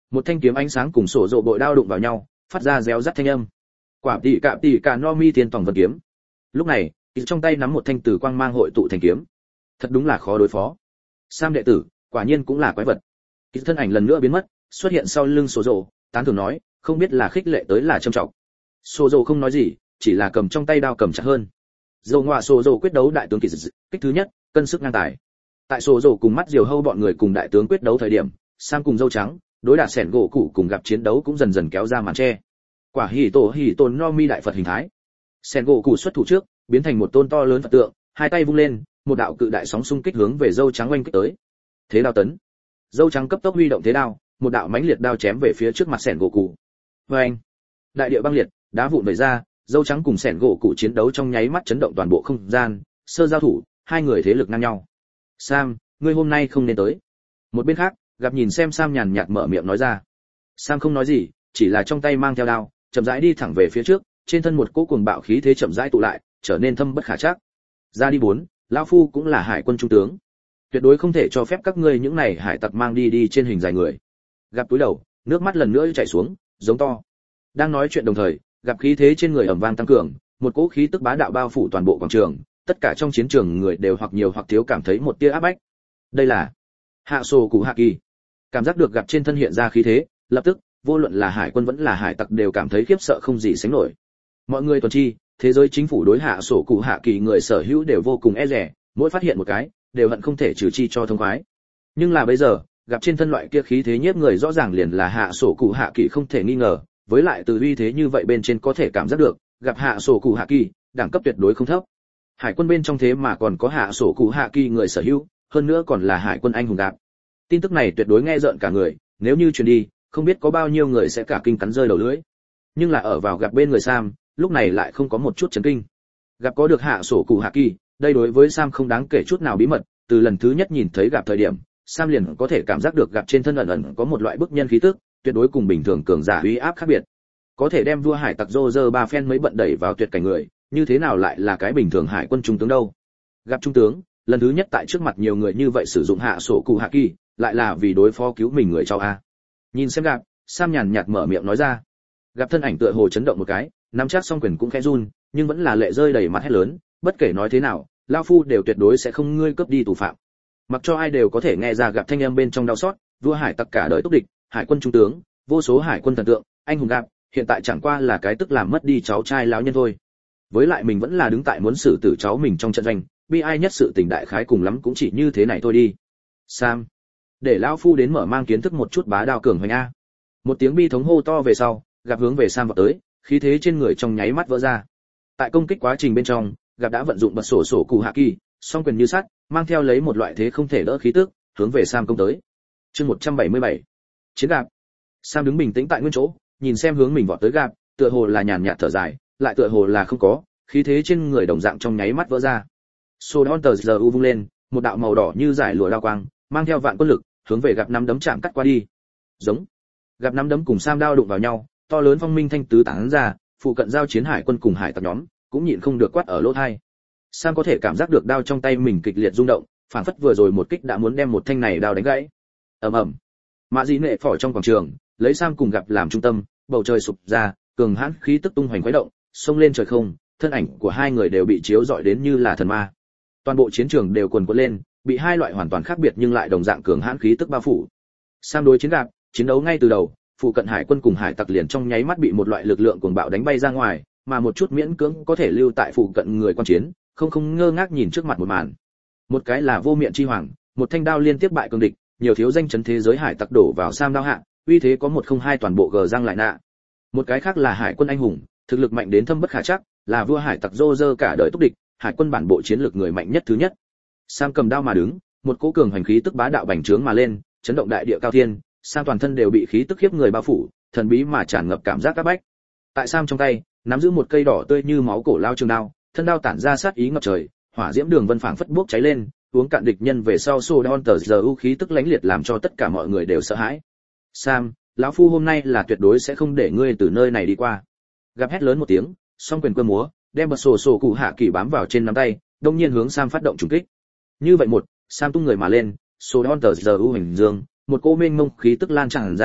Một thanh kiếm ánh sáng cùng sổ rộ bội đao đụng vào nhau, phát ra réo rắt thanh âm. Quả tỉ cả no mi thiên tổng vân kiếm. Lúc này, trong tay nắm một thanh tử quang mang hội tụ thành kiếm. Thật đúng là khó đối phó. Sam đệ tử, quả nhiên cũng là quái vật. Thân ảnh lần nữa biến mất, xuất hiện sau lưng sổ rộ, tán thưởng nói, không biết là khích lệ tới là trâm trọng. Sổ rộ không nói gì, chỉ là cầm trong tay đao cầm chặt hơn. Dầu ngọa sổ rộ quyết đấu đại tướng kịch kích thứ nhất, cân sức ngang tài. Tại sổ rộ cùng mắt diều hâu bọn người cùng đại tướng quyết đấu thời điểm, Sam cùng dâu trắng, đối đả sẻn gỗ cụ cùng gặp chiến đấu cũng dần dần kéo ra màn che. Quả hỉ tổ no mi đại Phật hình thái. Sẻn gỗ cụ xuất thủ trước, biến thành một tôn to lớn Phật tượng, hai tay vung lên, một đạo cự đại sóng xung kích hướng về dâu trắng oanh kích tới. Thế đao tấn. Dâu trắng cấp tốc huy động thế đao, một đạo mãnh liệt đao chém về phía trước mặt sẻn gỗ cụ. Oanh! Đại địa băng liệt, đá vụn vẩy ra, dâu trắng cùng sẻn gỗ cụ chiến đấu trong nháy mắt chấn động toàn bộ không gian, sơ giao thủ, hai người thế lực ngang nhau. Sam, ngươi hôm nay không nên tới. Một bên khác, gặp nhìn xem Sam nhàn nhạt mở miệng nói ra. Sam không nói gì, chỉ là trong tay mang theo đao, chậm rãi đi thẳng về phía trước, trên thân một cỗ cuồng bạo khí thế chậm rãi tụ lại, trở nên thâm bất khả trắc. Ra đi bốn, lão phu cũng là hải quân trung tướng, tuyệt đối không thể cho phép các ngươi những này hải tặc mang đi trên hình dài người. Gặp túi đầu, nước mắt lần nữa chảy xuống, giống to. Đang nói chuyện đồng thời, gặp khí thế trên người ầm vang tăng cường, một cỗ khí tức bá đạo bao phủ toàn bộ quảng trường, tất cả trong chiến trường người đều hoặc nhiều hoặc thiếu cảm thấy một tia áp bách. Đây là hạ sổ cụ hạ kỳ. Cảm giác được gặp trên thân hiện ra khí thế, lập tức, vô luận là hải quân vẫn là hải tặc đều cảm thấy khiếp sợ không gì sánh nổi. Mọi người tuần chi, thế giới chính phủ đối hạ sổ cụ hạ kỳ người sở hữu đều vô cùng e dè, mỗi phát hiện một cái, đều hận không thể trừ chi cho thông khoái. Nhưng là bây giờ, gặp trên thân loại kia khí thế nhiếp người rõ ràng liền là hạ sổ cụ hạ kỳ không thể nghi ngờ, với lại từ uy thế như vậy bên trên có thể cảm giác được, gặp hạ sổ cụ hạ kỳ, đẳng cấp tuyệt đối không thấp. Hải quân bên trong thế mà còn có hạ sổ cụ hạ kỳ người sở hữu, hơn nữa còn là hải quân anh hùng gặp. Tin tức này tuyệt đối nghe rợn cả người, nếu như truyền đi, không biết có bao nhiêu người sẽ cả kinh cắn rơi đầu lưỡi. Nhưng là ở vào gặp bên người Sam, lúc này lại không có một chút chấn kinh. Gặp có được hạ sổ cụ hạ kỳ, đây đối với Sam không đáng kể chút nào bí mật, từ lần thứ nhất nhìn thấy gặp thời điểm, Sam liền có thể cảm giác được gặp trên thân ẩn ẩn có một loại bức nhân khí tức, tuyệt đối cùng bình thường cường giả uy áp khác biệt. Có thể đem vua hải tặc Roger ba phen mới bận đẩy vào tuyệt cảnh người, như thế nào lại là cái bình thường hải quân trung tướng đâu? Gặp trung tướng, lần thứ nhất tại trước mặt nhiều người như vậy sử dụng hạ sổ cụ hạ kỳ, lại là vì đối phó cứu mình người cháu a. Nhìn xem gặp, Sam nhàn nhạt mở miệng nói ra. Gặp thân ảnh tựa hồ chấn động một cái, nắm chắc song quyền cũng khẽ run, nhưng vẫn là lệ rơi đầy mặt hét lớn, bất kể nói thế nào, lão phu đều tuyệt đối sẽ không ngươi cướp đi tù phạm. Mặc cho ai đều có thể nghe ra gặp thanh âm bên trong đau xót, vua hải tặc cả đời túc địch, hải quân trung tướng, vô số hải quân thần tượng, anh hùng gặp, hiện tại chẳng qua là cái tức làm mất đi cháu trai lão nhân thôi. Với lại mình vẫn là đứng tại muốn xử tử cháu mình trong trận doanh, bi ai nhất sự tình đại khái cùng lắm cũng chỉ như thế này thôi đi. Sam, để lão phu đến mở mang kiến thức một chút bá đạo cường hoành a. Một tiếng bi thống hô to về sau, gặp hướng về Sam vào tới, khí thế trên người trong nháy mắt vỡ ra. Tại công kích quá trình bên trong, gặp đã vận dụng bật sổ cụ hạ kỳ, song quyền như sắt, mang theo lấy một loại thế không thể đỡ khí tức, hướng về Sam công tới. Chương 177. Chiến gặp. Sam đứng bình tĩnh tại nguyên chỗ, nhìn xem hướng mình vọt tới gặp, tựa hồ là nhàn nhạt thở dài, lại tựa hồ là không có, khí thế trên người đồng dạng trong nháy mắt vỡ ra. Sodon tờ giờ u vung lên, một đạo màu đỏ như giải lụa lao quang, mang theo vạn quân lực, hướng về gặp nắm đấm chạm cắt qua đi. Giống. Gặp nắm đấm cùng Sam đao đụng vào nhau, to lớn phong minh thanh tứ tán ra, phụ cận giao chiến hải quân cùng hải tặc nhóm, cũng nhịn không được quát ở lỗ tai. Sam có thể cảm giác được đao trong tay mình kịch liệt rung động, phản phất vừa rồi một kích đã muốn đem một thanh này đao đánh gãy. Ầm ầm. Mã Dĩ Nệ phỏ trong quảng trường, lấy Sam cùng gặp làm trung tâm, bầu trời sụp ra, cường hãn khí tức tung hoành khuấy động, xông lên trời không, thân ảnh của hai người đều bị chiếu rọi đến như là thần ma. Toàn bộ chiến trường đều cuồn cuộn lên, bị hai loại hoàn toàn khác biệt nhưng lại đồng dạng cường hãn khí tức bao phủ. Sam đối chiến gặp, chiến đấu ngay từ đầu, phụ cận hải quân cùng hải tặc liền trong nháy mắt bị một loại lực lượng cuồng bạo đánh bay ra ngoài, mà một chút miễn cưỡng có thể lưu tại phụ cận người quan chiến, không ngơ ngác nhìn trước mặt một màn. Một cái là vô miệng chi hoàng, một thanh đao liên tiếp bại cường địch, nhiều thiếu danh chấn thế giới hải tặc đổ vào Sam đao hạ, uy thế có 102 toàn bộ gờ răng lại nạ. Một cái khác là hải quân anh hùng, thực lực mạnh đến thâm bất khả trắc, là vua hải tặc Roger cả đời túc địch, hải quân bản bộ chiến lược người mạnh nhất thứ nhất. Sam cầm đao mà đứng, một cỗ cường hành khí tức bá đạo bành trướng mà lên, chấn động đại địa cao thiên, Sam toàn thân đều bị khí tức khiếp người bao phủ, thần bí mà tràn ngập cảm giác áp bách. Tại Sam trong tay, nắm giữ một cây đỏ tươi như máu cổ lao trường đao, thân đao tản ra sát ý ngập trời, hỏa diễm đường vân phảng phất bốc cháy lên, uống cạn địch nhân về sau Sodon tờ giờ u khí tức lãnh liệt làm cho tất cả mọi người đều sợ hãi. Sam, lão phu hôm nay là tuyệt đối sẽ không để ngươi từ nơi này đi qua. Gặp hét lớn một tiếng, song quyền cơ múa, đem bật sổ cụ hạ kỳ bám vào trên nắm tay, đông nhiên hướng Sam phát động trùng kích. Như vậy Sam tung người mà lên, Sodon tờ giờ u hình dương, một cô mênh mông khí tức lan tràn ra,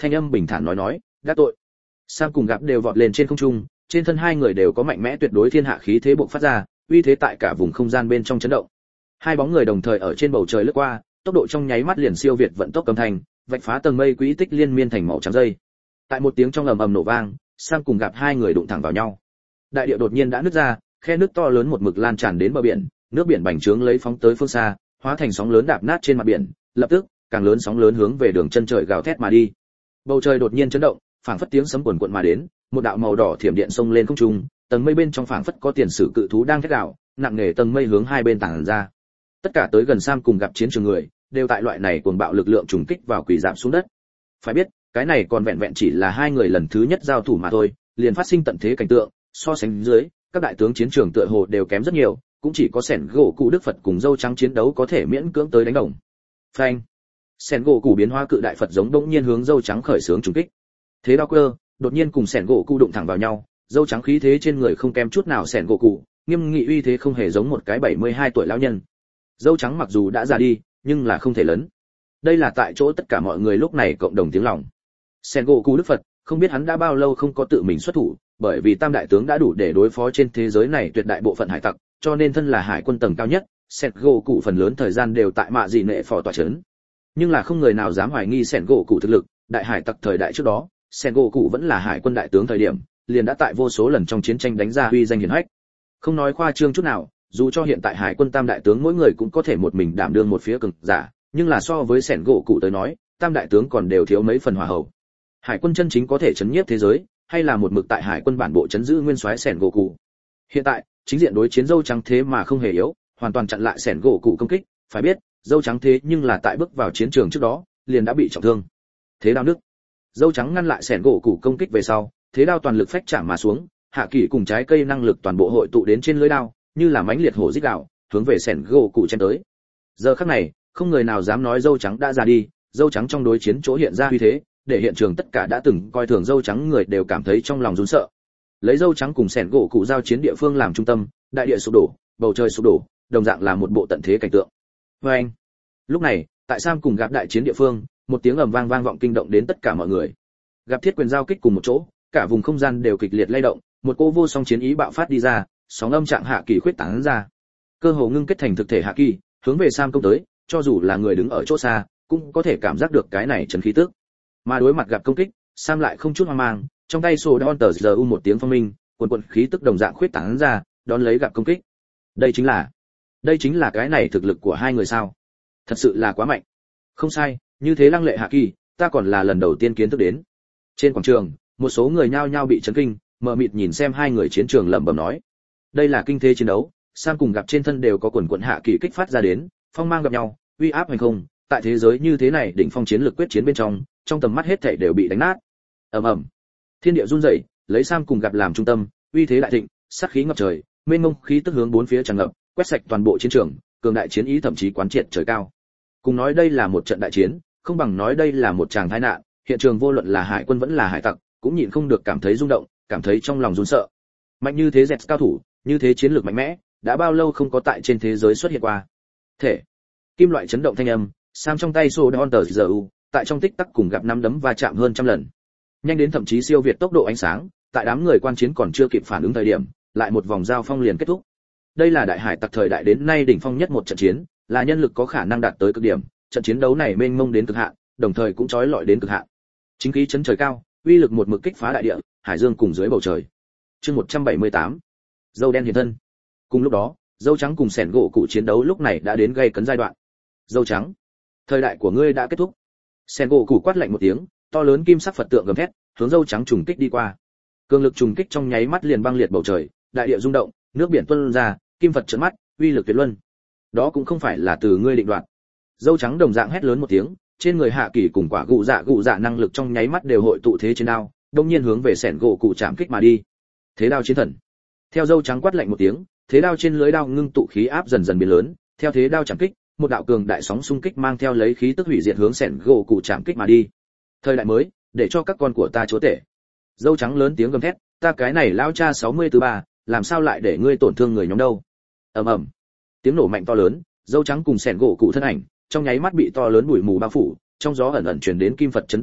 thanh âm bình thản nói, đã tội. Sam cùng gặp đều vọt lên trên không trung, trên thân hai người đều có mạnh mẽ tuyệt đối thiên hạ khí thế bộc phát ra, uy thế tại cả vùng không gian bên trong chấn động. Hai bóng người đồng thời ở trên bầu trời lướt qua, tốc độ trong nháy mắt liền siêu việt vận tốc âm thanh, vạch phá tầng mây quỹ tích liên miên thành màu trắng dây. Tại một tiếng trong ầm ầm nổ vang, Sam cùng gặp hai người đụng thẳng vào nhau. Đại địa đột nhiên đã nứt ra, khe nước to lớn một mực lan tràn đến bờ biển, nước biển bành trướng lấy phóng tới phương xa, hóa thành sóng lớn đạp nát trên mặt biển, lập tức, càng lớn sóng lớn hướng về đường chân trời gào thét mà đi. Bầu trời đột nhiên chấn động, phảng phất tiếng sấm cuồn cuộn mà đến, một đạo màu đỏ thiểm điện xông lên không trung, tầng mây bên trong phảng phất có tiền sử cự thú đang thét gào, nặng nề tầng mây hướng hai bên tản ra. Tất cả tới gần Sam cùng gặp chiến trường người, đều tại loại này cuồng bạo lực lượng trùng kích vào quỷ giảm xuống đất. Phải biết, cái này còn vẹn vẹn chỉ là hai người lần thứ nhất giao thủ mà thôi, liền phát sinh tận thế cảnh tượng, so sánh dưới, các đại tướng chiến trường tựa hồ đều kém rất nhiều, cũng chỉ có Sẻn gỗ cụ Đức Phật cùng dâu trắng chiến đấu có thể miễn cưỡng tới đánh đồng. Phanh. Sẻn gỗ cụ biến hóa cự đại Phật giống đống nhiên hướng dâu trắng khởi xướng trùng kích. Thế đao cơ, đột nhiên cùng Sẻn gỗ cụ đụng thẳng vào nhau, dâu trắng khí thế trên người không kém chút nào Sẻn gỗ cụ, nghiêm nghị uy thế không hề giống một cái 72 tuổi lão nhân. Dâu trắng mặc dù đã già đi, nhưng là không thể lớn. Đây là tại chỗ tất cả mọi người lúc này cộng đồng tiếng lòng. Sẻn gỗ cụ Đức Phật, không biết hắn đã bao lâu không có tự mình xuất thủ, bởi vì tam đại tướng đã đủ để đối phó trên thế giới này tuyệt đại bộ phận hải tặc, cho nên thân là hải quân tầng cao nhất, Sẻn gỗ cụ phần lớn thời gian đều tại mạ dị nệ phò tọa trấn. Nhưng là không người nào dám hoài nghi Sẻn gỗ cụ thực lực, đại hải tặc thời đại trước đó, Sẻn gỗ cụ vẫn là hải quân đại tướng thời điểm, liền đã tại vô số lần trong chiến tranh đánh ra uy danh hiển hách. Không nói khoa trương chút nào, dù cho hiện tại hải quân tam đại tướng mỗi người cũng có thể một mình đảm đương một phía cường giả, nhưng là so với Sẻn gỗ cụ tới nói, tam đại tướng còn đều thiếu mấy phần hòa hậu. Hải quân chân chính có thể chấn nhiếp thế giới, hay là một mực tại hải quân bản bộ chấn giữ nguyên soái Sẻn gỗ cụ. Hiện tại, chính diện đối chiến dâu trắng thế mà không hề yếu, hoàn toàn chặn lại Sẻn gỗ cụ công kích, phải biết, dâu trắng thế nhưng là tại bước vào chiến trường trước đó, liền đã bị trọng thương. Thế đao nước. Dâu trắng ngăn lại Sẻn gỗ cụ công kích về sau, thế đao toàn lực phách chạm mà xuống, hạ kỳ cùng trái cây năng lực toàn bộ hội tụ đến trên lưỡi đao, như là mãnh liệt hổ rít gào, hướng về Sẻn gỗ cụ chém tới. Giờ khắc này, không người nào dám nói dâu trắng đã ra đi, dâu trắng trong đối chiến chỗ hiện ra uy thế, để hiện trường tất cả đã từng coi thường dâu trắng người đều cảm thấy trong lòng run sợ. Lấy dâu trắng cùng Sẻn gỗ cụ giao chiến địa phương làm trung tâm, đại địa sụp đổ, bầu trời sụp đổ, đồng dạng là một bộ tận thế cảnh tượng. Oeng. Lúc này, tại Sam cùng gặp đại chiến địa phương, một tiếng ầm vang vang vọng kinh động đến tất cả mọi người. Gặp thiết quyền giao kích cùng một chỗ, cả vùng không gian đều kịch liệt lay động, một cô vô song chiến ý bạo phát đi ra, sóng âm trạng hạ kỳ khuyết tán ra. Cơ hồ ngưng kết thành thực thể hạ kỳ, hướng về Sam công tới, cho dù là người đứng ở chỗ xa, cũng có thể cảm giác được cái này trấn khí tức. Mà đối mặt gặp công kích, Sam lại không chút hoang mang, trong tay sổ đón tờ giờ u một tiếng phong minh, cuồn cuộn khí tức đồng dạng khuyết tán ra, đón lấy gặp công kích. Đây chính là cái này thực lực của hai người sao? Thật sự là quá mạnh. Không sai, như thế lăng lệ hạ kỳ, ta còn là lần đầu tiên kiến thức đến. Trên quảng trường, một số người nhao nhao bị chấn kinh, mờ mịt nhìn xem hai người chiến trường lẩm bẩm nói. Đây là kinh thế chiến đấu, Sam cùng gặp trên thân đều có quần quần hạ kỳ kích phát ra đến, phong mang gặp nhau, uy áp hành không, tại thế giới như thế này đỉnh phong chiến lược quyết chiến bên trong tầm mắt hết thảy đều bị đánh nát. Ầm ầm. Thiên địa run rẩy, lấy Sam cùng gặp làm trung tâm, uy thế đại thịnh, sát khí ngập trời, mênh mông khí tức hướng bốn phía tràn ngập, quét sạch toàn bộ chiến trường, cường đại chiến ý thậm chí quán triệt trời cao. Cùng nói đây là một trận đại chiến, không bằng nói đây là một tràng tai nạn, hiện trường vô luận là hải quân vẫn là hải tặc, cũng nhịn không được cảm thấy rung động, cảm thấy trong lòng run sợ. Mạnh như thế dẹt cao thủ, như thế chiến lược mạnh mẽ, đã bao lâu không có tại trên thế giới xuất hiện qua. Thể. Kim loại chấn động thanh âm, Sam trong tay sổ đón tờ giờ u, tại trong tích tắc cùng gặp năm đấm va chạm hơn trăm lần. Nhanh đến thậm chí siêu việt tốc độ ánh sáng, tại đám người quan chiến còn chưa kịp phản ứng thời điểm, lại một vòng giao phong liền kết thúc. Đây là đại hải tặc thời đại đến nay đỉnh phong nhất một trận chiến, là nhân lực có khả năng đạt tới cực điểm, trận chiến đấu này mênh mông đến cực hạn, đồng thời cũng chói lọi đến cực hạn. Chính khí chấn trời cao, uy lực một mực kích phá đại địa, hải dương cùng dưới bầu trời. Chương 178. Dâu đen hiện thân. Cùng lúc đó, dâu trắng cùng Sẻn gỗ cụ chiến đấu lúc này đã đến gay cấn giai đoạn. Dâu trắng, thời đại của ngươi đã kết thúc. Sẻn gỗ cụ quát lạnh một tiếng, to lớn kim sắc Phật tượng gầm thét, hướng dâu trắng trùng kích đi qua. Cường lực trùng kích trong nháy mắt liền băng liệt bầu trời, đại địa rung động, nước biển tuôn ra, kim Phật trợn mắt, uy lực tuyệt luân. Đó cũng không phải là từ ngươi định đoạt. Dâu trắng đồng dạng hét lớn một tiếng, trên người hạ kỳ cùng quả gụ dạ năng lực trong nháy mắt đều hội tụ thế trên đao, đột nhiên hướng về Sẻn gỗ cụ chạm kích mà đi. Thế đao chiến thần. Theo dâu trắng quát lạnh một tiếng, thế đao trên lưới đao ngưng tụ khí áp dần dần biến lớn, theo thế đao chạm kích, một đạo cường đại sóng xung kích mang theo lấy khí tức hủy diệt hướng Sẻn gỗ cụ chạm kích mà đi. Thời đại mới, để cho các con của ta chúa tể. Dâu trắng lớn tiếng gầm thét, ta cái này lão cha 63, làm sao lại để ngươi tổn thương người nhóm đâu? Ầm ầm. Tiếng nổ mạnh to lớn, dâu trắng cùng Sẻn gỗ cụ thân ảnh, trong nháy mắt bị to lớn bụi mù bao phủ, trong gió ẩn ẩn truyền đến kim Phật chấn tin tức,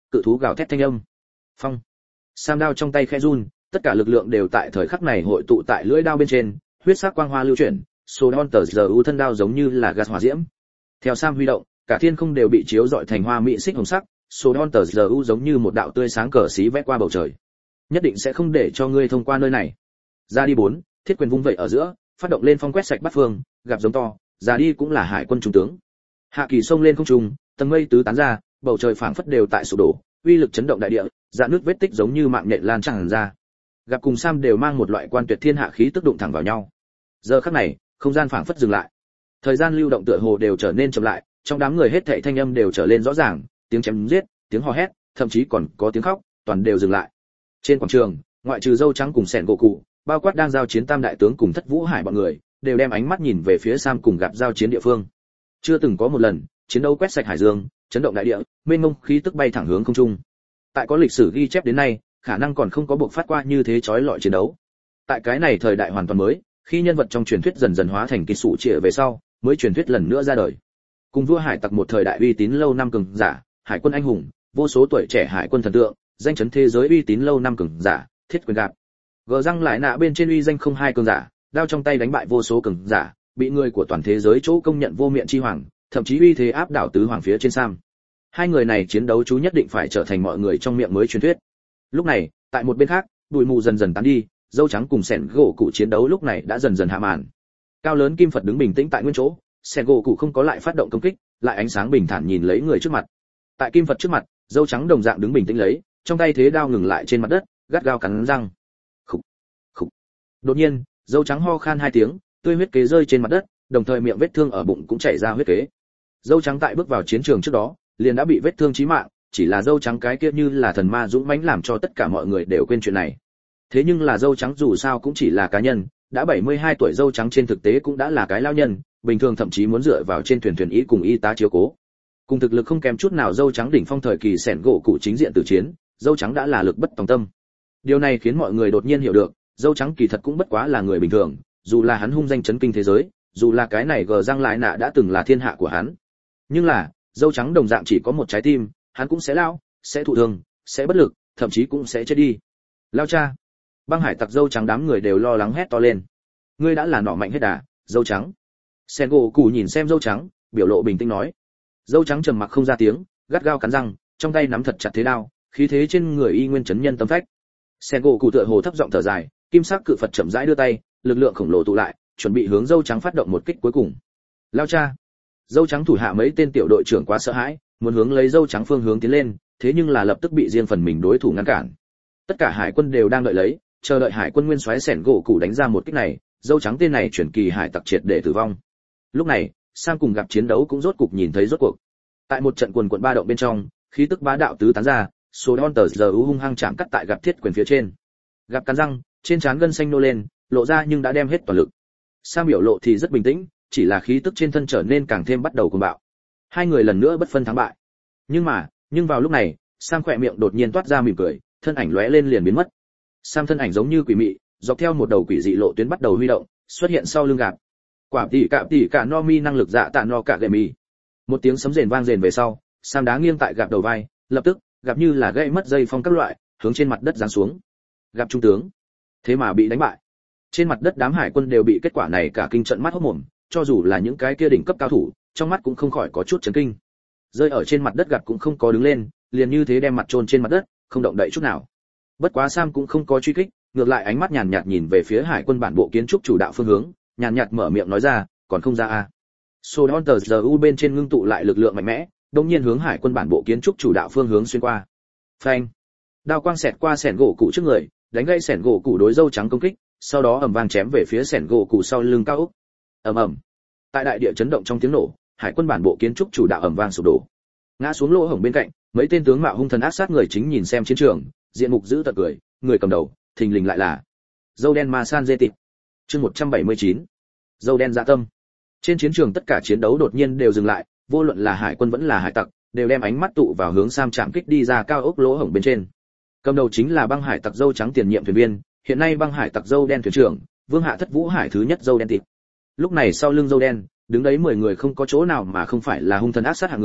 cự thú gào thét thanh âm. Phong. Sam đao trong tay khẽ run, tất cả lực lượng đều tại thời khắc này hội tụ tại lưỡi đao bên trên, huyết sắc quang hoa lưu chuyển, Sodon tờ giờ thân đao giống như là gas hỏa diễm. Theo Sam huy động, cả thiên không đều bị chiếu rọi thành hoa mỹ xích hồng sắc, Sodon tờ giờ giống như một đạo tươi sáng cờ xí vẽ qua bầu trời. Nhất định sẽ không để cho ngươi thông qua nơi này. Ra đi 4, thiết quyền vung vậy ở giữa, phát động lên phong quét sạch bát phương, gặp giống to, ra đi cũng là hải quân trung tướng. Hạ kỳ xông lên không trung, tầng mây tứ tán ra, bầu trời phảng phất đều tại sụp đổ, uy lực chấn động đại địa, dạn nước vết tích giống như mạng nhện lan tràn ra. Gặp cùng Sam đều mang một loại quan tuyệt thiên hạ khí tức đụng thẳng vào nhau. Giờ khắc này, không gian phảng phất dừng lại. Thời gian lưu động tựa hồ đều trở nên chậm lại, trong đám người hết thảy thanh âm đều trở lên rõ ràng, tiếng chém giết, tiếng hò hét, thậm chí còn có tiếng khóc, toàn đều dừng lại. Trên quảng trường, ngoại trừ dâu trắng cùng sẻn gỗ cụ, bao quát đang giao chiến tam đại tướng cùng Thất Vũ Hải bọn người, đều đem ánh mắt nhìn về phía Sam cùng gặp giao chiến địa phương. Chưa từng có một lần, chiến đấu quét sạch hải dương, chấn động đại địa, mênh mông khí tức bay thẳng hướng không trung. Tại có lịch sử ghi chép đến nay, khả năng còn không có buộc phát qua như thế chói lọi chiến đấu. Tại cái này thời đại hoàn toàn mới, khi nhân vật trong truyền thuyết dần dần hóa thành kỳ sủ trịa về sau, mới truyền thuyết lần nữa ra đời. Cùng vua hải tặc một thời đại uy tín lâu năm cường giả, hải quân anh hùng, vô số tuổi trẻ hải quân thần tượng, danh chấn thế giới uy tín lâu năm cường giả, thiết quyền gạp. Gờ răng lại nạ bên trên uy danh không hai cường giả, đao trong tay đánh bại vô số cường giả, bị người của toàn thế giới chỗ công nhận vô miện chi hoàng, thậm chí uy thế áp đảo tứ hoàng phía trên Sam. Hai người này chiến đấu chú nhất định phải trở thành mọi người trong miệng mới truyền thuyết. Lúc này, tại một bên khác, bụi mù dần dần tán đi, dâu trắng cùng sẻn gỗ cụ chiến đấu lúc này đã dần dần hạ màn. Cao lớn kim Phật đứng bình tĩnh tại nguyên chỗ, sẻn gỗ cụ không có lại phát động công kích, lại ánh sáng bình thản nhìn lấy người trước mặt. Tại kim Phật trước mặt, dâu trắng đồng dạng đứng bình tĩnh lấy, trong tay thế đao ngừng lại trên mặt đất, gắt gao cắn răng. Khục, khục. Đột nhiên, dâu trắng ho khan hai tiếng, tươi huyết kế rơi trên mặt đất, đồng thời miệng vết thương ở bụng cũng chảy ra huyết kế. Dâu trắng tại bước vào chiến trường trước đó, liền đã bị vết thương chí mạng, chỉ là dâu trắng cái kia như là thần ma dũng mãnh làm cho tất cả mọi người đều quên chuyện này. Thế nhưng là dâu trắng dù sao cũng chỉ là cá nhân, đã 72 tuổi dâu trắng trên thực tế cũng đã là cái lao nhân, bình thường thậm chí muốn dựa vào trên thuyền y cùng y tá chiếu cố. Cùng thực lực không kém chút nào dâu trắng đỉnh phong thời kỳ sẻn gỗ cụ chính diện tử chiến, dâu trắng đã là lực bất tòng tâm. Điều này khiến mọi người đột nhiên hiểu được, dâu trắng kỳ thật cũng bất quá là người bình thường, dù là hắn hung danh chấn kinh thế giới, dù là cái này gờ răng lại nạ đã từng là thiên hạ của hắn. Nhưng là, dâu trắng đồng dạng chỉ có một trái tim, hắn cũng sẽ lao, sẽ thụ thương, sẽ bất lực, thậm chí cũng sẽ chết đi. Lao cha. Băng hải tặc dâu trắng đám người đều lo lắng hét to lên. Ngươi đã là nỏ mạnh hết đà, dâu trắng. Sen gỗ cụ nhìn xem dâu trắng, biểu lộ bình tĩnh nói. Dâu trắng trầm mặc không ra tiếng, gắt gao cắn răng, trong tay nắm thật chặt thế đao, khí thế trên người y nguyên chấn nhân tâm phách. Sen gỗ cụ tựa hồ thấp giọng thở dài, kim sắc cự Phật chậm rãi đưa tay, lực lượng khổng lồ tụ lại, chuẩn bị hướng dâu trắng phát động một kích cuối cùng. Lao cha. Dâu trắng thủ hạ mấy tên tiểu đội trưởng quá sợ hãi, muốn hướng lấy dâu trắng phương hướng tiến lên, thế nhưng là lập tức bị riêng phần mình đối thủ ngăn cản. Tất cả hải quân đều đang đợi lấy, chờ đợi hải quân nguyên soái sẻn gỗ cụ đánh ra một kích này, dâu trắng tên này chuyển kỳ hải tặc triệt để tử vong. Lúc này, Sam cùng gặp chiến đấu cũng rốt cục nhìn thấy rốt cuộc. Tại một trận quần quần ba động bên trong, khí tức bá đạo tứ tán ra, số đòn tờ giờ hung hăng chạm cắt tại gặp thiết quyền phía trên. Gặp cắn răng, trên trán gân xanh nô lên, lộ ra nhưng đã đem hết toàn lực. Sam biểu lộ thì rất bình tĩnh, chỉ là khí tức trên thân trở nên càng thêm bắt đầu cuồng bạo. Hai người lần nữa bất phân thắng bại. Nhưng vào lúc này, Sam khỏe miệng đột nhiên toát ra mỉm cười, thân ảnh lóe lên liền biến mất. Sam thân ảnh giống như quỷ mị, dọc theo một đầu quỷ dị lộ tuyến bắt đầu huy động, xuất hiện sau lưng Gạp. Quả tỉ cả no mi năng lực dạ tạ no cả gậy mì. Một tiếng sấm rền vang rền về sau, Sam đá nghiêng tại Gạp đầu vai, lập tức, Gạp như là gãy mất dây phong các loại, hướng trên mặt đất giáng xuống. Gạp trung tướng, thế mà bị đánh bại. Trên mặt đất đám hải quân đều bị kết quả này cả kinh trận mắt hốt mồm, cho dù là những cái kia đỉnh cấp cao thủ, trong mắt cũng không khỏi có chút chấn kinh. Rơi ở trên mặt đất Gạp cũng không có đứng lên, liền như thế đem mặt chôn trên mặt đất, không động đậy chút nào. Bất quá Sam cũng không có truy kích, ngược lại ánh mắt nhàn nhạt nhìn về phía hải quân bản bộ kiến trúc chủ đạo phương hướng, nhàn nhạt mở miệng nói ra, còn không ra à? Sodon tờ giờ bên trên ngưng tụ lại lực lượng mạnh mẽ, đột nhiên hướng hải quân bản bộ kiến trúc chủ đạo phương hướng xuyên qua. Phanh! Đao quang xẹt qua sẻn gỗ cụ trước người, đánh gãy sẻn gỗ cụ đối dâu trắng công kích, sau đó ầm vang chém về phía sẻn gỗ cụ sau lưng cao ốc. Ầm ầm! Tại đại địa chấn động trong tiếng nổ, hải quân bản bộ kiến trúc chủ đạo ầm vang sụp đổ. Ngã xuống lỗ hổng bên cạnh, mấy tên tướng mạo hung thần ác sát người chính nhìn xem chiến trường, diện mục dữ tợn cười, người cầm đầu, thình lình lại là dâu đen ma san dê tịt. Chương 179. Dâu đen dạ tâm. Trên chiến trường tất cả chiến đấu đột nhiên đều dừng lại, vô luận là hải quân vẫn là hải tặc, đều đem ánh mắt tụ vào hướng Sam chạm kích đi ra cao ốc lỗ hổng bên trên. Cầm đầu chính là băng hải tặc dâu trắng tiền nhiệm thuyền viên, hiện nay băng hải tặc dâu đen thuyền trưởng, Vương Hạ Thất Vũ Hải thứ nhất dâu đen tịt. Lúc này sau lưng dâu đen, đứng đấy 10 người không có chỗ nào mà không phải là hung thần ác sát hạng người,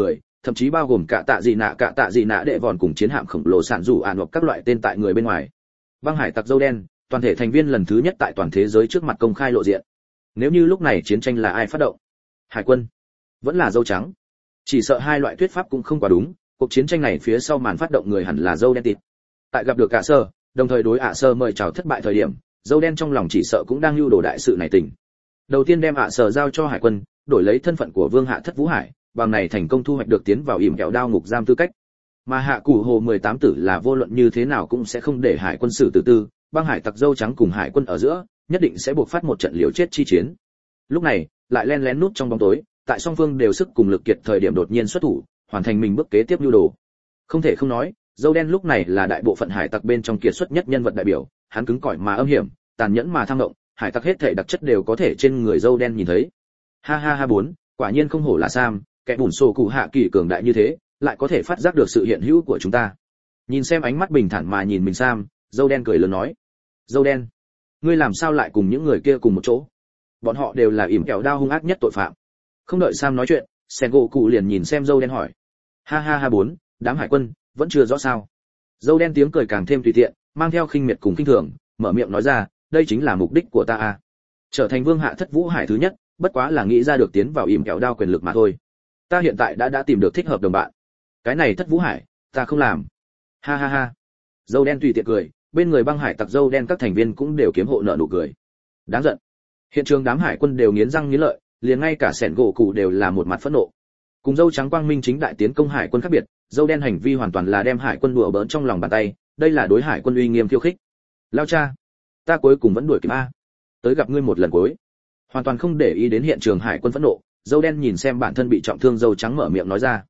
thậm chí bao gồm cả tạ dị nạ đệ vòn cùng chiến hạm khổng lồ sản rủ ạn hoặc các loại tên tại người bên ngoài. Băng hải tặc dâu đen, toàn thể thành viên lần thứ nhất tại toàn thế giới trước mặt công khai lộ diện. Nếu như lúc này chiến tranh là ai phát động? Hải quân, vẫn là dâu trắng? Chỉ sợ hai loại thuyết pháp cũng không quá đúng, cuộc chiến tranh này phía sau màn phát động người hẳn là dâu đen tịt. Tại gặp được cả sơ, đồng thời đối ạ sơ mời chào thất bại thời điểm, dâu đen trong lòng chỉ sợ cũng đang lưu đồ đại sự này tình. Đầu tiên đem ạ sơ giao cho hải quân, đổi lấy thân phận của vương hạ thất vũ hải, bằng này thành công thu hoạch được tiến vào ỉm kẹo đao ngục giam tư cách. Mà hạ củ hồ 18 tử là vô luận như thế nào cũng sẽ không để hải quân xử tử tư, băng hải tặc dâu trắng cùng hải quân ở giữa nhất định sẽ buộc phát một trận liều chết chi chiến. Lúc này lại len lén núp trong bóng tối, tại song phương đều sức cùng lực kiệt thời điểm đột nhiên xuất thủ, hoàn thành mình bước kế tiếp nhu đồ. Không thể không nói, dâu đen lúc này là đại bộ phận hải tặc bên trong kiệt xuất nhất nhân vật đại biểu, hắn cứng cỏi mà âm hiểm, tàn nhẫn mà tham động, hải tặc hết thể đặc chất đều có thể trên người dâu đen nhìn thấy. Ha ha ha bốn, quả nhiên không hổ là Sam, kẻ bùn sổ cụ hạ kỳ cường đại như thế, lại có thể phát giác được sự hiện hữu của chúng ta. Nhìn xem ánh mắt bình thản mà nhìn mình Sam, dâu đen cười lớn nói: "Dâu đen, ngươi làm sao lại cùng những người kia cùng một chỗ? Bọn họ đều là ỉm kẹo đao hung ác nhất tội phạm." Không đợi Sam nói chuyện, Sengoku liền nhìn xem dâu đen hỏi: "Ha ha ha bốn, đám hải quân vẫn chưa rõ sao?" Dâu đen tiếng cười càng thêm tùy tiện, mang theo khinh miệt cùng khinh thường, mở miệng nói ra: "Đây chính là mục đích của ta a. Trở thành vương hạ thất vũ hải thứ nhất, bất quá là nghĩ ra được tiến vào ỉm kẹo đao quyền lực mà thôi. Ta hiện tại đã tìm được thích hợp đồng bạn. Cái này thất vũ hải, ta không làm." Ha ha ha. Dâu đen tùy tiện cười, bên người băng hải tặc dâu đen các thành viên cũng đều kiếm hộ nợ nụ cười. Đáng giận. Hiện trường đám hải quân đều nghiến răng nghiến lợi, liền ngay cả sẻn gỗ cụ đều là một mặt phẫn nộ. Cùng dâu trắng quang minh chính đại tiến công hải quân khác biệt, dâu đen hành vi hoàn toàn là đem hải quân đùa bỡn trong lòng bàn tay, đây là đối hải quân uy nghiêm khiêu khích. Lao cha, ta cuối cùng vẫn đuổi kịp a. Tới gặp ngươi một lần cuối. Hoàn toàn không để ý đến hiện trường hải quân phẫn nộ, dâu đen nhìn xem bản thân bị trọng thương dâu trắng mở miệng nói ra: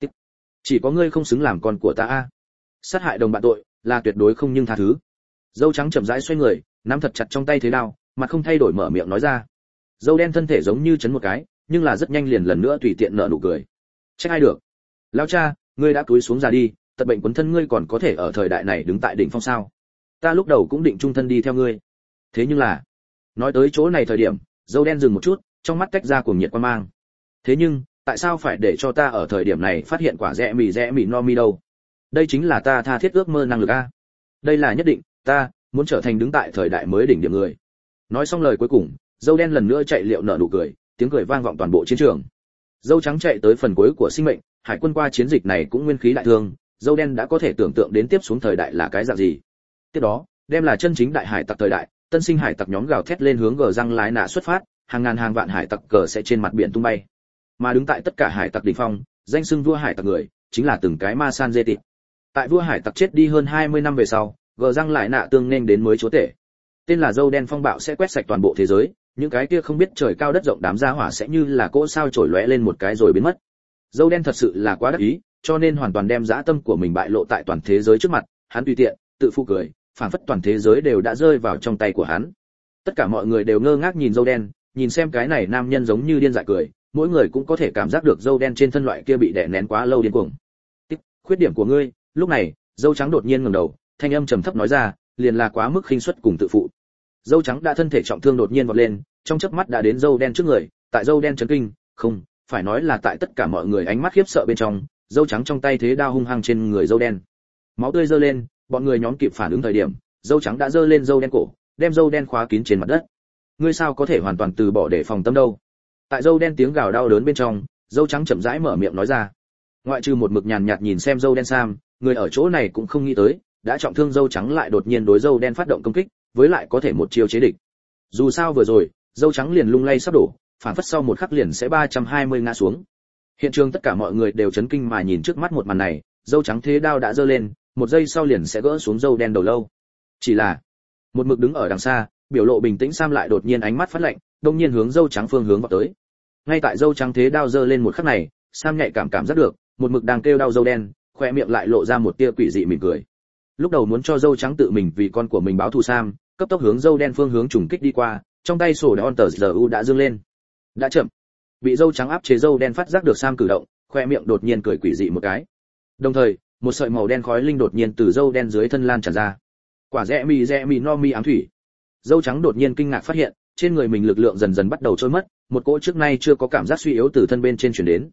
"Chỉ có ngươi không xứng làm con của ta a. Sát hại đồng bạn tội là tuyệt đối không nhưng tha thứ." Dâu trắng chậm rãi xoay người, nắm thật chặt trong tay thế đao, mặt không thay đổi mở miệng nói ra. Dâu đen thân thể giống như chấn một cái, nhưng là rất nhanh liền lần nữa tùy tiện nở nụ cười. Trách ai được? Lão cha, ngươi đã cúi xuống ra đi, tật bệnh quấn thân ngươi còn có thể ở thời đại này đứng tại đỉnh phong sao? Ta lúc đầu cũng định trung thân đi theo ngươi. Thế nhưng là, nói tới chỗ này thời điểm, dâu đen dừng một chút, trong mắt tách ra cuồng nhiệt quan mang. Thế nhưng, tại sao phải để cho ta ở thời điểm này phát hiện quả rẽ mì no mi đâu? Đây chính là ta tha thiết ước mơ năng lực a. Đây là nhất định, ta muốn trở thành đứng tại thời đại mới đỉnh điểm người. Nói xong lời cuối cùng, dâu đen lần nữa chạy liệu nở nụ cười, tiếng cười vang vọng toàn bộ chiến trường. Dâu trắng chạy tới phần cuối của sinh mệnh, hải quân qua chiến dịch này cũng nguyên khí đại thương, dâu đen đã có thể tưởng tượng đến tiếp xuống thời đại là cái dạng gì. Tiếp đó, đem là chân chính đại hải tặc thời đại, tân sinh hải tặc nhóm gào thét lên hướng gờ răng lái nạ xuất phát, hàng ngàn hàng vạn hải tặc cờ sẽ trên mặt biển tung bay. Mà đứng tại tất cả hải tặc đỉnh phong, danh xưng vua hải tặc người, chính là từng cái ma san dê tịt. Tại vua hải tặc chết đi hơn 20 năm về sau, gờ răng lại nạ tương nên đến mới chúa tể. Tên là dâu đen phong bạo sẽ quét sạch toàn bộ thế giới, những cái kia không biết trời cao đất rộng đám gia hỏa sẽ như là cỗ sao trổi lóe lên một cái rồi biến mất. Dâu đen thật sự là quá đắc ý, cho nên hoàn toàn đem dã tâm của mình bại lộ tại toàn thế giới trước mặt, hắn tùy tiện, tự phụ cười, phảng phất toàn thế giới đều đã rơi vào trong tay của hắn. Tất cả mọi người đều ngơ ngác nhìn dâu đen, nhìn xem cái này nam nhân giống như điên dại cười, mỗi người cũng có thể cảm giác được dâu đen trên thân loại kia bị đè nén quá lâu điên cuồng. Khuyết điểm của ngươi. Lúc này, dâu trắng đột nhiên ngẩng đầu, thanh âm trầm thấp nói ra, liền là quá mức khinh suất cùng tự phụ. Dâu trắng đã thân thể trọng thương đột nhiên vọt lên, trong chớp mắt đã đến dâu đen trước người, tại dâu đen chấn kinh, không, phải nói là tại tất cả mọi người ánh mắt khiếp sợ bên trong, dâu trắng trong tay thế đao hung hăng trên người dâu đen. Máu tươi giơ lên, bọn người nhóm kịp phản ứng thời điểm, dâu trắng đã giơ lên dâu đen cổ, đem dâu đen khóa kín trên mặt đất. Ngươi sao có thể hoàn toàn từ bỏ để phòng tâm đâu? Tại dâu đen tiếng gào đau đớn bên trong, dâu trắng chậm rãi mở miệng nói ra. Ngoại trừ một mực nhàn nhạt nhìn xem dâu đen Sam, người ở chỗ này cũng không nghĩ tới, đã trọng thương dâu trắng lại đột nhiên đối dâu đen phát động công kích, với lại có thể một chiêu chế địch. Dù sao vừa rồi, dâu trắng liền lung lay sắp đổ, phản phất sau một khắc liền sẽ 320 ngã xuống. Hiện trường tất cả mọi người đều chấn kinh mà nhìn trước mắt một màn này, dâu trắng thế đao đã giơ lên, một giây sau liền sẽ gỡ xuống dâu đen đầu lâu. Chỉ là, một mực đứng ở đằng xa, biểu lộ bình tĩnh Sam lại đột nhiên ánh mắt phát lạnh, đông nhiên hướng dâu trắng phương hướng vào tới. Ngay tại dâu trắng thế đao giơ lên một khắc này, Sam nhạy cảm giác được, một mực đang kêu đau dâu đen, khoe miệng lại lộ ra một tia quỷ dị mỉm cười. Lúc đầu muốn cho dâu trắng tự mình vì con của mình báo thù Sam, cấp tốc hướng dâu đen phương hướng trùng kích đi qua, trong tay sổ đòn tờ GU đã dương lên. Đã chậm. Bị dâu trắng áp chế dâu đen phát giác được Sam cử động, khoe miệng đột nhiên cười quỷ dị một cái. Đồng thời, một sợi màu đen khói linh đột nhiên từ dâu đen dưới thân lan tràn ra. Quả rẽ mì no mi ám thủy. Dâu trắng đột nhiên kinh ngạc phát hiện, trên người mình lực lượng dần dần bắt đầu trôi mất, một cỗ trước nay chưa có cảm giác suy yếu từ thân bên trên truyền đến.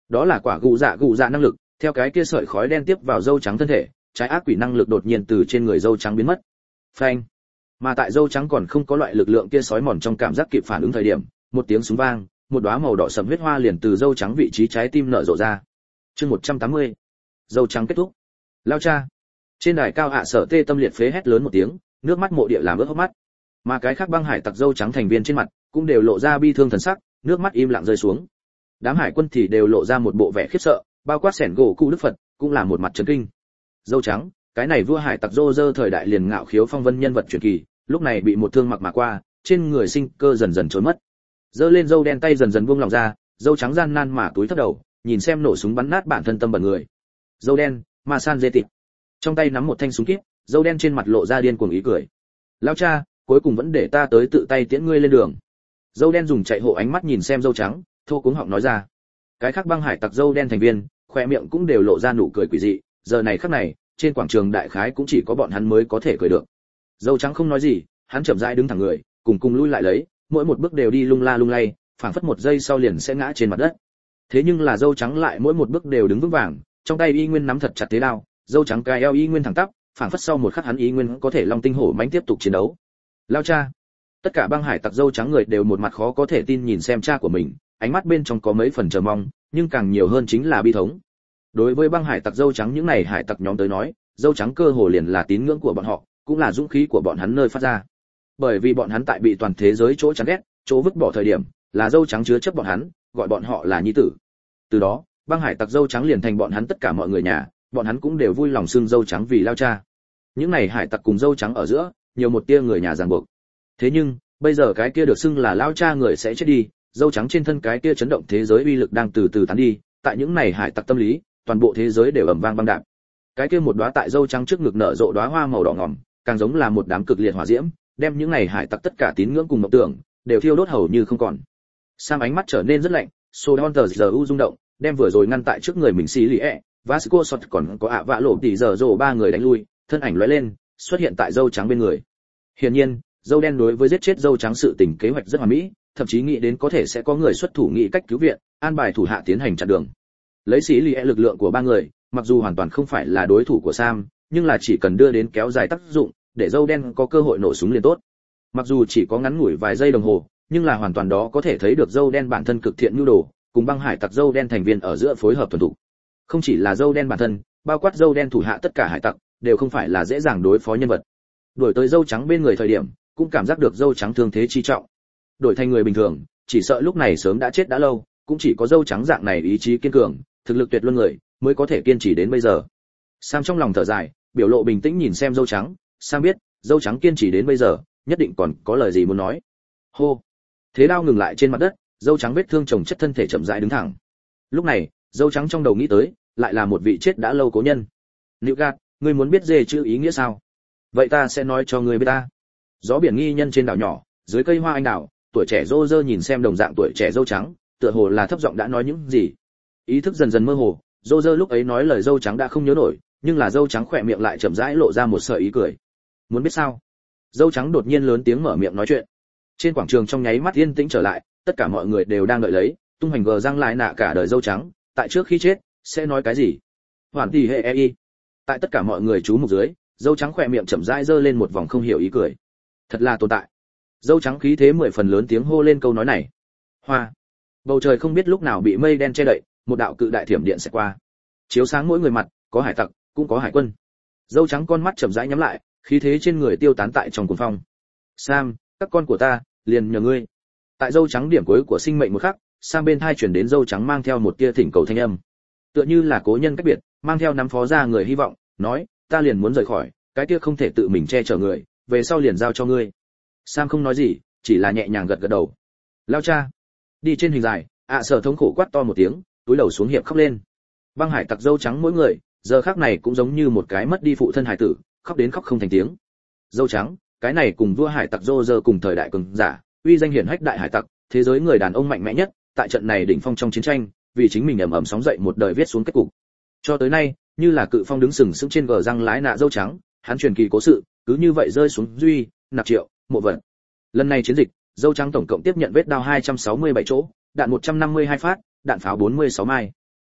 Đó là quả gù dạ năng lực, theo cái kia sợi khói đen tiếp vào dâu trắng thân thể, trái ác quỷ năng lực đột nhiên từ trên người dâu trắng biến mất. Phanh. Mà tại dâu trắng còn không có loại lực lượng kia sói mòn trong cảm giác kịp phản ứng thời điểm, một tiếng súng vang, một đóa màu đỏ sẫm huyết hoa liền từ dâu trắng vị trí trái tim nở rộ ra. Chương 180. Dâu trắng kết thúc. Lao cha. Trên đài cao hạ sở tê tâm liệt phế hét lớn một tiếng, nước mắt mộ địa làm ướt hốc mắt. Mà cái khác băng hải tặc dâu trắng thành viên trên mặt cũng đều lộ ra bi thương thần sắc, nước mắt im lặng rơi xuống. Đám hải quân thì đều lộ ra một bộ vẻ khiếp sợ, bao quát sẻn gỗ cụ đức phật cũng là một mặt chấn kinh. Dâu trắng, cái này vua hải tặc rô rơ thời đại liền ngạo khiếu phong vân nhân vật truyền kỳ, lúc này bị một thương mặc mà qua, trên người sinh cơ dần dần trôi mất. Giơ lên dâu đen tay dần dần buông lòng ra, dâu trắng gian nan mà túi thấp đầu, nhìn xem nổ súng bắn nát bản thân tâm bẩn người. Dâu đen, ma san dê tịt. Trong tay nắm một thanh súng kíp, dâu đen trên mặt lộ ra điên cuồng ý cười. Lão cha, cuối cùng vẫn để ta tới tự tay tiễn ngươi lên đường. Dâu đen dùng chạy hộ ánh mắt nhìn xem dâu trắng, thô cuống họng nói ra. Cái khác băng hải tặc dâu đen thành viên, khoe miệng cũng đều lộ ra nụ cười quỷ dị, giờ này khắc này, trên quảng trường đại khái cũng chỉ có bọn hắn mới có thể cười được. Dâu trắng không nói gì, hắn chậm rãi đứng thẳng người, cùng lui lại lấy, mỗi một bước đều đi lung la lung lay, phảng phất một giây sau liền sẽ ngã trên mặt đất. Thế nhưng là dâu trắng lại mỗi một bước đều đứng vững vàng, trong tay y nguyên nắm thật chặt thế đao, dâu trắng cài eo y nguyên thẳng tắp, phảng phất sau một khắc hắn y nguyên có thể long tinh hổ mãnh tiếp tục chiến đấu. Lao cha. Tất cả băng hải tặc dâu trắng người đều một mặt khó có thể tin nhìn xem cha của mình, ánh mắt bên trong có mấy phần chờ mong, nhưng càng nhiều hơn chính là bi thống. Đối với băng hải tặc dâu trắng những này hải tặc nhóm tới nói, dâu trắng cơ hồ liền là tín ngưỡng của bọn họ, cũng là dũng khí của bọn hắn nơi phát ra. Bởi vì bọn hắn tại bị toàn thế giới chỗ chán ghét, chỗ vứt bỏ thời điểm, là dâu trắng chứa chấp bọn hắn, gọi bọn họ là nhi tử. Từ đó, băng hải tặc dâu trắng liền thành bọn hắn tất cả mọi người nhà, bọn hắn cũng đều vui lòng xưng dâu trắng vì lao cha. Những này hải tặc cùng dâu trắng ở giữa, nhiều một tia người nhà ràng buộc. Thế nhưng, bây giờ cái kia được xưng là lao cha người sẽ chết đi, dâu trắng trên thân cái kia chấn động thế giới uy lực đang từ từ tán đi, tại những này hải tặc tâm lý, toàn bộ thế giới đều ầm vang băng đạp. Cái kia một đóa tại dâu trắng trước ngực nở rộ đóa hoa màu đỏ ngòm, càng giống là một đám cực liệt hỏa diễm, đem những này hải tặc tất cả tín ngưỡng cùng mộng tưởng đều thiêu đốt hầu như không còn. Sam ánh mắt trở nên rất lạnh, Soulhunter giờ u rung động, đem vừa rồi ngăn tại trước người mình xí lì Vasco Sot còn có ạ vạ lộ tỷ giờ rồ ba người đánh lui, thân ảnh lóe lên, xuất hiện tại dâu trắng bên người. Hiển nhiên, dâu đen đối với giết chết dâu trắng sự tình kế hoạch rất hoàn mỹ, thậm chí nghĩ đến có thể sẽ có người xuất thủ nghĩ cách cứu viện, an bài thủ hạ tiến hành chặn đường. Lấy xí lì lực lượng của ba người, mặc dù hoàn toàn không phải là đối thủ của Sam, nhưng là chỉ cần đưa đến kéo dài tác dụng, để dâu đen có cơ hội nổ súng liền tốt. Mặc dù chỉ có ngắn ngủi vài giây đồng hồ, nhưng là hoàn toàn đó có thể thấy được dâu đen bản thân cực thiện nhu đồ, cùng băng hải tặc dâu đen thành viên ở giữa phối hợp thuần thục. Không chỉ là dâu đen bản thân, bao quát dâu đen thủ hạ tất cả hải tặc đều không phải là dễ dàng đối phó nhân vật. Đổi tới dâu trắng bên người thời điểm, cũng cảm giác được dâu trắng thương thế chi trọng. Đổi thành người bình thường, chỉ sợ lúc này sớm đã chết đã lâu, cũng chỉ có dâu trắng dạng này ý chí kiên cường, thực lực tuyệt luân người mới có thể kiên trì đến bây giờ. Sam trong lòng thở dài, biểu lộ bình tĩnh nhìn xem dâu trắng, Sam biết, dâu trắng kiên trì đến bây giờ, nhất định còn có lời gì muốn nói. Hô. Thế đao ngừng lại trên mặt đất, dâu trắng vết thương chồng chất thân thể chậm rãi đứng thẳng. Lúc này, dâu trắng trong đầu nghĩ tới, lại là một vị chết đã lâu cố nhân. Newgard, ngươi muốn biết dê chữ ý nghĩa sao? Vậy ta sẽ nói cho ngươi biết ta. Gió biển nghi nhân trên đảo nhỏ, dưới cây hoa anh đào, tuổi trẻ rô rơ nhìn xem đồng dạng tuổi trẻ dâu trắng, tựa hồ là thấp giọng đã nói những gì. Ý thức dần dần mơ hồ, rô rơ lúc ấy nói lời dâu trắng đã không nhớ nổi, nhưng là dâu trắng khỏe miệng lại chậm rãi lộ ra một sợi ý cười. Muốn biết sao? Dâu trắng đột nhiên lớn tiếng mở miệng nói chuyện. Trên quảng trường trong nháy mắt yên tĩnh trở lại, tất cả mọi người đều đang đợi lấy, tung hoành gờ răng lại nạ cả đời dâu trắng, tại trước khi chết sẽ nói cái gì? Hoàn tỷ hệ ei. Tại tất cả mọi người chú mục dưới, dâu trắng khỏe miệng chậm rãi giơ lên một vòng không hiểu ý cười. Thật là tồn tại. Dâu trắng khí thế 10 phần lớn tiếng hô lên câu nói này. Hoa. Bầu trời không biết lúc nào bị mây đen che đậy, một đạo cự đại thiểm điện sẽ qua, chiếu sáng mỗi người mặt, có hải tặc, cũng có hải quân. Dâu trắng con mắt chậm rãi nhắm lại, khí thế trên người tiêu tán tại trong cuồng phong. Sam, các con của ta, liền nhờ ngươi. Tại dâu trắng điểm cuối của sinh mệnh một khắc, Sam bên tai truyền đến dâu trắng mang theo một tia thỉnh cầu thanh âm, tựa như là cố nhân cách biệt, mang theo nắm phó ra người hy vọng, nói, ta liền muốn rời khỏi, cái kia không thể tự mình che chở người, về sau liền giao cho ngươi. Sam không nói gì, chỉ là nhẹ nhàng gật gật đầu. Lao cha. Đi trên hình dài, Sở thống khổ quát to một tiếng, túi đầu xuống hiệp khóc lên. Băng hải tặc dâu trắng mỗi người, giờ khắc này cũng giống như một cái mất đi phụ thân hải tử, khóc đến khóc không thành tiếng. Dâu trắng, cái này cùng vua hải tặc Roger cùng thời đại cường giả, uy danh hiển hách đại hải tặc, thế giới người đàn ông mạnh mẽ nhất, tại trận này đỉnh phong trong chiến tranh, vì chính mình ầm ầm sóng dậy một đời viết xuống kết cục. Cho tới nay, như là cự phong đứng sừng sững trên gờ răng lái nạ dâu trắng, hắn truyền kỳ cố sự, cứ như vậy rơi xuống duy, nạp triệu, mộ vận. Lần này chiến dịch, dâu trắng tổng cộng tiếp nhận vết đao 267 chỗ, đạn 152 phát, đạn pháo 46 mai.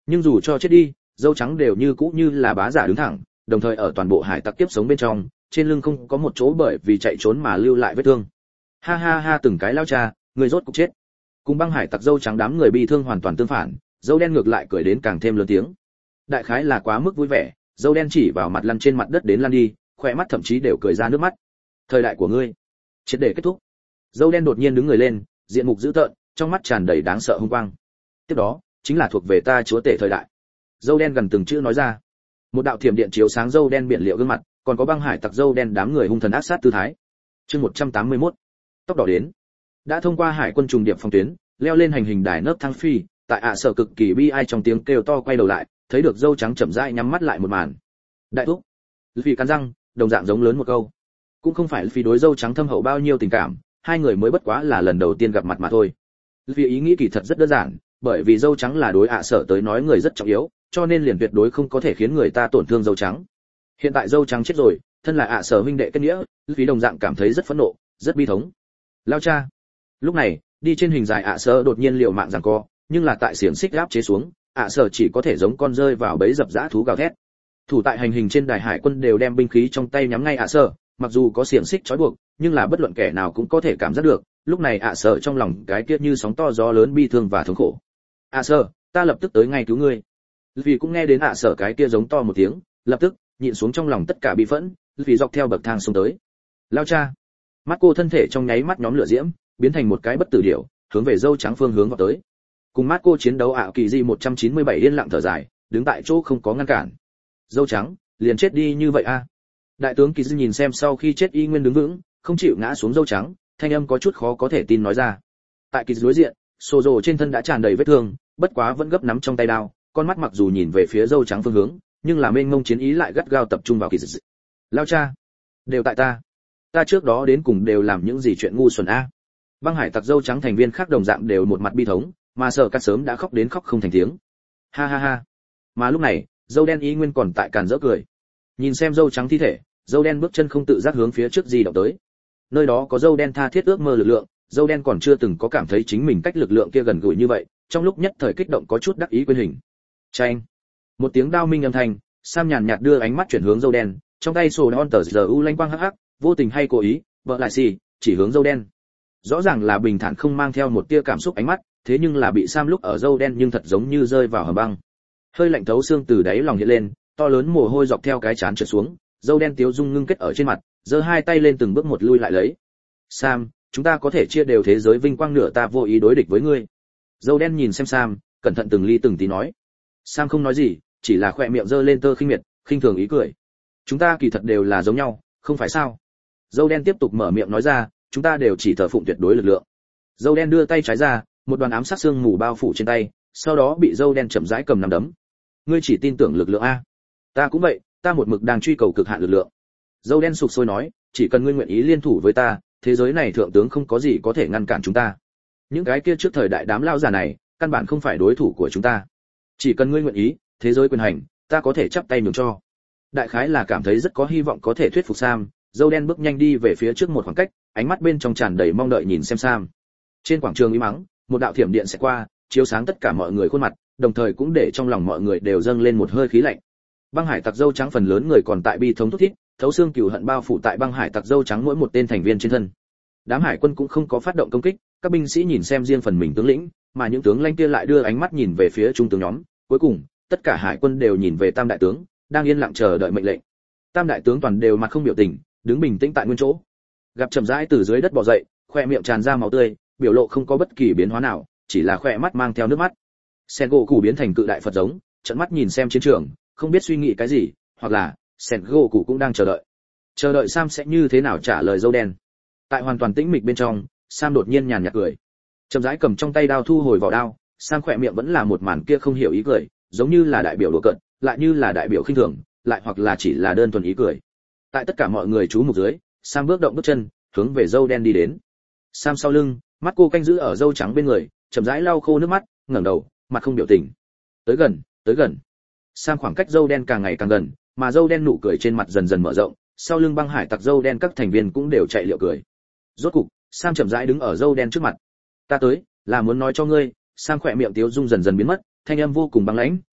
Nhưng dù cho chết đi, dâu trắng đều như cũ như là bá giả đứng thẳng, đồng thời ở toàn bộ hải tặc kiếp sống bên trong, trên lưng không có một chỗ bởi vì chạy trốn mà lưu lại vết thương. Ha ha ha, từng cái lao cha, người rốt cục chết. Cùng băng hải tặc dâu trắng đám người bị thương hoàn toàn tương phản, dâu đen ngược lại cười đến càng thêm lớn tiếng. Đại khái là quá mức vui vẻ, dâu đen chỉ vào mặt lăn trên mặt đất đến lăn đi, khỏe mắt thậm chí đều cười ra nước mắt. Thời đại của ngươi triệt để kết thúc. Dâu đen đột nhiên đứng người lên, diện mục dữ tợn, trong mắt tràn đầy đáng sợ hung quang. Tiếp đó chính là thuộc về ta chúa tể thời đại. Dâu đen gần từng chữ nói ra. Một đạo thiểm điện chiếu sáng dâu đen biển liệu gương mặt, còn có băng hải tặc dâu đen đám người hung thần ác sát tư thái. Chương 181. Tốc độ đến. Đã thông qua hải quân trùng điệp phòng tuyến, leo lên hành hình đài nấp thang phi, tại sở cực kỳ bi ai trong tiếng kêu to quay đầu lại, thấy được dâu trắng chậm rãi nhắm mắt lại một màn. Đại thúc. Vì cắn răng, đồng dạng giống lớn một câu. Cũng không phải vì đối dâu trắng thâm hậu bao nhiêu tình cảm, hai người mới bất quá là lần đầu tiên gặp mặt mà thôi. Vì ý nghĩ kỳ thật rất đơn giản, bởi vì dâu trắng là đối sở tới nói người rất trọng yếu, cho nên liền tuyệt đối không có thể khiến người ta tổn thương dâu trắng. Hiện tại dâu trắng chết rồi, thân là sở huynh đệ kết nghĩa, vì đồng dạng cảm thấy rất phẫn nộ, rất bi thống. Lao cha. Lúc này, đi trên hình dài sở đột nhiên liều mạng giằng co, nhưng là tại xiềng xích áp chế xuống, sở chỉ có thể giống con rơi vào bẫy dập dã thú gào thét. Thủ tại hành hình trên đài hải quân đều đem binh khí trong tay nhắm ngay sở, mặc dù có xiềng xích trói buộc, nhưng là bất luận kẻ nào cũng có thể cảm giác được, lúc này sở trong lòng cái kia như sóng to gió lớn bi thương và thống khổ. Sở, ta lập tức tới ngay cứu ngươi. Vì cũng nghe đến sở cái kia giống to một tiếng, lập tức nhịn xuống trong lòng tất cả bi phẫn, vì dọc theo bậc thang xuống tới. Lao cha. Mắt cô thân thể trong nháy mắt nhóm lửa diễm, biến thành một cái bất tử điểu, hướng về dâu trắng phương hướng vào tới. Cùng mắt cô chiến đấu kỳ di 197 yên lặng thở dài, đứng tại chỗ không có ngăn cản. Dâu trắng, liền chết đi như vậy a. Đại tướng Kỳ Dư nhìn xem sau khi chết y nguyên đứng vững, không chịu ngã xuống dâu trắng, thanh âm có chút khó có thể tin nói ra. Tại Kỳ Dư đối diện, Sô Dồ trên thân đã tràn đầy vết thương, bất quá vẫn gấp nắm trong tay đao, con mắt mặc dù nhìn về phía dâu trắng phương hướng, nhưng là mênh mông chiến ý lại gắt gao tập trung vào Kỳ Dư. Lao cha, đều tại ta trước đó đến cùng đều làm những gì chuyện ngu xuẩn a. Băng hải tặc dâu trắng thành viên khác đồng dạng đều một mặt bi thống, mà Sở Cát sớm đã khóc đến khóc không thành tiếng. Ha ha ha. Mà lúc này, dâu đen ý nguyên còn tại càn rỡ cười. Nhìn xem dâu trắng thi thể, dâu đen bước chân không tự giác hướng phía trước di động tới. Nơi đó có dâu đen tha thiết ước mơ lực lượng, dâu đen còn chưa từng có cảm thấy chính mình cách lực lượng kia gần gũi như vậy, trong lúc nhất thời kích động có chút đắc ý quên hình. Chanh. Một tiếng đao minh âm thanh, Sam nhàn nhạt đưa ánh mắt chuyển hướng dâu đen, trong tay sổ đen tờ giờ u lanh quang hắc hắc, vô tình hay cố ý, vợ lại xì, chỉ hướng dâu đen. Rõ ràng là bình thản không mang theo một tia cảm xúc ánh mắt, thế nhưng là bị Sam lúc ở dâu đen nhưng thật giống như rơi vào hầm băng. Hơi lạnh thấu xương từ đáy lòng hiện lên, to lớn mồ hôi dọc theo cái trán trượt xuống, dâu đen tiếu dung ngưng kết ở trên mặt, giơ hai tay lên từng bước một lui lại lấy. Sam, chúng ta có thể chia đều thế giới vinh quang nửa, ta vô ý đối địch với ngươi. Dâu đen nhìn xem Sam, cẩn thận từng ly từng tí nói. Sam không nói gì, chỉ là khỏe miệng giơ lên tơ khinh miệt, khinh thường ý cười. Chúng ta kỳ thật đều là giống nhau, không phải sao? Dâu đen tiếp tục mở miệng nói ra, chúng ta đều chỉ thờ phụng tuyệt đối lực lượng. Dâu đen đưa tay trái ra, một đoàn ám sát xương mù bao phủ trên tay, sau đó bị dâu đen chậm rãi cầm nắm đấm. Ngươi chỉ tin tưởng lực lượng a? Ta cũng vậy, ta một mực đang truy cầu cực hạn lực lượng. Dâu đen sục sôi nói, chỉ cần ngươi nguyện ý liên thủ với ta, thế giới này thượng tướng không có gì có thể ngăn cản chúng ta. Những cái kia trước thời đại đám lao giả này, căn bản không phải đối thủ của chúng ta. Chỉ cần ngươi nguyện ý, thế giới quyền hành, ta có thể chắp tay nhường cho. Đại khái là cảm thấy rất có hy vọng có thể thuyết phục Sam, dâu đen bước nhanh đi về phía trước một khoảng cách, ánh mắt bên trong tràn đầy mong đợi nhìn xem Sam. Trên quảng trường im mắng, một đạo thiểm điện sẽ qua, chiếu sáng tất cả mọi người khuôn mặt, đồng thời cũng để trong lòng mọi người đều dâng lên một hơi khí lạnh. Băng hải tặc dâu trắng phần lớn người còn tại bi thống thút thít, thấu xương cừu hận bao phủ tại băng hải tặc dâu trắng mỗi một tên thành viên trên thân. Đám hải quân cũng không có phát động công kích, các binh sĩ nhìn xem riêng phần mình tướng lĩnh, mà những tướng lãnh kia lại đưa ánh mắt nhìn về phía trung tướng nhóm. Cuối cùng, tất cả hải quân đều nhìn về Tam đại tướng, đang yên lặng chờ đợi mệnh lệnh. Tam đại tướng toàn đều mặt không biểu tình, đứng bình tĩnh tại nguyên chỗ. Gặp chậm rãi từ dưới đất bò dậy, khoe miệng tràn ra máu tươi, biểu lộ không có bất kỳ biến hóa nào, chỉ là khoe mắt mang theo nước mắt. Sengoku biến thành cự đại Phật giống, trợn mắt nhìn xem chiến trường, không biết suy nghĩ cái gì, hoặc là Sengoku cũng đang chờ đợi Sam sẽ như thế nào trả lời dâu đen. Tại hoàn toàn tĩnh mịch bên trong, Sam đột nhiên nhàn nhạt cười, chậm rãi cầm trong tay đao thu hồi vỏ đao. Sam khỏe miệng vẫn là một màn kia không hiểu ý cười, giống như là đại biểu đùa cợt, lại như là đại biểu khinh thường, lại hoặc là chỉ là đơn thuần ý cười. Tại tất cả mọi người chú mục dưới, Sam bước động bước chân, hướng về dâu đen đi đến. Sam sau lưng, mắt cô canh giữ ở dâu trắng bên người, chậm rãi lau khô nước mắt, ngẩng đầu, mặt không biểu tình. Tới gần. Sam khoảng cách dâu đen càng ngày càng gần, mà dâu đen nụ cười trên mặt dần dần mở rộng, sau lưng băng hải tặc dâu đen các thành viên cũng đều chạy liệu cười. Rốt cục, Sam chậm rãi đứng ở dâu đen trước mặt. Ta tới, là muốn nói cho ngươi. Sam khỏe miệng tiếu dung dần dần biến mất, thanh âm vô cùng băng lãnh,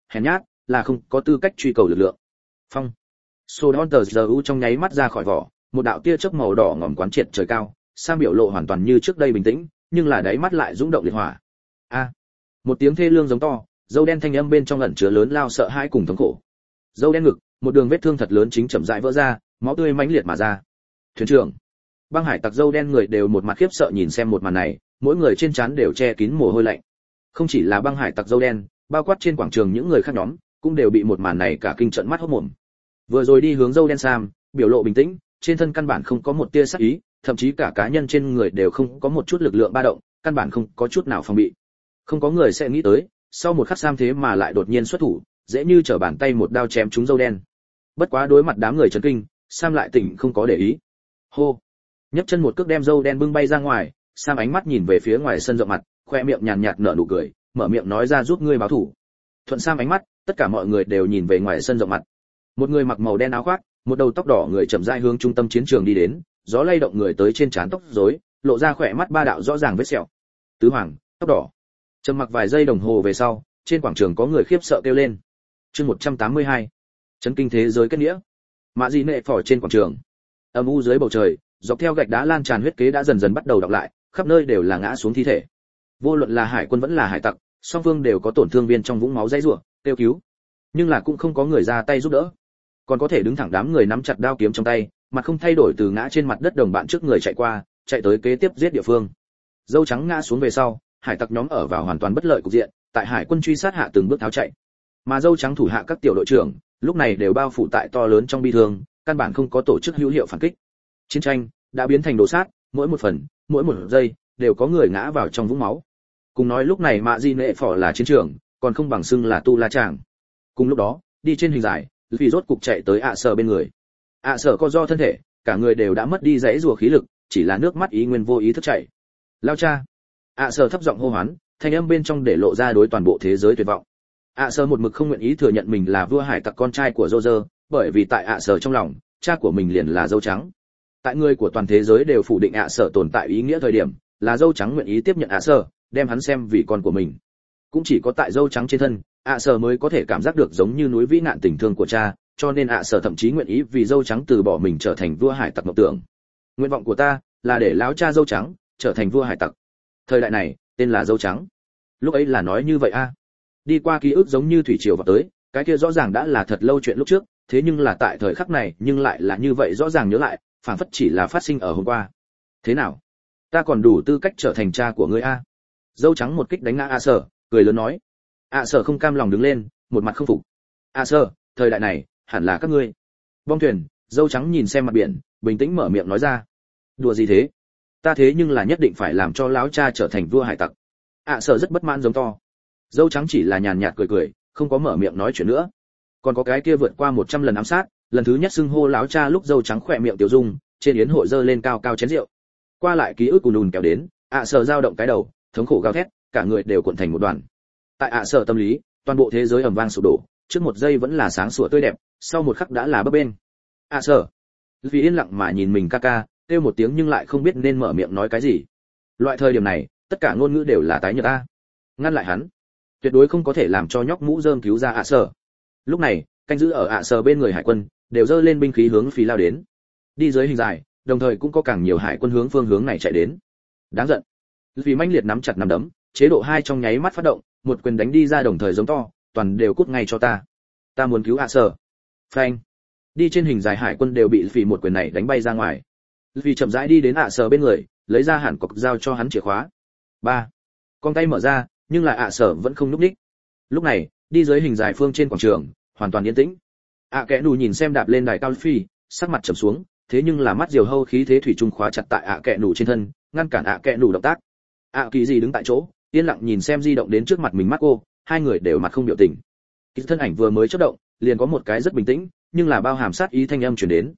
hèn nhát, là không có tư cách truy cầu lực lượng. Phong. Sword Hunter GU trong nháy mắt ra khỏi vỏ, một đạo tia chớp màu đỏ ngòm quán triệt trời cao, Sam biểu lộ hoàn toàn như trước đây bình tĩnh, nhưng là đáy mắt lại dũng động liệt hỏa. A. Một tiếng thê lương giống to, dâu đen thanh âm bên trong ẩn chứa lớn lao sợ hãi cùng thống khổ. Dâu đen ngực, một đường vết thương thật lớn chính chậm rãi vỡ ra, máu tươi mãnh liệt mà ra. Thuyền trưởng, băng hải tặc dâu đen người đều một mặt khiếp sợ nhìn xem một màn này, mỗi người trên trán đều che kín mồ hôi lạnh. Không chỉ là băng hải tặc dâu đen, bao quát trên quảng trường những người khác nhóm, cũng đều bị một màn này cả kinh trợn mắt hốt mồm. Vừa rồi đi hướng dâu đen Sam, biểu lộ bình tĩnh, trên thân căn bản không có một tia sát ý, thậm chí cả cá nhân trên người đều không có một chút lực lượng ba động, căn bản không có chút nào phòng bị. Không có người sẽ nghĩ tới, sau một khắc Sam thế mà lại đột nhiên xuất thủ, dễ như trở bàn tay một đao chém trúng dâu đen. Bất quá đối mặt đám người chấn kinh, Sam lại tỉnh không có để ý. Hô, nhấc chân một cước đem dâu đen bưng bay ra ngoài, Sam ánh mắt nhìn về phía ngoài sân rộng mặt, khoe miệng nhàn nhạt nở nụ cười, mở miệng nói ra giúp ngươi báo thủ. Thuận Sam ánh mắt, tất cả mọi người đều nhìn về ngoài sân rộng mặt. Một người mặc màu đen áo khoác, một đầu tóc đỏ người chậm rãi hướng trung tâm chiến trường đi đến, gió lay động người tới trên trán tóc rối, lộ ra khỏe mắt ba đạo rõ ràng vết sẹo. Tứ hoàng, tóc đỏ. Trầm mặc vài giây đồng hồ về sau, trên quảng trường có người khiếp sợ kêu lên. Chương 182. Chấn kinh thế giới kết nghĩa. Mã Dị Nệ phỏ trên quảng trường. Âm u dưới bầu trời, dọc theo gạch đá lan tràn huyết kế đã dần dần bắt đầu đọc lại, khắp nơi đều là ngã xuống thi thể. Vô luận là hải quân vẫn là hải tặc, song phương đều có tổn thương viên trong vũng máu dãy rủa, kêu cứu. Nhưng là cũng không có người ra tay giúp đỡ. Còn có thể đứng thẳng đám người nắm chặt đao kiếm trong tay, mặt không thay đổi từ ngã trên mặt đất đồng bạn trước người chạy qua, chạy tới kế tiếp giết địa phương. Dâu trắng ngã xuống về sau, hải tặc nhóm ở vào hoàn toàn bất lợi cục diện, tại hải quân truy sát hạ từng bước tháo chạy. Mà dâu trắng thủ hạ các tiểu đội trưởng, lúc này đều bao phủ tại to lớn trong bi thương, căn bản không có tổ chức hữu hiệu phản kích. Chiến tranh đã biến thành đồ sát, mỗi một phần, mỗi một giây đều có người ngã vào trong vũng máu. Cùng nói lúc này Mạ Di Nệ phỏ là chiến trường, còn không bằng xưng là tu la tràng. Cùng lúc đó, đi trên hình dài, vì rốt cục chạy tới Sở bên người. Sở co do thân thể, cả người đều đã mất đi dãy rùa khí lực, chỉ là nước mắt ý nguyên vô ý thức chảy. Lao cha. Sở thấp giọng hô hoán, thanh âm bên trong để lộ ra đối toàn bộ thế giới tuyệt vọng. Sở một mực không nguyện ý thừa nhận mình là vua hải tặc con trai của Roger, bởi vì tại Sở trong lòng, cha của mình liền là dâu trắng. Tại người của toàn thế giới đều phủ định Sở tồn tại ý nghĩa thời điểm, là dâu trắng nguyện ý tiếp nhận Sở, đem hắn xem vì con của mình. Cũng chỉ có tại dâu trắng trên thân, Sở mới có thể cảm giác được giống như núi vĩ nạn tình thương của cha, cho nên Sở thậm chí nguyện ý vì dâu trắng từ bỏ mình trở thành vua hải tặc mộng tưởng. Nguyện vọng của ta là để lão cha dâu trắng trở thành vua hải tặc. Thời đại này, tên là dâu trắng. Lúc ấy là nói như vậy a. Đi qua ký ức giống như thủy triều vào tới, cái kia rõ ràng đã là thật lâu chuyện lúc trước, thế nhưng là tại thời khắc này, nhưng lại là như vậy rõ ràng nhớ lại, phảng phất chỉ là phát sinh ở hôm qua. Thế nào? Ta còn đủ tư cách trở thành cha của ngươi a? Dâu trắng một kích đánh ngã Sở, cười lớn nói. Sở không cam lòng đứng lên, một mặt không phục. Sở, thời đại này, hẳn là các ngươi. Bong thuyền, dâu trắng nhìn xem mặt biển, bình tĩnh mở miệng nói ra. Đùa gì thế? Ta thế nhưng là nhất định phải làm cho lão cha trở thành vua hải tặc. Sở rất bất mãn giống to. Dâu trắng chỉ là nhàn nhạt cười cười, không có mở miệng nói chuyện nữa. Còn có cái kia vượt qua 100 lần ám sát, lần thứ nhất xưng hô lão cha lúc dâu trắng khỏe miệng tiểu dung, trên yến hội dơ lên cao cao chén rượu. Qua lại ký ức ùn kéo đến, Sở dao động cái đầu, thống khổ gào thét, cả người đều cuộn thành một đoàn. Tại Sở tâm lý, toàn bộ thế giới ầm vang sụp đổ, trước một giây vẫn là sáng sủa tươi đẹp, sau một khắc đã là bấp bênh. Sở, vì yên lặng mà nhìn mình ca ca, kêu một tiếng nhưng lại không biết nên mở miệng nói cái gì. Loại thời điểm này, tất cả ngôn ngữ đều là tái nhợt ta. Ngăn lại hắn, tuyệt đối không có thể làm cho nhóc mũ rơm cứu ra Sở. Lúc này, canh giữ ở Sở bên người hải quân đều giơ lên binh khí hướng phí lao đến. Đi dưới hình dài, đồng thời cũng có càng nhiều hải quân hướng phương hướng này chạy đến. Đáng giận. Vì mãnh liệt nắm chặt nắm đấm, chế độ 2 trong nháy mắt phát động, một quyền đánh đi ra đồng thời giống to, toàn đều cút ngay cho ta. Ta muốn cứu Sở. Phanh. Đi trên hình dài hải quân đều bị vì một quyền này đánh bay ra ngoài. Vì chậm rãi đi đến Sở bên người, lấy ra hẳn cọc giao cho hắn chìa khóa. 3. Con tay mở ra, nhưng lại Sở vẫn không núp đích. Lúc này, đi dưới hình dài phương trên quảng trường, hoàn toàn yên tĩnh. Kẽ nù nhìn xem đạp lên đài cao phi, sắc mặt trầm xuống, thế nhưng là mắt diều hâu khí thế thủy trung khóa chặt tại Kẽ nù trên thân, ngăn cản Kẽ nù động tác. Kỳ gì đứng tại chỗ, yên lặng nhìn xem di động đến trước mặt mình Marco, hai người đều mặt không biểu tình. Kỳ thân ảnh vừa mới chớp động, liền có một cái rất bình tĩnh, nhưng là bao hàm sát ý thanh âm truyền đến.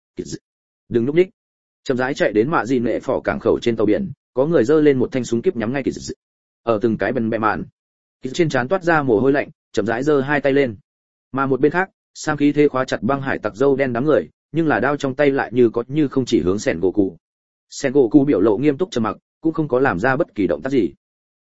Đừng núp đích. Chậm rãi chạy đến Mạ Dị Nệ phỏ cảng khẩu trên tàu biển, có người giơ lên một thanh súng kíp nhắm ngay Kỳ. Ở từng cái bần bẹ mạn, Kỳ trên trán toát ra mồ hôi lạnh, chậm rãi giơ hai tay lên. Mà một bên khác, Sam khí thế khóa chặt băng hải tặc dâu đen đám người, nhưng là đao trong tay lại như có như không chỉ hướng Sen Goku. Sen Goku biểu lộ nghiêm túc trầm mặc, cũng không có làm ra bất kỳ động tác gì.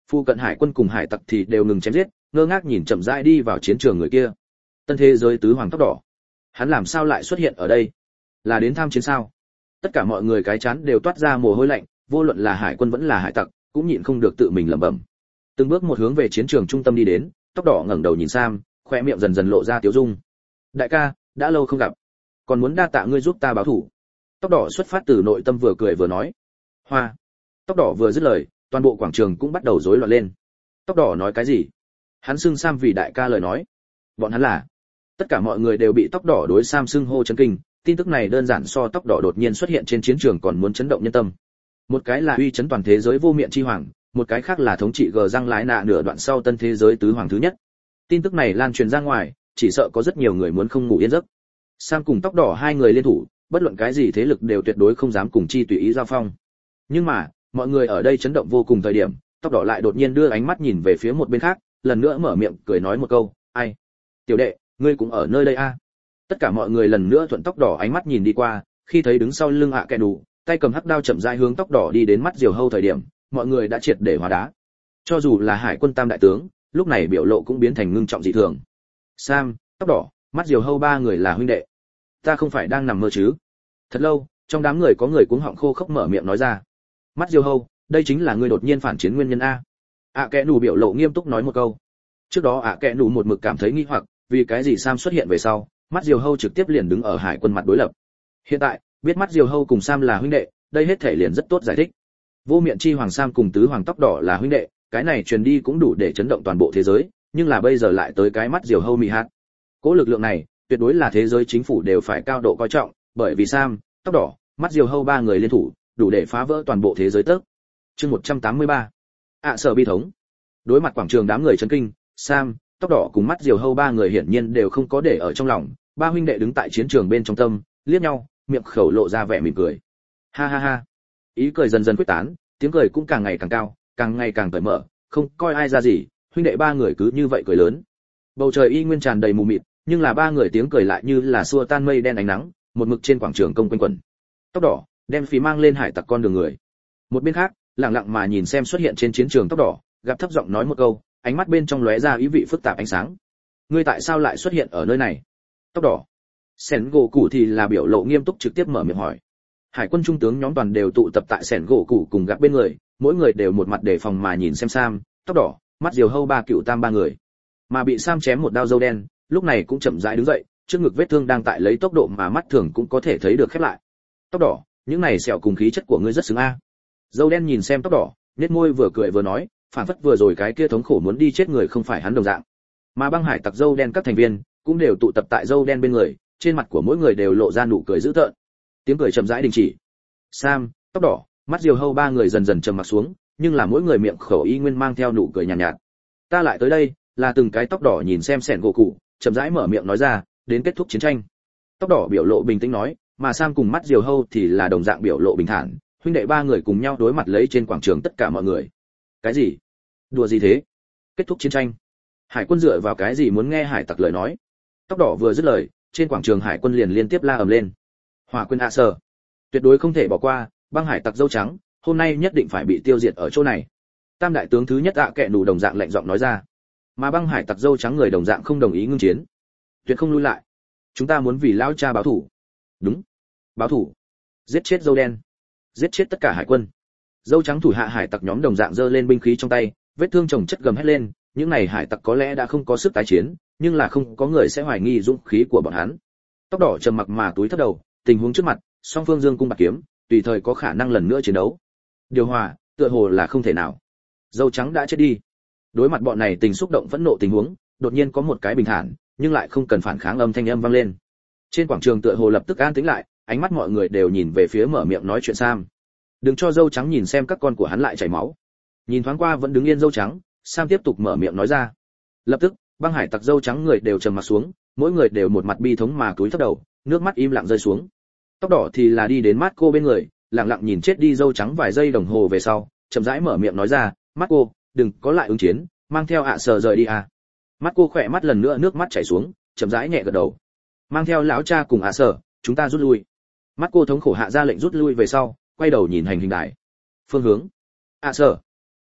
Phu cận hải quân cùng hải tặc thì đều ngừng chém giết, ngơ ngác nhìn chậm rãi đi vào chiến trường người kia. Tân thế giới tứ hoàng tóc đỏ, hắn làm sao lại xuất hiện ở đây? Là đến tham chiến sao? Tất cả mọi người cái chán đều toát ra mồ hôi lạnh, vô luận là hải quân vẫn là hải tặc, cũng nhịn không được tự mình lẩm bẩm. Từng bước một hướng về chiến trường trung tâm đi đến, tóc đỏ ngẩng đầu nhìn Sam, khoe miệng dần dần lộ ra tiếu dung. Đại ca, đã lâu không gặp, còn muốn đa tạ ngươi giúp ta báo thù. Tóc đỏ xuất phát từ nội tâm vừa cười vừa nói. Hoa. Tóc đỏ vừa dứt lời, toàn bộ quảng trường cũng bắt đầu rối loạn lên. Tóc đỏ nói cái gì? Hắn xưng Sam vì đại ca lời nói. Bọn hắn là? Tất cả mọi người đều bị tóc đỏ đối Sam xưng hô chấn kinh, tin tức này đơn giản so tóc đỏ đột nhiên xuất hiện trên chiến trường còn muốn chấn động nhân tâm. Một cái là uy chấn toàn thế giới vô miệng chi hoàng, một cái khác là thống trị gờ răng lái nạ nửa đoạn sau tân thế giới tứ hoàng thứ nhất. Tin tức này lan truyền ra ngoài, chỉ sợ có rất nhiều người muốn không ngủ yên giấc. Sam cùng tóc đỏ hai người liên thủ, bất luận cái gì thế lực đều tuyệt đối không dám cùng chi tùy ý giao phong. Nhưng mà, mọi người ở đây chấn động vô cùng thời điểm, tóc đỏ lại đột nhiên đưa ánh mắt nhìn về phía một bên khác, lần nữa mở miệng cười nói một câu, "Ai? Tiểu đệ, ngươi cũng ở nơi đây a?" Tất cả mọi người lần nữa thuận tóc đỏ ánh mắt nhìn đi qua, khi thấy đứng sau lưng kẻ đủ, tay cầm hắc đao chậm rãi hướng tóc đỏ đi đến mắt diều hâu thời điểm, mọi người đã triệt để hóa đá. Cho dù là hải quân tam đại tướng, lúc này biểu lộ cũng biến thành ngưng trọng dị thường. Sam, tóc đỏ, mắt diều hâu ba người là huynh đệ. Ta không phải đang nằm mơ chứ? Thật lâu, trong đám người có người cuống họng khô khốc mở miệng nói ra. Mắt diều hâu, đây chính là người đột nhiên phản chiến nguyên nhân a. Kẻ đủ biểu lộ nghiêm túc nói một câu. Trước đó kẻ đủ một mực cảm thấy nghi hoặc, vì cái gì Sam xuất hiện về sau, mắt diều hâu trực tiếp liền đứng ở hải quân mặt đối lập. Hiện tại, biết mắt diều hâu cùng Sam là huynh đệ, đây hết thể liền rất tốt giải thích. Vô miệng chi hoàng Sam cùng tứ hoàng tóc đỏ là huynh đệ, cái này truyền đi cũng đủ để chấn động toàn bộ thế giới, nhưng là bây giờ lại tới cái mắt diều hâu mì hạt. Cố lực lượng này, tuyệt đối là thế giới chính phủ đều phải cao độ coi trọng, bởi vì Sam, tóc đỏ, mắt diều hâu ba người liên thủ, đủ để phá vỡ toàn bộ thế giới tấc. Chương 183. Sở bi thống. Đối mặt quảng trường đám người chấn kinh, Sam, tóc đỏ cùng mắt diều hâu ba người hiển nhiên đều không có để ở trong lòng, ba huynh đệ đứng tại chiến trường bên trong tâm, liếc nhau, miệng khẩu lộ ra vẻ mỉm cười. Ha ha ha. Ý cười dần dần quyết tán, tiếng cười cũng càng ngày càng cao, càng ngày càng cởi mở, không coi ai ra gì, huynh đệ ba người cứ như vậy cười lớn. Bầu trời y nguyên tràn đầy mù mịt, nhưng là ba người tiếng cười lại như là xua tan mây đen ánh nắng, một mực trên quảng trường công quanh quẩn. Tóc đỏ đem phí mang lên hải tặc con đường người. Một bên khác, lặng lặng mà nhìn xem xuất hiện trên chiến trường tóc đỏ, gặp thấp giọng nói một câu, ánh mắt bên trong lóe ra ý vị phức tạp ánh sáng. Ngươi tại sao lại xuất hiện ở nơi này? Tóc đỏ. Sẻn gỗ cụ thì là biểu lộ nghiêm túc trực tiếp mở miệng hỏi. Hải quân trung tướng nhóm toàn đều tụ tập tại sẻn gỗ cụ cùng gặp bên người, mỗi người đều một mặt đề phòng mà nhìn xem Sam, tóc đỏ, mắt diều hâu ba cựu tam ba người. Mà bị Sam chém một đao râu đen, lúc này cũng chậm rãi đứng dậy, trước ngực vết thương đang tại lấy tốc độ mà mắt thường cũng có thể thấy được khép lại. Tóc đỏ, những này sẹo cùng khí chất của ngươi rất xứng a. Râu đen nhìn xem tóc đỏ, nhếch môi vừa cười vừa nói, phản phất vừa rồi cái kia thống khổ muốn đi chết người không phải hắn đồng dạng. Mà băng hải tặc râu đen các thành viên cũng đều tụ tập tại râu đen bên người, trên mặt của mỗi người đều lộ ra nụ cười dữ tợn. Tiếng cười chậm rãi đình chỉ. Sam, tóc đỏ, mắt diều hâu ba người dần dần trầm mặt xuống, nhưng là mỗi người miệng khẩu y nguyên mang theo nụ cười nhàn nhạt. Ta lại tới đây, là từng cái tóc đỏ nhìn xem sẻn gỗ cụ, chậm rãi mở miệng nói ra, đến kết thúc chiến tranh. Tóc đỏ biểu lộ bình tĩnh nói, mà Sam cùng mắt diều hâu thì là đồng dạng biểu lộ bình thản, huynh đệ ba người cùng nhau đối mặt lấy trên quảng trường tất cả mọi người. Cái gì? Đùa gì thế? Kết thúc chiến tranh? Hải quân dựa vào cái gì muốn nghe hải tặc lời nói? Tóc đỏ vừa dứt lời, trên quảng trường hải quân liền liên tiếp la ầm lên. Hỏa quân Sở, tuyệt đối không thể bỏ qua, băng hải tặc dâu trắng, hôm nay nhất định phải bị tiêu diệt ở chỗ này. Tam đại tướng thứ nhất kệ đủ đồng dạng lạnh giọng nói ra. Mà băng hải tặc dâu trắng người đồng dạng không đồng ý ngưng chiến, tuyệt không lui lại. Chúng ta muốn vì lão cha báo thù. Đúng, báo thù. Giết chết dâu đen, giết chết tất cả hải quân. Dâu trắng thủ hạ hải tặc nhóm đồng dạng giơ lên binh khí trong tay, vết thương chồng chất gầm hết lên, những này hải tặc có lẽ đã không có sức tái chiến, nhưng là không có người sẽ hoài nghi dũng khí của bọn hắn. Tóc đỏ trầm mặc mà túi thấp đầu, tình huống trước mặt, song phương dương cung bạc kiếm, tùy thời có khả năng lần nữa chiến đấu. Điều hòa, tựa hồ là không thể nào. Dâu trắng đã chết đi. Đối mặt bọn này tình xúc động phẫn nộ tình huống, đột nhiên có một cái bình thản, nhưng lại không cần phản kháng âm thanh âm vang lên. Trên quảng trường tựa hồ lập tức an tĩnh lại, ánh mắt mọi người đều nhìn về phía mở miệng nói chuyện Sam. Đừng cho dâu trắng nhìn xem các con của hắn lại chảy máu. Nhìn thoáng qua vẫn đứng yên dâu trắng, Sam tiếp tục mở miệng nói ra. Lập tức, băng hải tặc dâu trắng người đều trầm mặt xuống, mỗi người đều một mặt bi thống mà cúi thấp đầu, nước mắt im lặng rơi xuống. Tóc đỏ thì là đi đến Marco bên người, lặng lặng nhìn chết đi dâu trắng vài giây đồng hồ về sau, chậm rãi mở miệng nói ra, Marco, đừng có lại ứng chiến, mang theo Sở rời đi à. Marco khỏe mắt lần nữa nước mắt chảy xuống, chậm rãi nhẹ gật đầu. Mang theo lão cha cùng Sở, chúng ta rút lui. Marco thống khổ hạ ra lệnh rút lui về sau, quay đầu nhìn hành hình đài. Phương hướng. Sở.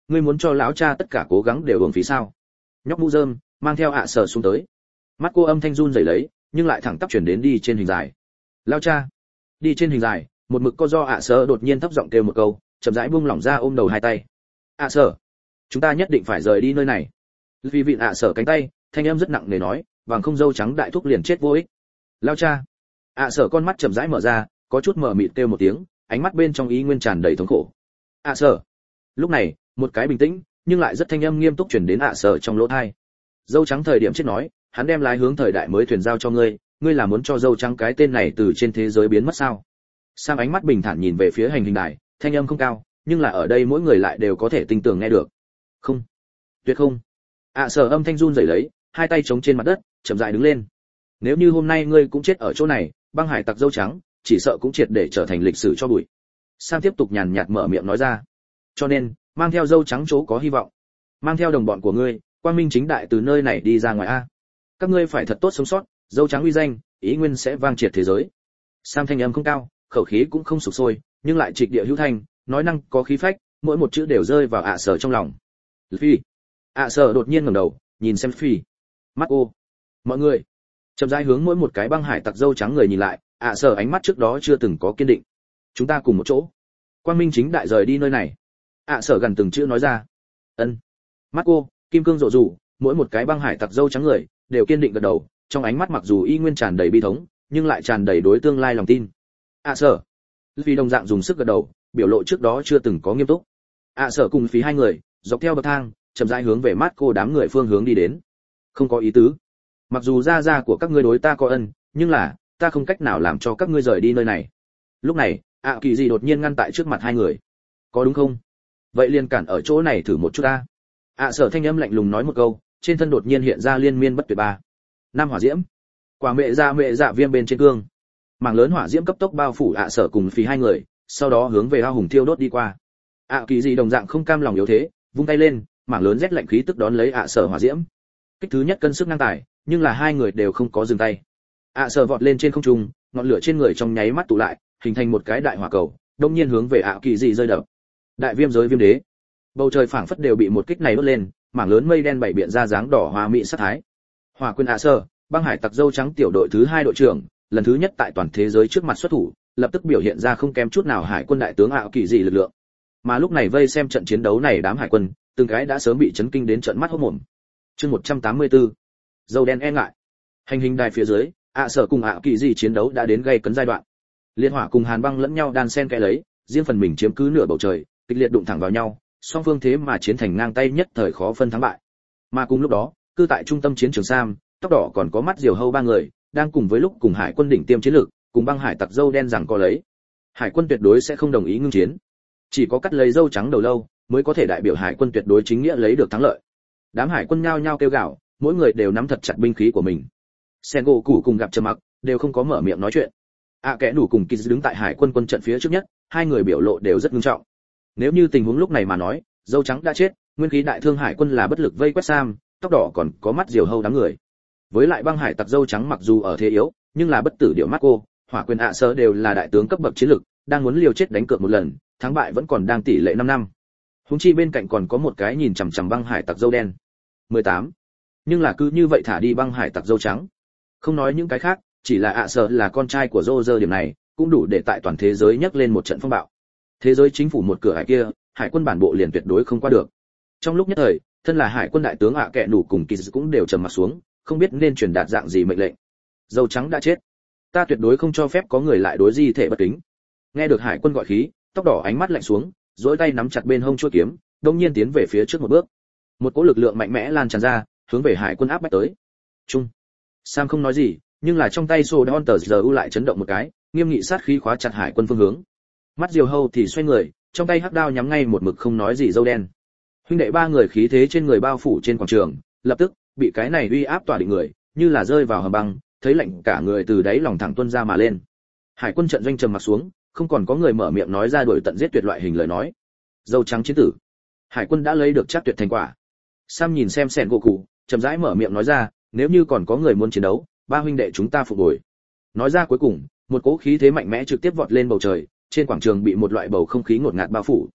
ngươi muốn cho lão cha tất cả cố gắng đều uổng phí sao? Nhóc mũ rơm mang theo ạ sở xuống tới. Mắt cô âm thanh run rẩy lấy, nhưng lại thẳng tắp chuyển đến đi trên hình dài. Lão cha. Đi trên hình dài, một mực co do ạ sở đột nhiên thấp giọng kêu một câu, chậm rãi buông lỏng ra ôm đầu hai tay. ạ sở, chúng ta nhất định phải rời đi nơi này. Vì vịn ạ sở cánh tay, thanh âm rất nặng nề nói, vàng không dâu trắng đại thúc liền chết vô ích. Lão cha. ạ sở con mắt chậm rãi mở ra, có chút mở mịt kêu một tiếng, ánh mắt bên trong ý nguyên tràn đầy thống khổ. ạ sở. Lúc này, một cái bình tĩnh nhưng lại rất thanh âm nghiêm túc truyền đến ạ sở trong lỗ tai. Dâu trắng thời điểm chết nói, hắn đem lái hướng thời đại mới thuyền giao cho ngươi, ngươi là muốn cho dâu trắng cái tên này từ trên thế giới biến mất sao? Sam ánh mắt bình thản nhìn về phía hành hình đài, thanh âm không cao, nhưng là ở đây mỗi người lại đều có thể tinh tường nghe được. Không, tuyệt không. ạ sở âm thanh run rẩy lấy, hai tay chống trên mặt đất, chậm rãi đứng lên. Nếu như hôm nay ngươi cũng chết ở chỗ này, băng hải tặc dâu trắng chỉ sợ cũng triệt để trở thành lịch sử cho bụi. Sam tiếp tục nhàn nhạt mở miệng nói ra. Cho nên, mang theo dâu trắng chỗ có hy vọng, mang theo đồng bọn của ngươi, quang minh chính đại từ nơi này đi ra ngoài a. Các ngươi phải thật tốt sống sót, dâu trắng uy danh, ý nguyên sẽ vang triệt thế giới. Sam thanh âm không cao, khẩu khí cũng không sục sôi, nhưng lại trịch địa hữu thanh, nói năng có khí phách, mỗi một chữ đều rơi vào ạ sở trong lòng. Phi. ạ sở đột nhiên ngẩng đầu, nhìn xem Phi. Mắt ô. Mọi người. Chậm rãi hướng mỗi một cái băng hải tặc dâu trắng người nhìn lại, ạ sở ánh mắt trước đó chưa từng có kiên định. Chúng ta cùng một chỗ. Quang minh chính đại rời đi nơi này. ạ sở gần từng chữ nói ra. Ân. Mắt cô, kim cương rộ rủ, mỗi một cái băng hải tặc dâu trắng người đều kiên định gật đầu, trong ánh mắt mặc dù y nguyên tràn đầy bi thống, nhưng lại tràn đầy đối tương lai lòng tin. Sở. Vì đồng dạng dùng sức gật đầu, biểu lộ trước đó chưa từng có nghiêm túc. Sở cùng phí hai người dọc theo bậc thang, chậm rãi hướng về mắt cô đám người phương hướng đi đến. Không có ý tứ. Mặc dù gia gia của các ngươi đối ta có ân, nhưng là ta không cách nào làm cho các ngươi rời đi nơi này. Lúc này, Kỳ gì đột nhiên ngăn tại trước mặt hai người. Có đúng không? Vậy liền cản ở chỗ này thử một chút ta. Sở thanh âm lạnh lùng nói một câu, trên thân đột nhiên hiện ra liên miên bất tuyệt ba năm hỏa diễm. Quả mẹ dạ viêm bên trên cương, mảng lớn hỏa diễm cấp tốc bao phủ Sở cùng phí hai người, sau đó hướng về ao hùng thiêu đốt đi qua. Kỳ gì đồng dạng không cam lòng yếu thế, vung tay lên, mảng lớn rét lạnh khí tức đón lấy Sở hỏa diễm. Kích thứ nhất cân sức ngang tài, nhưng là hai người đều không có dừng tay. Sở vọt lên trên không trung, ngọn lửa trên người trong nháy mắt tụ lại, hình thành một cái đại hỏa cầu, đông nhiên hướng về Kỳ gì rơi đập. Đại viêm giới viêm đế. Bầu trời phảng phất đều bị một kích này đốt lên, mảng lớn mây đen bảy biện ra dáng đỏ hoa mỹ sát thái. Hỏa quyền Sở, băng hải tặc dâu trắng tiểu đội thứ 2 đội trưởng, lần thứ nhất tại toàn thế giới trước mặt xuất thủ, lập tức biểu hiện ra không kém chút nào hải quân đại tướng Kỳ dị lực lượng. Mà lúc này vây xem trận chiến đấu này đám hải quân, từng cái đã sớm bị chấn kinh đến trợn mắt hốt mồm. Chương 184. Dâu đen e ngại. Hành hình đài phía dưới, Sở cùng Kỳ dị chiến đấu đã đến gay cấn giai đoạn. Liên hỏa cùng hàn băng lẫn nhau đan xen kẽ lấy, riêng phần mình chiếm cứ nửa bầu trời, kịch liệt đụng thẳng vào nhau, song phương thế mà chiến thành ngang tay nhất thời khó phân thắng bại. Mà cùng lúc đó, cư tại trung tâm chiến trường Sam, tóc đỏ còn có mắt diều hâu ba người, đang cùng với lúc cùng hải quân đỉnh tiêm chiến lược, cùng băng hải tặc dâu đen rằng có lấy. Hải quân tuyệt đối sẽ không đồng ý ngưng chiến. Chỉ có cắt lấy dâu trắng đầu lâu, mới có thể đại biểu hải quân tuyệt đối chính nghĩa lấy được thắng lợi. Đám hải quân nhao nhao kêu gào, mỗi người đều nắm thật chặt binh khí của mình. Sengo Củ cùng gặp trầm mặc, đều không có mở miệng nói chuyện. Kẽ đủ cùng Kiz đứng tại hải quân quân trận phía trước nhất, hai người biểu lộ đều rất nghiêm trọng. Nếu như tình huống lúc này mà nói, dâu trắng đã chết, nguyên khí đại thương hải quân là bất lực vây quét Sam, tóc đỏ còn có mắt diều hâu đám người. Với lại băng hải tặc dâu trắng mặc dù ở thế yếu, nhưng là bất tử điệu mắt cô, hỏa quyền Sở đều là đại tướng cấp bậc chiến lực, đang muốn liều chết đánh cược một lần, thắng bại vẫn còn đang tỷ lệ 5 năm. Huống chi bên cạnh còn có một cái nhìn chằm chằm băng hải tặc dâu đen. 18. Nhưng là cứ như vậy thả đi băng hải tặc dâu trắng. Không nói những cái khác, chỉ là Sở là con trai của Roger điểm này, cũng đủ để tại toàn thế giới nhấc lên một trận phong bạo. Thế giới chính phủ một cửa hải kia, hải quân bản bộ liền tuyệt đối không qua được. Trong lúc nhất thời, thân là hải quân đại tướng Kẽ đủ cùng Kiz cũng đều trầm mặt xuống, không biết nên truyền đạt dạng gì mệnh lệnh. Dâu trắng đã chết, ta tuyệt đối không cho phép có người lại đối di thể bất kính. Nghe được hải quân gọi khí, tóc đỏ ánh mắt lạnh xuống, duỗi tay nắm chặt bên hông chuôi kiếm, đột nhiên tiến về phía trước một bước. Một cỗ lực lượng mạnh mẽ lan tràn ra, hướng về hải quân áp bách tới. Trung. Sam không nói gì, nhưng là trong tay Sô Đon Tờ giờ lại chấn động một cái, nghiêm nghị sát khí khóa chặt hải quân phương hướng. Mắt diều hâu thì xoay người, trong tay hắc đao nhắm ngay một mực không nói gì dâu đen. Huynh đệ ba người khí thế trên người bao phủ trên quảng trường, lập tức bị cái này uy áp tỏa định người, như là rơi vào hầm băng, thấy lạnh cả người từ đáy lòng thẳng tuôn ra mà lên. Hải quân trận doanh trầm mặt xuống, không còn có người mở miệng nói ra đuổi tận giết tuyệt loại hình lời nói. Dâu trắng chiến tử, hải quân đã lấy được chắc tuyệt thành quả. Sam nhìn xem Sen gỗ cụ, chậm rãi mở miệng nói ra, nếu như còn có người muốn chiến đấu, ba huynh đệ chúng ta phục hồi. Nói ra cuối cùng, một cỗ khí thế mạnh mẽ trực tiếp vọt lên bầu trời, trên quảng trường bị một loại bầu không khí ngột ngạt bao phủ.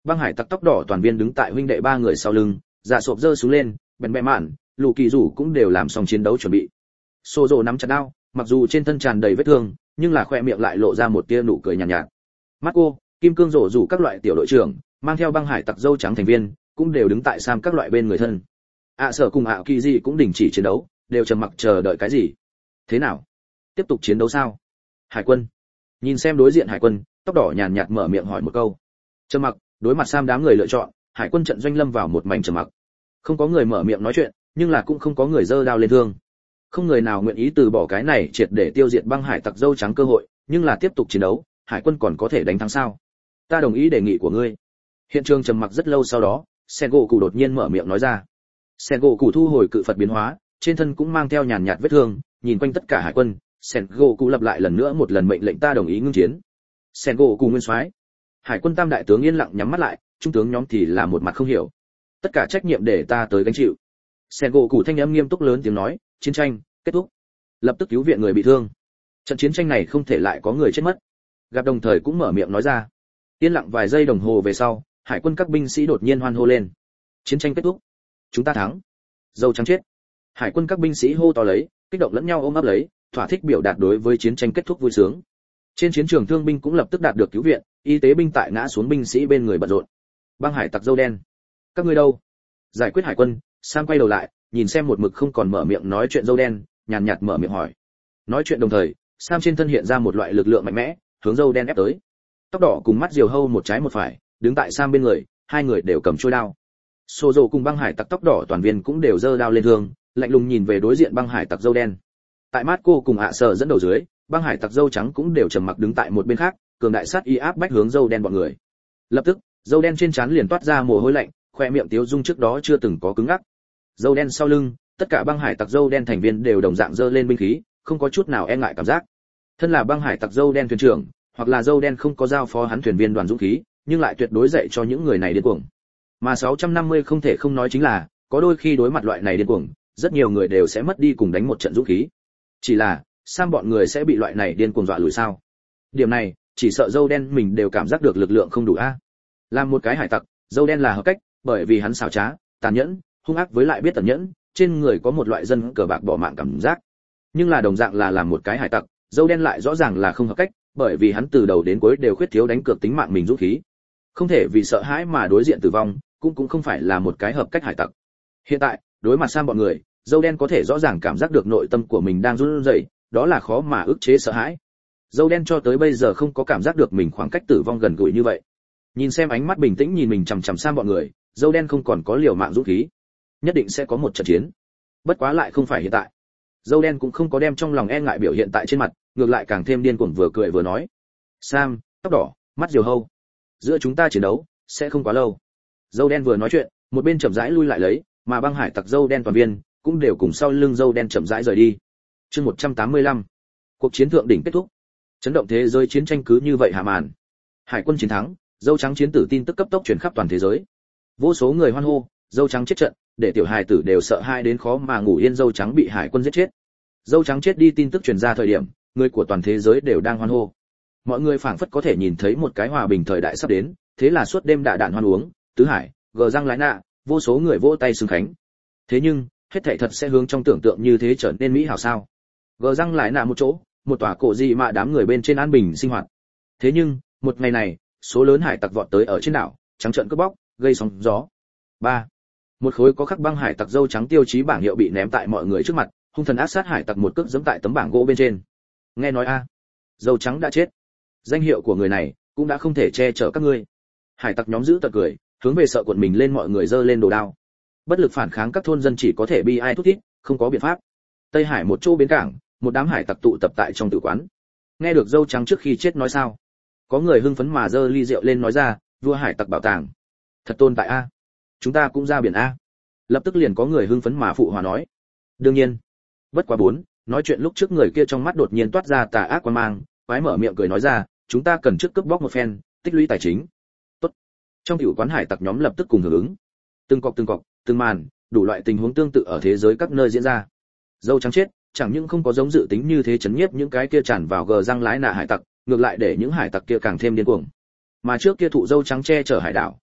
Băng hải tặc tóc đỏ toàn viên đứng tại huynh đệ ba người sau lưng, dạ sộp giơ xuống lên, bèn bẹ mạn, lù kỳ rủ cũng đều làm xong chiến đấu chuẩn bị. Sô Dô nắm chặt đao, mặc dù trên thân tràn đầy vết thương, nhưng là khoe miệng lại lộ ra một tia nụ cười nhàn nhạt. Marco, Kim Cương rủ rủ các loại tiểu đội trưởng, mang theo băng hải tặc dâu trắng thành viên, cũng đều đứng tại Sam các loại bên người thân. Sở cùng Kỳ Dị cũng đình chỉ chiến đấu, đều trầm mặc chờ đợi cái gì. Thế nào? Tiếp tục chiến đấu sao? Hải quân. Nhìn xem đối diện hải quân, tóc đỏ nhàn nhạt mở miệng hỏi một câu. Trầm mặc, đối mặt Sam đám người lựa chọn, hải quân trận doanh lâm vào một mảnh trầm mặc. Không có người mở miệng nói chuyện, nhưng là cũng không có người giơ đao lên thương. Không người nào nguyện ý từ bỏ cái này triệt để tiêu diệt băng hải tặc dâu trắng cơ hội, nhưng là tiếp tục chiến đấu, hải quân còn có thể đánh thắng sao? Ta đồng ý đề nghị của ngươi. Hiện trường trầm mặc rất lâu sau đó, Sengoku đột nhiên mở miệng nói ra. Sengoku thu hồi cự Phật biến hóa, trên thân cũng mang theo nhàn nhạt vết thương, nhìn quanh tất cả hải quân, Sengoku lặp lại lần nữa một lần mệnh lệnh ta đồng ý ngưng chiến. Sengoku nguyên soái. Hải quân tam đại tướng yên lặng nhắm mắt lại, trung tướng nhóm thì là một mặt không hiểu. Tất cả trách nhiệm để ta tới gánh chịu. Sengoku thanh âm nghiêm túc lớn tiếng nói, chiến tranh kết thúc. Lập tức cứu viện người bị thương. Trận chiến tranh này không thể lại có người chết mất. Gặp đồng thời cũng mở miệng nói ra. Yên lặng vài giây đồng hồ về sau, hải quân các binh sĩ đột nhiên hoan hô lên. Chiến tranh kết thúc. Chúng ta thắng. Dâu trắng chết. Hải quân các binh sĩ hô to lấy, kích động lẫn nhau ôm ấp lấy, thỏa thích biểu đạt đối với chiến tranh kết thúc vui sướng. Trên chiến trường thương binh cũng lập tức đạt được cứu viện, y tế binh tại ngã xuống binh sĩ bên người bận rộn. Băng hải tặc dâu đen, các ngươi đâu? Giải quyết hải quân, Sam quay đầu lại, nhìn xem một mực không còn mở miệng nói chuyện dâu đen, nhàn nhạt mở miệng hỏi. Nói chuyện đồng thời, Sam trên thân hiện ra một loại lực lượng mạnh mẽ, hướng dâu đen ép tới. Tóc đỏ cùng mắt diều hâu một trái một phải, đứng tại Sam bên người, hai người đều cầm chuôi đao. Sô Dô cùng băng hải tặc tóc đỏ toàn viên cũng đều giơ đao lên thương, lạnh lùng nhìn về đối diện băng hải tặc dâu đen. Tại Marco cùng Sở dẫn đầu dưới, băng hải tặc dâu trắng cũng đều trầm mặc đứng tại một bên khác, cường đại sát y áp bách hướng dâu đen bọn người. Lập tức, dâu đen trên trán liền toát ra mồ hôi lạnh, khoe miệng tiếu dung trước đó chưa từng có cứng ngắc. Dâu đen sau lưng, tất cả băng hải tặc dâu đen thành viên đều đồng dạng giơ lên binh khí, không có chút nào e ngại cảm giác. Thân là băng hải tặc dâu đen thuyền trưởng, hoặc là dâu đen không có giao phó hắn thuyền viên đoàn dũng khí, nhưng lại tuyệt đối dạy cho những người này điên cuồng. Mà 650 không thể không nói chính là, có đôi khi đối mặt loại này điên cuồng, rất nhiều người đều sẽ mất đi cùng đánh một trận dũng khí. Chỉ là, Sam bọn người sẽ bị loại này điên cuồng dọa lùi sao? Điểm này, chỉ sợ dâu đen mình đều cảm giác được lực lượng không đủ a. Làm một cái hải tặc, dâu đen là hợp cách, bởi vì hắn xảo trá, tàn nhẫn, hung ác với lại biết tàn nhẫn, trên người có một loại dân cờ bạc bỏ mạng cảm giác. Nhưng là đồng dạng là làm một cái hải tặc, dâu đen lại rõ ràng là không hợp cách, bởi vì hắn từ đầu đến cuối đều khuyết thiếu đánh cược tính mạng mình dũng khí. Không thể vì sợ hãi mà đối diện tử vong, cũng không phải là một cái hợp cách hải tặc. Hiện tại, đối mặt Sam bọn người, dâu đen có thể rõ ràng cảm giác được nội tâm của mình đang run rẩy, đó là khó mà ức chế sợ hãi. Dâu đen cho tới bây giờ không có cảm giác được mình khoảng cách tử vong gần gũi như vậy. Nhìn xem ánh mắt bình tĩnh nhìn mình chằm chằm Sam bọn người, dâu đen không còn có liều mạng dũng khí. Nhất định sẽ có một trận chiến. Bất quá lại không phải hiện tại. Dâu đen cũng không có đem trong lòng e ngại biểu hiện tại trên mặt, ngược lại càng thêm điên cuồng vừa cười vừa nói. Sam, tóc đỏ, mắt diều hâu. Giữa chúng ta chiến đấu, sẽ không quá lâu. Dâu đen vừa nói chuyện, một bên chậm rãi lui lại lấy, mà băng hải tặc dâu đen toàn viên cũng đều cùng sau lưng dâu đen chậm rãi rời đi. Chương 185. Cuộc chiến thượng đỉnh kết thúc. Chấn động thế giới chiến tranh cứ như vậy hạ màn. Hải quân chiến thắng, dâu trắng chiến tử tin tức cấp tốc truyền khắp toàn thế giới. Vô số người hoan hô, dâu trắng chết trận, để tiểu hài tử đều sợ hãi đến khó mà ngủ yên, dâu trắng bị hải quân giết chết. Dâu trắng chết đi tin tức truyền ra thời điểm, người của toàn thế giới đều đang hoan hô. Mọi người phảng phất có thể nhìn thấy một cái hòa bình thời đại sắp đến, thế là suốt đêm đạ đạn hoan uống, tứ hải, gờ răng lái nạ, vô số người vỗ tay xưng khánh. Thế nhưng, hết thảy thật sẽ hướng trong tưởng tượng như thế trở nên mỹ hảo sao? Gờ răng lái nạ một chỗ, một tòa cổ gì mà đám người bên trên an bình sinh hoạt. Thế nhưng, một ngày này, số lớn hải tặc vọt tới ở trên đảo, trắng trợn cướp bóc, gây sóng gió. 3. Một khối có khắc băng hải tặc dâu trắng tiêu chí bảng hiệu bị ném tại mọi người trước mặt, hung thần ác sát hải tặc một cước giẫm tại tấm bảng gỗ bên trên. Nghe nói a, dâu trắng đã chết. Danh hiệu của người này cũng đã không thể che chở các ngươi. Hải tặc nhóm giữ tật cười, hướng về sợ cuộn mình lên mọi người giơ lên đồ đao. Bất lực phản kháng các thôn dân chỉ có thể bi ai thút thít, không có biện pháp. Tây Hải một chỗ bến cảng, một đám hải tặc tụ tập tại trong tử quán. Nghe được dâu trắng trước khi chết nói sao? Có người hưng phấn mà giơ ly rượu lên nói ra, vua hải tặc bảo tàng. Thật tồn tại a. Chúng ta cũng ra biển a. Lập tức liền có người hưng phấn mà phụ hòa nói. Đương nhiên. Bất quá 4, nói chuyện lúc trước người kia trong mắt đột nhiên toát ra tà ác quan mang, quái mở miệng cười nói ra, chúng ta cần trước cướp bóc một phen, tích lũy tài chính. Tốt. Trong tiểu quán hải tặc nhóm lập tức cùng hưởng ứng. Từng cọc, từng màn, đủ loại tình huống tương tự ở thế giới các nơi diễn ra. Dâu trắng chết, chẳng những không có giống dự tính như thế chấn nhiếp những cái kia tràn vào gờ răng lái nạ hải tặc, ngược lại để những hải tặc kia càng thêm điên cuồng. Mà trước kia thụ dâu trắng che chở hải đảo,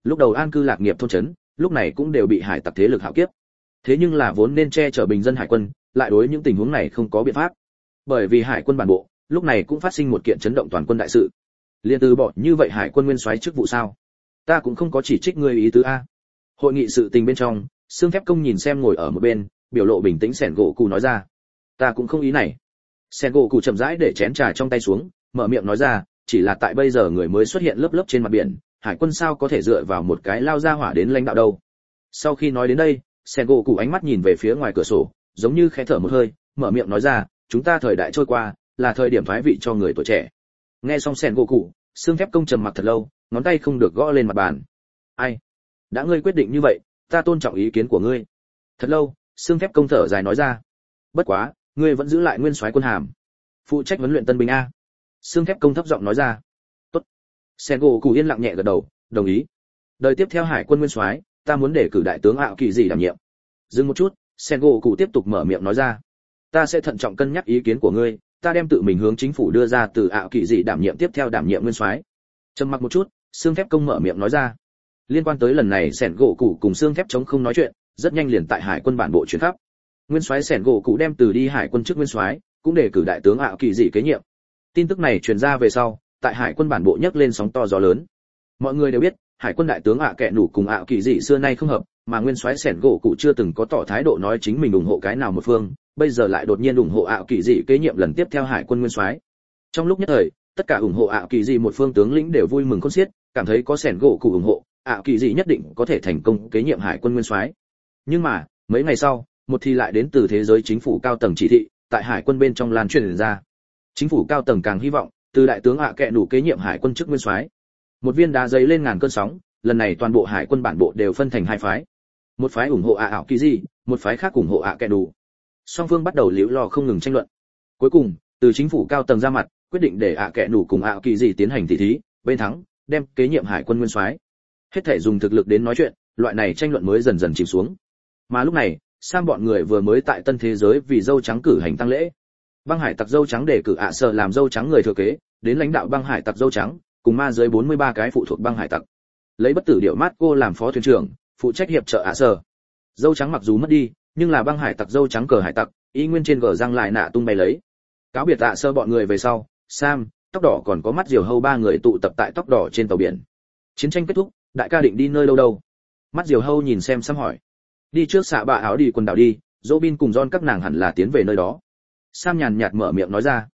Lúc đầu an cư lạc nghiệp thôn trấn, lúc này cũng đều bị hải tặc thế lực hạo kiếp. Thế nhưng là vốn nên che chở bình dân hải quân, lại đối những tình huống này không có biện pháp. Bởi vì hải quân bản bộ, lúc này cũng phát sinh một kiện chấn động toàn quân đại sự. Liên từ bỏ như vậy hải quân nguyên soái chức vụ sao? Ta cũng không có chỉ trích ngươi ý tứ a. Hội nghị sự tình bên trong, xương thép công nhìn xem ngồi ở một bên, biểu lộ bình tĩnh sẻn gỗ cụ nói ra. Ta cũng không ý này. Sẻn gỗ cụ chậm rãi để chén trà trong tay xuống, mở miệng nói ra, chỉ là tại bây giờ người mới xuất hiện lớp lớp trên mặt biển, hải quân sao có thể dựa vào một cái lao ra hỏa đến lãnh đạo đâu. Sau khi nói đến đây, sẻn gỗ cụ ánh mắt nhìn về phía ngoài cửa sổ, giống như khẽ thở một hơi, mở miệng nói ra, chúng ta thời đại trôi qua, là thời điểm thoái vị cho người tuổi trẻ. Nghe xong sẻn gỗ cụ, xương thép công trầm mặc thật lâu, ngón tay không được gõ lên mặt bàn. Ai? Đã ngươi quyết định như vậy, ta tôn trọng ý kiến của ngươi. Thật lâu, xương thép công thở dài nói ra. Bất quá, ngươi vẫn giữ lại nguyên soái quân hàm, phụ trách huấn luyện tân binh a. Xương thép công thấp giọng nói ra. Tốt. Sẻn gỗ cụ yên lặng nhẹ gật đầu, đồng ý. Đời tiếp theo hải quân nguyên soái, ta muốn để cử đại tướng ảo kỳ gì đảm nhiệm. Dừng một chút, Sẻn gỗ cụ tiếp tục mở miệng nói ra. Ta sẽ thận trọng cân nhắc ý kiến của ngươi, ta đem tự mình hướng chính phủ đưa ra từ ảo kỳ dị đảm nhiệm tiếp theo đảm nhiệm nguyên soái. Trầm mặc một chút, xương thép công mở miệng nói ra. Liên quan tới lần này Sẻn gỗ cụ cùng xương thép chống không nói chuyện, rất nhanh liền tại hải quân bản bộ chuyển khắp. Nguyên soái Sẻn gỗ cụ đem từ đi hải quân chức nguyên soái, cũng để cử đại tướng ảo kỳ dị kế nhiệm. Tin tức này truyền ra về sau, tại hải quân bản bộ nhấc lên sóng to gió lớn. Mọi người đều biết, hải quân đại tướng kẹ nủ cùng kỳ dị xưa nay không hợp, mà nguyên soái Sẻn gỗ cụ chưa từng có tỏ thái độ nói chính mình ủng hộ cái nào một phương, bây giờ lại đột nhiên ủng hộ kỳ dị kế nhiệm lần tiếp theo hải quân nguyên soái. Trong lúc nhất thời, tất cả ủng hộ kỳ dị một phương tướng lĩnh đều vui mừng khôn xiết, cảm thấy có Sẻn gỗ cụ ủng hộ, kỳ dị nhất định có thể thành công kế nhiệm hải quân nguyên soái. Nhưng mà, mấy ngày sau, một thì lại đến từ thế giới chính phủ cao tầng chỉ thị, tại hải quân bên trong lan truyền ra. Chính phủ cao tầng càng hy vọng, từ đại tướng kẹ nủ kế nhiệm hải quân chức nguyên soái. Một viên đá giấy lên ngàn cơn sóng, lần này toàn bộ hải quân bản bộ đều phân thành hai phái. Một phái ủng hộ kỳ dị, một phái khác ủng hộ kẹ nủ. Song phương bắt đầu liễu lo không ngừng tranh luận. Cuối cùng, từ chính phủ cao tầng ra mặt, quyết định để kẹ nủ cùng kỳ dị tiến hành tỷ thí, bên thắng đem kế nhiệm hải quân nguyên soái. Hết thể dùng thực lực đến nói chuyện, loại này tranh luận mới dần dần chìm xuống. Mà lúc này, Sam bọn người vừa mới tại tân thế giới vì dâu trắng cử hành tăng lễ. Băng hải tặc dâu trắng đề cử sở làm dâu trắng người thừa kế, đến lãnh đạo băng hải tặc dâu trắng, cùng ma dưới 43 cái phụ thuộc băng hải tặc. Lấy bất tử điệu mát cô làm phó thuyền trưởng, phụ trách hiệp trợ sở. Dâu trắng mặc dù mất đi, nhưng là băng hải tặc dâu trắng cờ hải tặc, y nguyên trên gờ răng lại nạ tung bay lấy. Cáo biệt sở bọn người về sau, Sam, tóc đỏ còn có mắt diều hâu ba người tụ tập tại tóc đỏ trên tàu biển. Chiến tranh kết thúc, đại ca định đi nơi đâu? Mắt diều hâu nhìn xem Sam hỏi. Đi trước xạ bạ áo đi quần đảo đi, Robin cùng John các nàng hẳn là tiến về nơi đó. Sam nhàn nhạt mở miệng nói ra.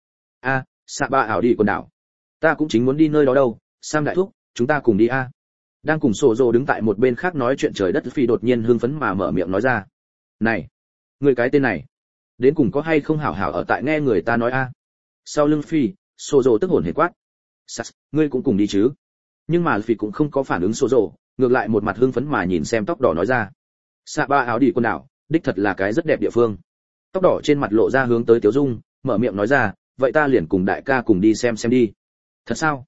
Xạ bạ ảo đi quần đảo. Ta cũng chính muốn đi nơi đó đâu, Sam đại thúc, chúng ta cùng đi a. Đang cùng Sổ Dồ đứng tại một bên khác nói chuyện trời đất phi đột nhiên hưng phấn mà mở miệng nói ra. Này, người cái tên này, đến cùng có hay không hảo hảo ở tại nghe người ta nói a. Sau lưng phi, Sổ Dồ tức hồn hển quát. Sas, ngươi cũng cùng đi chứ? Nhưng mà phi cũng không có phản ứng Sổ Dồ, ngược lại một mặt hưng phấn mà nhìn xem tóc đỏ nói ra. Xạ bạ áo đi quần đảo, đích thật là cái rất đẹp địa phương. Tóc đỏ trên mặt lộ ra hướng tới Tiếu Dung, mở miệng nói ra, vậy ta liền cùng đại ca cùng đi xem đi. Thật sao?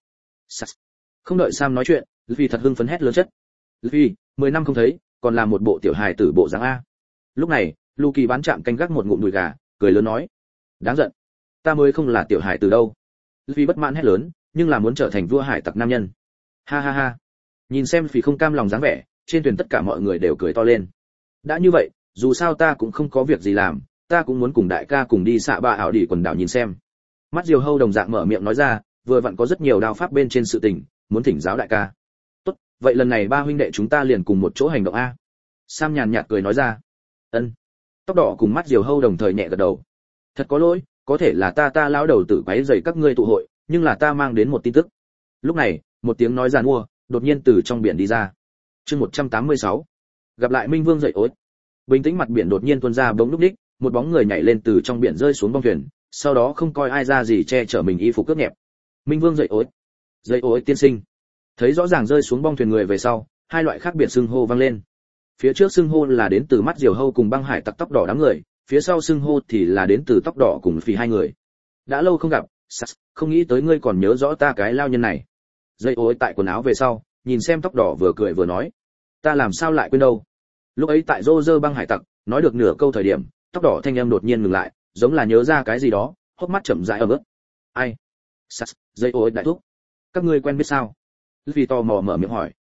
Không đợi Sam nói chuyện, Luffy thật hưng phấn hét lớn chất. Luffy, 10 năm không thấy, còn là một bộ tiểu hài tử bộ dáng a. Lúc này, Luffy bán chạm canh gác một ngụm đùi gà, cười lớn nói, đáng giận, ta mới không là tiểu hài tử đâu. Luffy bất mãn hét lớn, nhưng là muốn trở thành vua hải tặc nam nhân. Ha ha ha. Nhìn xem Luffy không cam lòng dáng vẻ, trên thuyền tất cả mọi người đều cười to lên. Đã như vậy, dù sao ta cũng không có việc gì làm, ta cũng muốn cùng đại ca cùng đi xạ bạ ảo đi quần đảo nhìn xem. Mắt diều hâu đồng dạng mở miệng nói ra, vừa vặn có rất nhiều đao pháp bên trên sự tình, muốn thỉnh giáo đại ca. Tốt, vậy lần này ba huynh đệ chúng ta liền cùng một chỗ hành động a. Sam nhàn nhạt cười nói ra. Ân. Tóc đỏ cùng mắt diều hâu đồng thời nhẹ gật đầu. Thật có lỗi, có thể là ta lão đầu tử quấy rầy các ngươi tụ hội, nhưng là ta mang đến một tin tức. Lúc này, một tiếng nói giàn mua đột nhiên từ trong biển đi ra. Chương 186. Gặp lại Minh Vương dậy ối. Bình tĩnh mặt biển đột nhiên tuôn ra bỗng lúc đích, một bóng người nhảy lên từ trong biển rơi xuống bong thuyền, sau đó không coi ai ra gì che chở mình y phục cướp nhẹp. Minh Vương dậy ối tiên sinh. Thấy rõ ràng rơi xuống bong thuyền người về sau, hai loại khác biệt xưng hô vang lên. Phía trước xưng hô là đến từ mắt diều hâu cùng băng hải tặc tóc đỏ đám người, phía sau xưng hô thì là đến từ tóc đỏ cùng phì hai người. Đã lâu không gặp, không nghĩ tới ngươi còn nhớ rõ ta cái lao nhân này. Dậy ối tại quần áo về sau, nhìn xem tóc đỏ vừa cười vừa nói, ta làm sao lại quên đâu. Lúc ấy tại Roger băng hải tặc, nói được nửa câu thời điểm, tóc đỏ thanh âm đột nhiên ngừng lại, giống là nhớ ra cái gì đó, hốc mắt chậm rãi ẩm ướt. Ai? Dây ối đại thúc. Các ngươi quen biết sao? Vì tò mò mở miệng hỏi.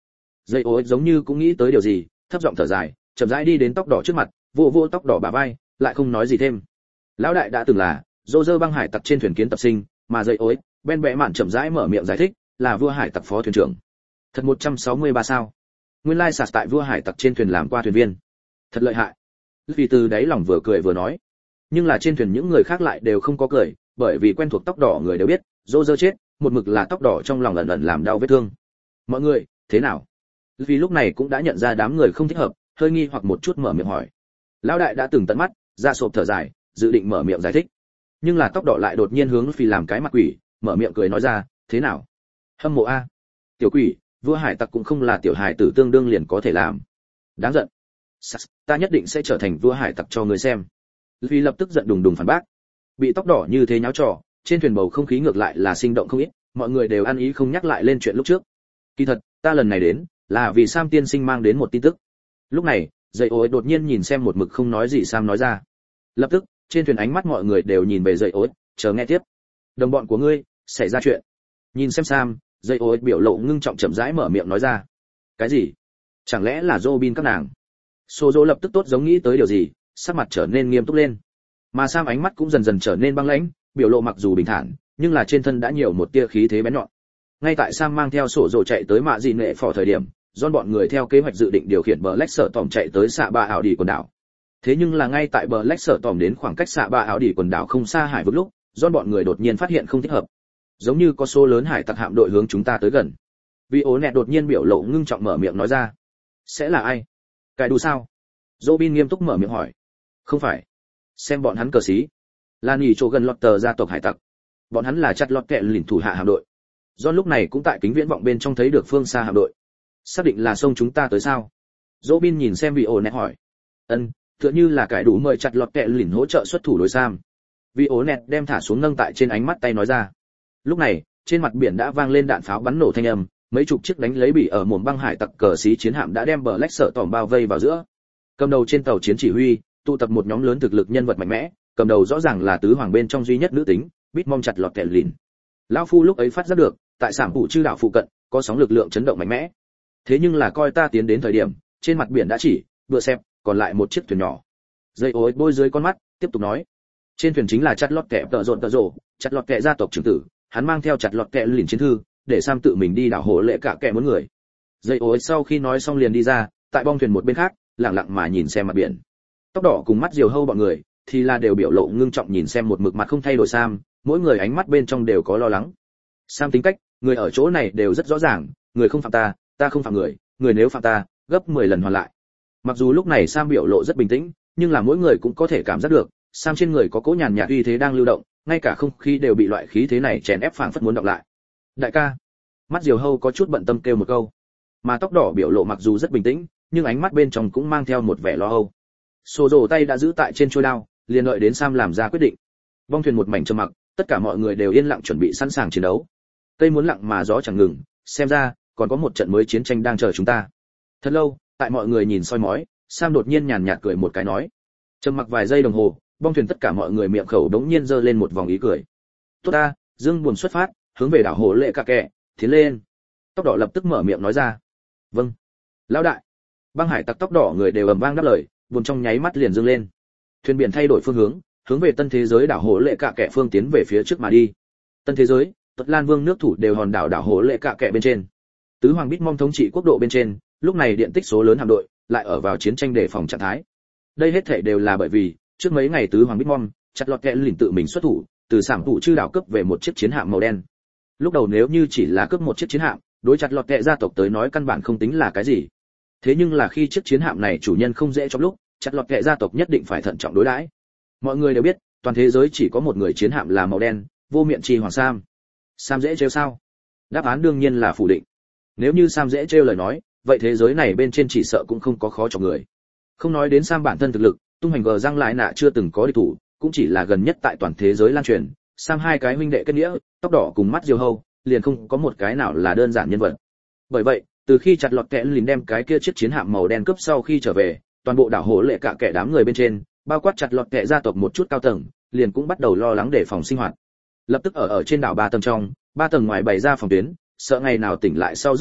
Dây ối giống như cũng nghĩ tới điều gì, thấp giọng thở dài, chậm rãi đi đến tóc đỏ trước mặt, vô vô tóc đỏ bả vai, lại không nói gì thêm. Lão đại đã từng là Roger băng hải tặc trên thuyền kiến tập sinh, mà dây ối, Ben bẽ mạn chậm rãi mở miệng giải thích, là vua hải tặc phó thuyền trưởng. Thật 163 sao? Nguyên lai sạt tại vua hải tặc trên thuyền làm qua thuyền viên. Thật lợi hại. Vì từ đáy lòng vừa cười vừa nói. Nhưng là trên thuyền những người khác lại đều không có cười, bởi vì quen thuộc tóc đỏ người đều biết, Roger chết, một mực là tóc đỏ trong lòng ẩn ẩn làm đau vết thương. Mọi người, thế nào? Vì lúc này cũng đã nhận ra đám người không thích hợp, hơi nghi hoặc một chút mở miệng hỏi. Lão đại đã từng tận mắt, ra sộp thở dài, dự định mở miệng giải thích. Nhưng là tóc đỏ lại đột nhiên hướng Phi làm cái mặt quỷ, mở miệng cười nói ra, thế nào? Hâm mộ a? Tiểu quỷ, vua hải tặc cũng không là tiểu hài tử tương đương liền có thể làm. Đáng giận. Ta nhất định sẽ trở thành vua hải tặc cho người xem. Phi lập tức giận đùng đùng phản bác. Bị tóc đỏ như thế nháo trò, trên thuyền bầu không khí ngược lại là sinh động không ít, mọi người đều ăn ý không nhắc lại lên chuyện lúc trước. Kỳ thật, ta lần này đến là vì Sam tiên sinh mang đến một tin tức. Lúc này, dây ối đột nhiên nhìn xem một mực không nói gì Sam nói ra. Lập tức, trên thuyền ánh mắt mọi người đều nhìn về dây ối, chờ nghe tiếp. Đồng bọn của ngươi xảy ra chuyện. Nhìn xem Sam, dây ối biểu lộ ngưng trọng chậm rãi mở miệng nói ra. Cái gì? Chẳng lẽ là Robin các nàng? Sozo lập tức tốt giống nghĩ tới điều gì, sắc mặt trở nên nghiêm túc lên. Mà Sam ánh mắt cũng dần dần trở nên băng lãnh, biểu lộ mặc dù bình thản, nhưng là trên thân đã nhiều một tia khí thế bén nhọn. Ngay tại Sam mang theo sổ rồ chạy tới mạ dị nệ phò thời điểm, John bọn người theo kế hoạch dự định điều khiển Black Sở Tòm chạy tới xạ ba ảo đỉ quần đảo. Thế nhưng là ngay tại Black Sở Tòm đến khoảng cách xạ ba ảo đỉ quần đảo không xa hải vực lúc, John bọn người đột nhiên phát hiện không thích hợp. Giống như có số lớn hải tặc hạm đội hướng chúng ta tới gần. Vì ố nẹt đột nhiên biểu lộ ngưng trọng mở miệng nói ra. Sẽ là ai? Cái đủ sao? Robin nghiêm túc mở miệng hỏi. Không phải. Xem bọn hắn cờ xí. Là nhỉ chỗ gần lọt tờ gia tộc hải tặc. Bọn hắn là chặt lọt kẹ lìn thủ hạ hạm đội. John lúc này cũng tại kính viễn vọng bên trong thấy được phương xa hạm đội. Xác định là sông chúng ta tới sao? Robin nhìn xem vị ổ nẹt hỏi. Tựa như là cải đủ mời chặt lọt kẹ lìn hỗ trợ xuất thủ đối Sam. Vị ổ nẹt đem thả xuống nâng tại trên ánh mắt tay nói ra. Lúc này, trên mặt biển đã vang lên đạn pháo bắn nổ thanh âm, mấy chục chiếc đánh lấy bị ở mồm băng hải tặc cờ xí chiến hạm đã đem Black Sở Tòm bao vây vào giữa. Cầm đầu trên tàu chiến chỉ huy, tụ tập một nhóm lớn thực lực nhân vật mạnh mẽ, cầm đầu rõ ràng là tứ hoàng bên trong duy nhất nữ tính, Bitmom chặt lọt kẹ lìn. Lão phu lúc ấy phát giác được, tại sảm phụ chư đảo phụ cận, có sóng lực lượng chấn động mạnh mẽ. Thế nhưng là coi ta tiến đến thời điểm, trên mặt biển đã chỉ vừa xẹp, còn lại một chiếc thuyền nhỏ. Dây ối bôi dưới con mắt, tiếp tục nói. Trên thuyền chính là chặt lọt kẹ tợ rộ, chặt lọt kẹ gia tộc trưởng tử, hắn mang theo chặt lọt kẹ lìn chiến thư, để Sam tự mình đi đảo hồ lệ cả kẹ muốn người. Dây ối sau khi nói xong liền đi ra, tại bong thuyền một bên khác, lặng lặng mà nhìn xem mặt biển. Tóc đỏ cùng mắt diều hâu bọn người, thì là đều biểu lộ ngưng trọng nhìn xem một mực mặt không thay đổi Sam, mỗi người ánh mắt bên trong đều có lo lắng. Sam tính cách, người ở chỗ này đều rất rõ ràng, người không phạm ta, ta không phạm người, người nếu phạm ta, gấp 10 lần hoàn lại. Mặc dù lúc này Sam biểu lộ rất bình tĩnh, nhưng là mỗi người cũng có thể cảm giác được, Sam trên người có cỗ nhàn nhạt uy thế đang lưu động, ngay cả không khí đều bị loại khí thế này chèn ép phảng phất muốn đọc lại. Đại ca. Mắt diều hâu có chút bận tâm kêu một câu. Mà tóc đỏ biểu lộ mặc dù rất bình tĩnh, nhưng ánh mắt bên trong cũng mang theo một vẻ lo âu. Sổ rồ tay đã giữ tại trên trôi đao, liền đợi đến Sam làm ra quyết định. Bong thuyền một mảnh trầm mặc, tất cả mọi người đều yên lặng chuẩn bị sẵn sàng chiến đấu. Cây muốn lặng mà gió chẳng ngừng, xem ra còn có một trận mới chiến tranh đang chờ chúng ta. Thật lâu, tại mọi người nhìn soi mói, Sam đột nhiên nhàn nhạt cười một cái nói. Trầm mặc vài giây đồng hồ, bong thuyền tất cả mọi người miệng khẩu đống nhiên giơ lên một vòng ý cười. Tốt ta, dương buồn xuất phát, hướng về đảo hồ lệ cả kẹ, tiến lên. Tóc đỏ lập tức mở miệng nói ra. Vâng. Lão đại. Băng hải tặc tóc đỏ người đều ầm vang đáp lời, buồn trong nháy mắt liền dương lên. Thuyền biển thay đổi phương hướng về tân thế giới đảo hồ lệ cả kẹ phương tiến về phía trước mà đi. Tân thế giới, Tuật Lan Vương nước thủ đều hòn đảo hồ lệ cả kẹ bên trên. Tứ hoàng Bitmom thống trị quốc độ bên trên, lúc này điện tích số lớn hạm đội lại ở vào chiến tranh đề phòng trạng thái. Đây hết thảy đều là bởi vì trước mấy ngày tứ hoàng Bitmom chặt lọt kẹ lìn tự mình xuất thủ, từ sảm phụ chư đảo cướp về một chiếc chiến hạm màu đen. Lúc đầu nếu như chỉ là cướp một chiếc chiến hạm, đối chặt lọt kẹ gia tộc tới nói căn bản không tính là cái gì. Thế nhưng là khi chiếc chiến hạm này chủ nhân không dễ trong lúc, chặt lọt kẹ gia tộc nhất định phải thận trọng đối đãi. Mọi người đều biết, toàn thế giới chỉ có một người chiến hạm là màu đen, vô miệng chi hoàng Sam. Sam dễ trêu sao? Đáp án đương nhiên là phủ định. Nếu như Sam dễ trêu lời nói, vậy thế giới này bên trên chỉ sợ cũng không có khó cho người. Không nói đến Sam bản thân thực lực, tung hành gờ răng lại nạ chưa từng có địch thủ, cũng chỉ là gần nhất tại toàn thế giới lan truyền. Sam hai cái huynh đệ kết nghĩa, tóc đỏ cùng mắt diều hâu, liền không có một cái nào là đơn giản nhân vật. Bởi vậy, từ khi chặt lọt kẹ lìn đem cái kia chiếc chiến hạm màu đen cướp sau khi trở về, toàn bộ đảo hồ lệ cả kẻ đám người bên trên, bao quát chặt lọt kẹ gia tộc một chút cao tầng, liền cũng bắt đầu lo lắng để phòng sinh hoạt. Lập tức ở trên đảo 3 tầng trong, 3 tầng ngoài bày ra phòng tuyến, sợ ngày nào tỉnh lại sau giấc ngủ,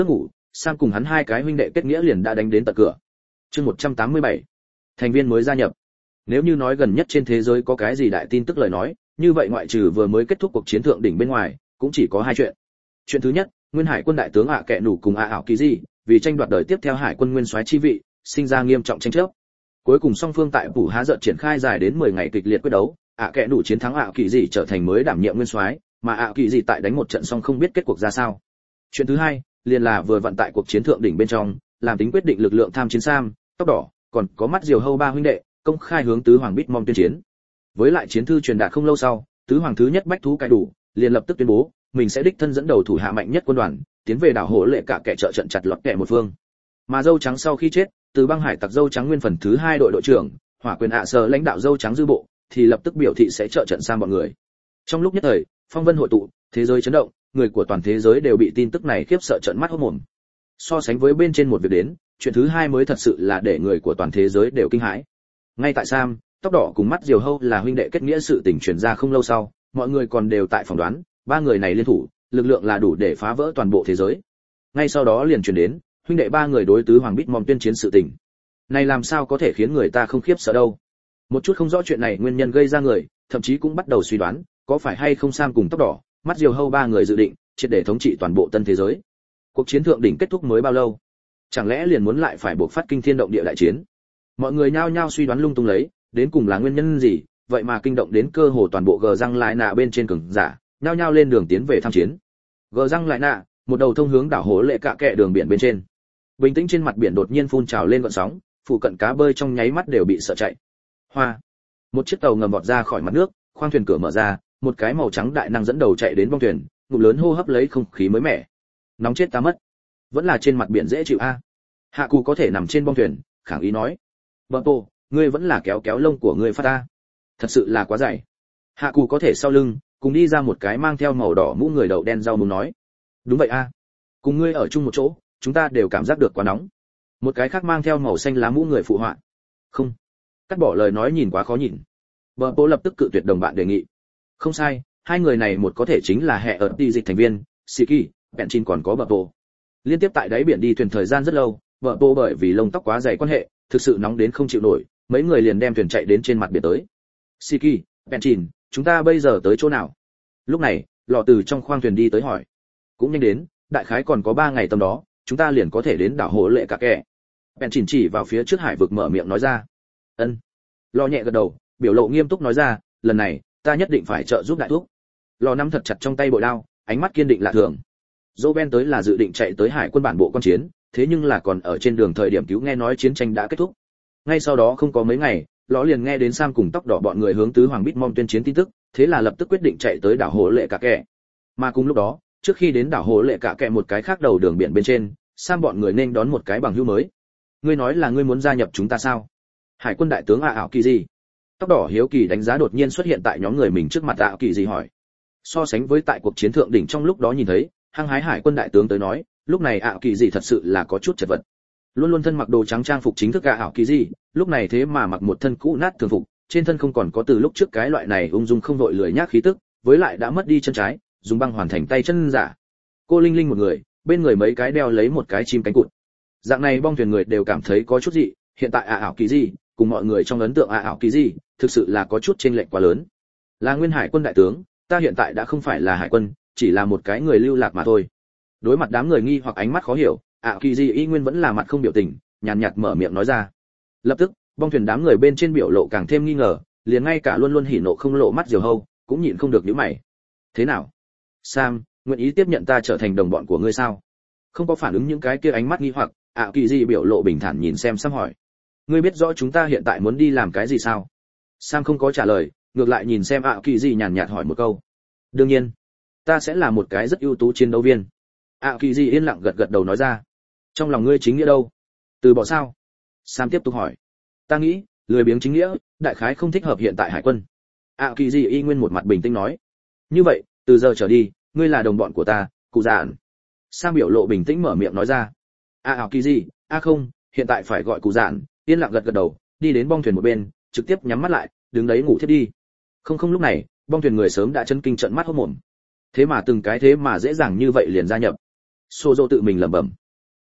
Sam cùng hắn hai cái huynh đệ kết nghĩa liền đã đánh đến tận cửa. Chương 187. Thành viên mới gia nhập. Nếu như nói gần nhất trên thế giới có cái gì đại tin tức lời nói, như vậy ngoại trừ vừa mới kết thúc cuộc chiến thượng đỉnh bên ngoài, cũng chỉ có hai chuyện. Chuyện thứ nhất, Nguyên Hải quân đại tướng Kẹ Nủ cùng ảo kỳ gì, vì tranh đoạt đời tiếp theo hải quân nguyên soái chi vị, sinh ra nghiêm trọng tranh chấp. Cuối cùng song phương tại Phủ Há Giận triển khai dài đến 10 ngày kịch liệt quyết đấu, Kẹ Nủ chiến thắng kỳ gì trở thành mới đảm nhiệm nguyên soái, mà kỳ gì tại đánh một trận xong không biết kết cuộc ra sao. Chuyện thứ hai, liền là vừa vận tại cuộc chiến thượng đỉnh bên trong, làm tính quyết định lực lượng tham chiến Sam, Tóc Đỏ, còn có Mắt Diều Hâu ba huynh đệ, công khai hướng tứ hoàng Bitmom tuyên chiến. Với lại chiến thư truyền đạt không lâu sau, tứ hoàng thứ nhất Bách Thú Cải Đủ, liền lập tức tuyên bố, mình sẽ đích thân dẫn đầu thủ hạ mạnh nhất quân đoàn, tiến về đảo Hổ Lệ cả kẻ trợ trận chặt lọt kẻ một phương. Mà Dâu Trắng sau khi chết, từ băng hải tặc Dâu Trắng nguyên phần thứ hai đội đội trưởng, Hỏa Quyền Sở lãnh đạo Dâu Trắng dư bộ, thì lập tức biểu thị sẽ trợ trận sang bọn người. Trong lúc nhất thời, phong vân hội tụ, thế giới chấn động, người của toàn thế giới đều bị tin tức này khiếp sợ trợn mắt hốt mồm. So sánh với bên trên một việc đến, chuyện thứ hai mới thật sự là để người của toàn thế giới đều kinh hãi. Ngay tại Sam, Tóc Đỏ cùng Mắt Diều Hâu là huynh đệ kết nghĩa sự tình truyền ra không lâu sau, mọi người còn đều tại phỏng đoán, ba người này liên thủ, lực lượng là đủ để phá vỡ toàn bộ thế giới. Ngay sau đó liền truyền đến, huynh đệ ba người đối tứ hoàng Bitmom tuyên chiến sự tình. Này làm sao có thể khiến người ta không khiếp sợ đâu? Một chút không rõ chuyện này nguyên nhân gây ra người, thậm chí cũng bắt đầu suy đoán, có phải hay không Sam cùng Tóc Đỏ, Mắt Diều Hâu ba người dự định triệt để thống trị toàn bộ tân thế giới. Cuộc chiến thượng đỉnh kết thúc mới bao lâu, chẳng lẽ liền muốn lại phải buộc phát kinh thiên động địa đại chiến? Mọi người nhao nhao suy đoán lung tung lấy, đến cùng là nguyên nhân gì, vậy mà kinh động đến cơ hồ toàn bộ gờ răng lại nạ bên trên cường giả, nhao nhao lên đường tiến về tham chiến. Gờ răng lại nạ, một đầu thông hướng đảo Hổ Lệ cả kẹ đường biển bên trên. Bình tĩnh trên mặt biển đột nhiên phun trào lên gợn sóng, phụ cận cá bơi trong nháy mắt đều bị sợ chạy. Hoa. Một chiếc tàu ngầm vọt ra khỏi mặt nước, khoang thuyền cửa mở ra, một cái màu trắng đại năng dẫn đầu chạy đến bong thuyền, ngụm lớn hô hấp lấy không khí mới mẻ. Nóng chết ta mất. Vẫn là trên mặt biển dễ chịu a. Hạ Cù có thể nằm trên bong thuyền, khẳng ý nói. Bờ Tô, ngươi vẫn là kéo kéo lông của ngươi phát ta. Thật sự là quá dày. Hạ Cù có thể sau lưng, cùng đi ra một cái mang theo màu đỏ mũ người đậu đen rau muống nói. Đúng vậy a. Cùng ngươi ở chung một chỗ, chúng ta đều cảm giác được quá nóng. Một cái khác mang theo màu xanh lá mũ người phụ họa. Không. Cắt bỏ lời nói nhìn quá khó nhìn. Bờ Tô lập tức cự tuyệt đồng bạn đề nghị. Không sai, hai người này một có thể chính là hệ ở đi dịch thành viên, Siki, Benchin còn có Bờ Tô. Liên tiếp tại đáy biển đi thuyền thời gian rất lâu, Bờ Tô bởi vì lông tóc quá dày quan hệ, thực sự nóng đến không chịu nổi, mấy người liền đem thuyền chạy đến trên mặt biển tới. Siki, Benchin, chúng ta bây giờ tới chỗ nào? Lúc này, lọ từ trong khoang thuyền đi tới hỏi. Cũng nhanh đến, đại khái còn có 3 ngày tầm đó, chúng ta liền có thể đến đảo Hổ Lệ cả kẹ. Benchin chỉ vào phía trước hải vực mở miệng nói ra. Ân. Lọ nhẹ gật đầu, biểu lộ nghiêm túc nói ra, lần này ta nhất định phải trợ giúp đại thúc. Lò nắm thật chặt trong tay bội đao, ánh mắt kiên định lạ thường. Roben tới là dự định chạy tới hải quân bản bộ quan chiến, thế nhưng là còn ở trên đường thời điểm cứu nghe nói chiến tranh đã kết thúc. Ngay sau đó không có mấy ngày, lò liền nghe đến Sam cùng Tóc Đỏ bọn người hướng tứ hoàng Bitmom tuyên chiến tin tức, thế là lập tức quyết định chạy tới đảo Hổ Lệ cả kẹ. Mà cùng lúc đó, trước khi đến đảo Hổ Lệ cả kẹ một cái khác đầu đường biển bên trên, Sam bọn người nên đón một cái bằng hữu mới. Ngươi nói là ngươi muốn gia nhập chúng ta sao? Hải quân đại tướng ảo kỳ gì? Tóc Đỏ hiếu kỳ đánh giá đột nhiên xuất hiện tại nhóm người mình trước mặt ảo kỳ gì hỏi. So sánh với tại cuộc chiến thượng đỉnh trong lúc đó nhìn thấy, hăng hái hải quân đại tướng tới nói, lúc này ảo kỳ gì thật sự là có chút chật vật. Luôn luôn thân mặc đồ trắng trang phục chính thức ảo kỳ gì, lúc này thế mà mặc một thân cũ nát thường phục, trên thân không còn có từ lúc trước cái loại này ung dung không đội lười nhác khí tức, với lại đã mất đi chân trái, dùng băng hoàn thành tay chân giả. Cô Linh Linh một người, bên người mấy cái đeo lấy một cái chim cánh cụt. Dạng này bong thuyền người đều cảm thấy có chút dị, hiện tại ảo kỳ gì, cùng mọi người trong ấn tượng ảo kỳ gì, thực sự là có chút chênh lệch quá lớn. Là nguyên hải quân đại tướng, ta hiện tại đã không phải là hải quân, chỉ là một cái người lưu lạc mà thôi. Đối mặt đám người nghi hoặc ánh mắt khó hiểu, ảo kỳ gì y nguyên vẫn là mặt không biểu tình, nhàn nhạt mở miệng nói ra. Lập tức, bong thuyền đám người bên trên biểu lộ càng thêm nghi ngờ, liền ngay cả luôn luôn hỉ nộ không lộ Mắt Diều Hâu cũng nhịn không được nhíu mày. Thế nào, Sam, nguyện ý tiếp nhận ta trở thành đồng bọn của ngươi sao? Không có phản ứng những cái kia ánh mắt nghi hoặc, ảo kỳ gì biểu lộ bình thản nhìn xem Sam hỏi. Ngươi biết rõ chúng ta hiện tại muốn đi làm cái gì sao? Sam không có trả lời, ngược lại nhìn xem ảo kỳ gì nhàn nhạt hỏi một câu. Đương nhiên, ta sẽ là một cái rất ưu tú chiến đấu viên. Ảo kỳ gì yên lặng gật gật đầu nói ra. Trong lòng ngươi chính nghĩa đâu? Từ bỏ sao? Sam tiếp tục hỏi. Ta nghĩ, lười biếng chính nghĩa, đại khái không thích hợp hiện tại hải quân. Ảo kỳ gì y nguyên một mặt bình tĩnh nói. Như vậy, từ giờ trở đi, ngươi là đồng bọn của ta, cụ dạn. Sam biểu lộ bình tĩnh mở miệng nói ra. Ảo kỳ gì, không, hiện tại phải gọi cụ dạn. Yên lặng gật gật đầu, đi đến bong thuyền một bên, trực tiếp nhắm mắt lại, đứng đấy ngủ thiếp đi. Không lúc này, bong thuyền người sớm đã chấn kinh trợn mắt hốt mồm. Thế mà từng cái thế mà dễ dàng như vậy liền gia nhập. Sozo tự mình lẩm bẩm.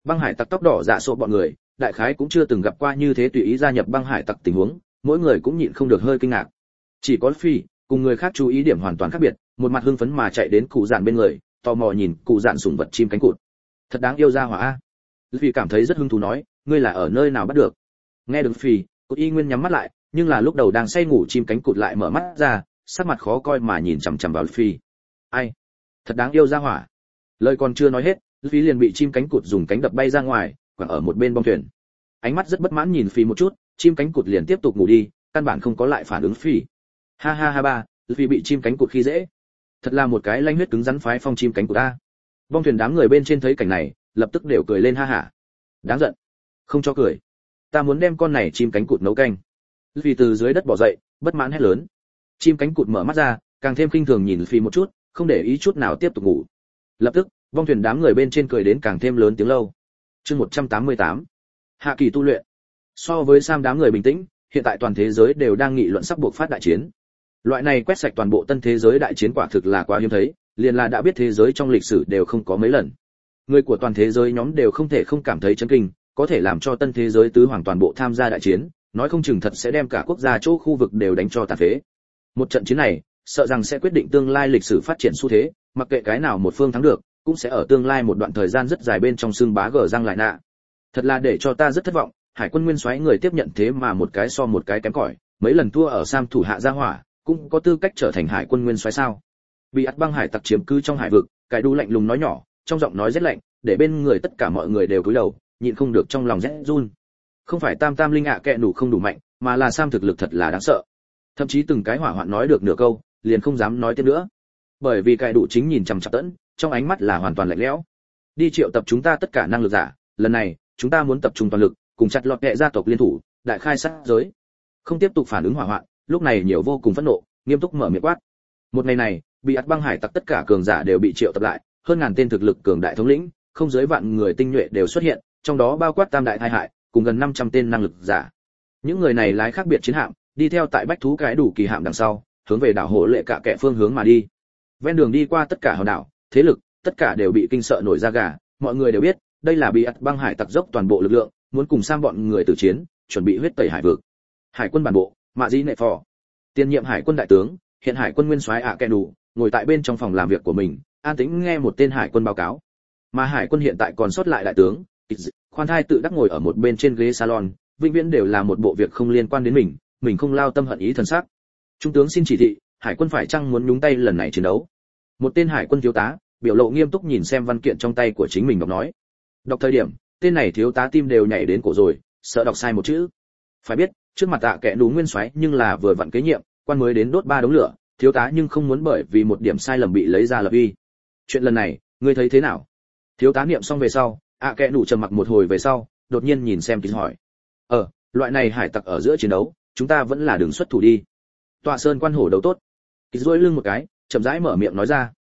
Băng hải tặc tóc đỏ dạ sộ bọn người, đại khái cũng chưa từng gặp qua như thế tùy ý gia nhập băng hải tặc tình huống, mỗi người cũng nhịn không được hơi kinh ngạc. Chỉ có Phi, cùng người khác chú ý điểm hoàn toàn khác biệt, một mặt hưng phấn mà chạy đến cụ dạn bên người, tò mò nhìn cụ dạn sủng vật chim cánh cụt. Thật đáng yêu ra hỏa a. Phi cảm thấy rất hứng thú nói, ngươi là ở nơi nào bắt được? Nghe được Phi, Cụt Y Nguyên nhắm mắt lại, nhưng là lúc đầu đang say ngủ chim cánh cụt lại mở mắt ra, sắc mặt khó coi mà nhìn chằm chằm vào Phi. Ai? Thật đáng yêu ra hỏa. Lời còn chưa nói hết, Phi liền bị chim cánh cụt dùng cánh đập bay ra ngoài, quẳng ở một bên bong thuyền. Ánh mắt rất bất mãn nhìn Phi một chút, chim cánh cụt liền tiếp tục ngủ đi, căn bản không có lại phản ứng Phi. Ha ha ha ba, Phi bị chim cánh cụt khi dễ. Thật là một cái lanh huyết cứng rắn phái phong chim cánh cụt a. Bong thuyền đám người bên trên thấy cảnh này, lập tức đều cười lên ha hả. Đáng giận. Không cho cười. Ta muốn đem con này chim cánh cụt nấu canh. Phi từ dưới đất bò dậy, bất mãn hét lớn. Chim cánh cụt mở mắt ra, càng thêm khinh thường nhìn Phi một chút, không để ý chút nào tiếp tục ngủ. Lập tức, bong thuyền đám người bên trên cười đến càng thêm lớn tiếng lâu. Chương 188. Hạ kỳ tu luyện. So với Sam đám người bình tĩnh, hiện tại toàn thế giới đều đang nghị luận sắp buộc phát đại chiến. Loại này quét sạch toàn bộ tân thế giới đại chiến quả thực là quá hiếm thấy, liền là đã biết thế giới trong lịch sử đều không có mấy lần. Người của toàn thế giới nhóm đều không thể không cảm thấy chấn kinh, có thể làm cho tân thế giới tứ hoàng toàn bộ tham gia đại chiến, nói không chừng thật sẽ đem cả quốc gia chỗ khu vực đều đánh cho tàn phế. Một trận chiến này, sợ rằng sẽ quyết định tương lai lịch sử phát triển xu thế, mặc kệ cái nào một phương thắng được, cũng sẽ ở tương lai một đoạn thời gian rất dài bên trong xương bá gở răng lại nạ. Thật là để cho ta rất thất vọng, hải quân nguyên soái người tiếp nhận thế mà một cái so một cái kém cỏi, mấy lần thua ở Sam thủ hạ gia hỏa, cũng có tư cách trở thành hải quân nguyên soái sao? Bị ắt băng hải tặc chiếm cứ trong hải vực, cái đu lạnh lùng nói nhỏ, trong giọng nói rất lạnh, để bên người tất cả mọi người đều cúi đầu, nhịn không được trong lòng rét run. Không phải tam tam linh ạ kệ nủ không đủ mạnh, mà là Sam thực lực thật là đáng sợ. Thậm chí từng cái hỏa hoạn nói được nửa câu, liền không dám nói tiếp nữa. Bởi vì cái đủ chính nhìn chằm chằm tẫn, trong ánh mắt là hoàn toàn lạnh lẽo. Đi triệu tập chúng ta tất cả năng lực giả, lần này, chúng ta muốn tập trung toàn lực, cùng chặt lọt kệ gia tộc liên thủ, đại khai sát giới. Không tiếp tục phản ứng hỏa hoạn, lúc này nhiều vô cùng phẫn nộ, nghiêm túc mở miệng quát. Một ngày này, bị ắt băng hải tặc tất cả cường giả đều bị triệu tập lại, hơn ngàn tên thực lực cường đại thống lĩnh, không dưới vạn người tinh nhuệ đều xuất hiện, trong đó bao quát tam đại thai hại, cùng gần 500 tên năng lực giả. Những người này lái khác biệt chiến hạm, đi theo tại bách thú cái đủ kỳ hạm đằng sau, hướng về đảo Hồ Lệ cả kẻ phương hướng mà đi. Ven đường đi qua tất cả hòn đảo, thế lực, tất cả đều bị kinh sợ nổi da gà, mọi người đều biết, đây là bị ắt băng hải tặc dốc toàn bộ lực lượng, muốn cùng sang bọn người tử chiến, chuẩn bị huyết tẩy hải vực. Hải quân bản bộ, Mạ Dĩ Nệ Phò, tiền nhiệm hải quân đại tướng, hiện hải quân nguyên soái ạ kẻ đủ, ngồi tại bên trong phòng làm việc của mình, an tĩnh nghe một tên hải quân báo cáo. Mà hải quân hiện tại còn sót lại đại tướng, khoan thai tự đắc ngồi ở một bên trên ghế salon, vĩnh viễn đều là một bộ việc không liên quan đến mình không lao tâm hận ý thần sắc. Trung tướng xin chỉ thị, hải quân phải chăng muốn nhúng tay lần này chiến đấu? Một tên hải quân thiếu tá, biểu lộ nghiêm túc nhìn xem văn kiện trong tay của chính mình đọc nói. Đọc thời điểm, tên này thiếu tá tim đều nhảy đến cổ rồi, sợ đọc sai một chữ. Phải biết, trước mặt tạ kẻ đủ nguyên soái nhưng là vừa vặn kế nhiệm, quan mới đến đốt 3 đống lửa, thiếu tá nhưng không muốn bởi vì một điểm sai lầm bị lấy ra lập uy. Chuyện lần này, ngươi thấy thế nào? Thiếu tá niệm xong về sau, kẻ đủ trầm mặc một hồi về sau, đột nhiên nhìn xem Kịch hỏi. Loại này hải tặc ở giữa chiến đấu, chúng ta vẫn là đường xuất thủ đi. Tọa sơn quan hổ đấu tốt. Kịch duỗi lưng một cái, chậm rãi mở miệng nói ra.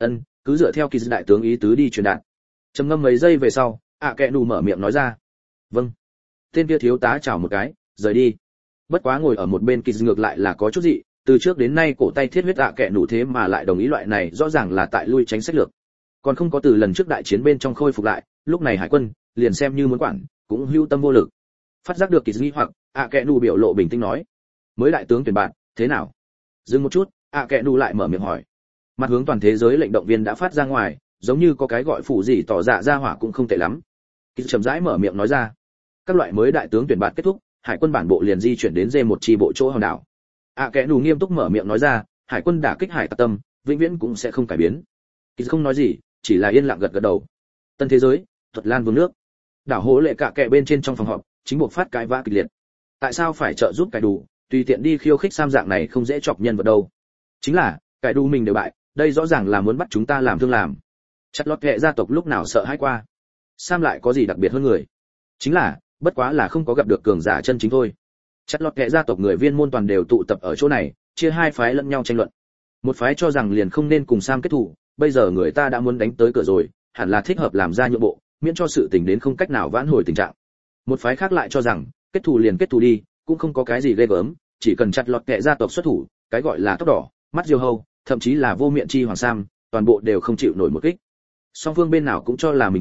Cứ dựa theo Kịch đại tướng ý tứ đi truyền đạt. Trầm ngâm mấy giây về sau, kẻ đủ mở miệng nói ra. Vâng. Tên kia thiếu tá chào một cái, rời đi. Bất quá ngồi ở một bên Kịch ngược lại là có chút dị, từ trước đến nay cổ tay thiết huyết kẻ đủ thế mà lại đồng ý loại này, rõ ràng là tại lui tránh sách lược. Còn không có từ lần trước đại chiến bên trong khôi phục lại, lúc này hải quân liền xem như muốn quản, cũng hưu tâm vô lực. Phát giác được Kịch nghi hoặc, kẻ đủ biểu lộ bình tĩnh nói. Mới đại tướng tuyển bạn, thế nào? Dừng một chút, kẻ đủ lại mở miệng hỏi. Mặt hướng toàn thế giới lệnh động viên đã phát ra ngoài, giống như có cái gọi phủ gì tỏ dạ ra hỏa cũng không tệ lắm. Kịch chậm rãi mở miệng nói ra. Các loại mới đại tướng tuyển bạn kết thúc, hải quân bản bộ liền di chuyển đến D1 chi bộ chỗ hòn đảo. Kẻ đủ nghiêm túc mở miệng nói ra, hải quân đả kích hải tặc tâm, vĩnh viễn cũng sẽ không cải biến. Kịch không nói gì, chỉ là yên lặng gật gật đầu. Tân thế giới, Thuật Lan vương nước. Đảo Hố Lệ cả kệ bên trên trong phòng họp, chính buộc phát cãi vã kịch liệt. Tại sao phải trợ giúp cải đủ, tùy tiện đi khiêu khích Sam dạng này không dễ chọc nhân vật đâu. Chính là, cải đủ mình đều bại, đây rõ ràng là muốn bắt chúng ta làm thương làm. Chặt lót kệ gia tộc lúc nào sợ hãi qua. Sam lại có gì đặc biệt hơn người? Chính là, bất quá là không có gặp được cường giả chân chính thôi. Chặt lót kệ gia tộc người viên môn toàn đều tụ tập ở chỗ này, chia hai phái lẫn nhau tranh luận. Một phái cho rằng liền không nên cùng Sam kết thù, bây giờ người ta đã muốn đánh tới cửa rồi, hẳn là thích hợp làm ra nhượng bộ, miễn cho sự tình đến không cách nào vãn hồi tình trạng. Một phái khác lại cho rằng, kết thù liền kết thù đi, cũng không có cái gì ghê gớm, chỉ cần chặt lọt kệ gia tộc xuất thủ, cái gọi là tóc đỏ, mắt diều hâu, thậm chí là vô miệng chi hoàng sam, toàn bộ đều không chịu nổi một kích. Song phương bên nào cũng cho là mình phải,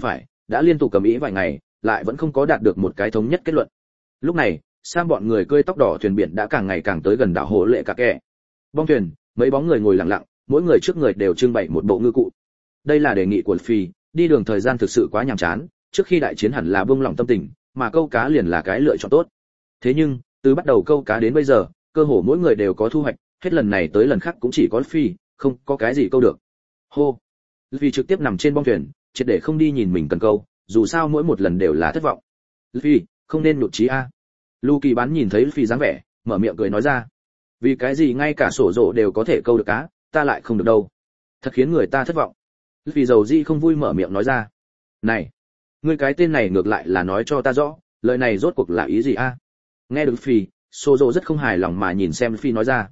đã liên tục cầm ý vài ngày, lại vẫn không có đạt được một cái thống nhất kết luận. Lúc này, Sam bọn người cưỡi tóc đỏ thuyền biển đã càng ngày càng tới gần đảo Hồ Lệ Cả Kẻ. Bong thuyền, mấy bóng người ngồi lặng lặng, mỗi người trước người đều trưng bày một bộ ngư cụ. Đây là đề nghị của Phi, đi đường thời gian thực sự quá nhàm chán, trước khi đại chiến hẳn là buông lỏng tâm tình, mà câu cá liền là cái lựa chọn tốt. Thế nhưng, từ bắt đầu câu cá đến bây giờ, cơ hồ mỗi người đều có thu hoạch, hết lần này tới lần khác cũng chỉ có Phi, không có cái gì câu được. Hô. Phi trực tiếp nằm trên bong thuyền, triệt để không đi nhìn mình cần câu, dù sao mỗi một lần đều là thất vọng. Phi, không nên nhụt chí a. Lu Kỳ bán nhìn thấy Phi dáng vẻ, mở miệng cười nói ra. Vì cái gì ngay cả sổ rổ đều có thể câu được cá, ta lại không được đâu. Thật khiến người ta thất vọng. Phi dầu di không vui mở miệng nói ra. Này, ngươi cái tên này ngược lại là nói cho ta rõ, lời này rốt cuộc là ý gì a? Nghe được Phi, sổ rổ rất không hài lòng mà nhìn xem Phi nói ra.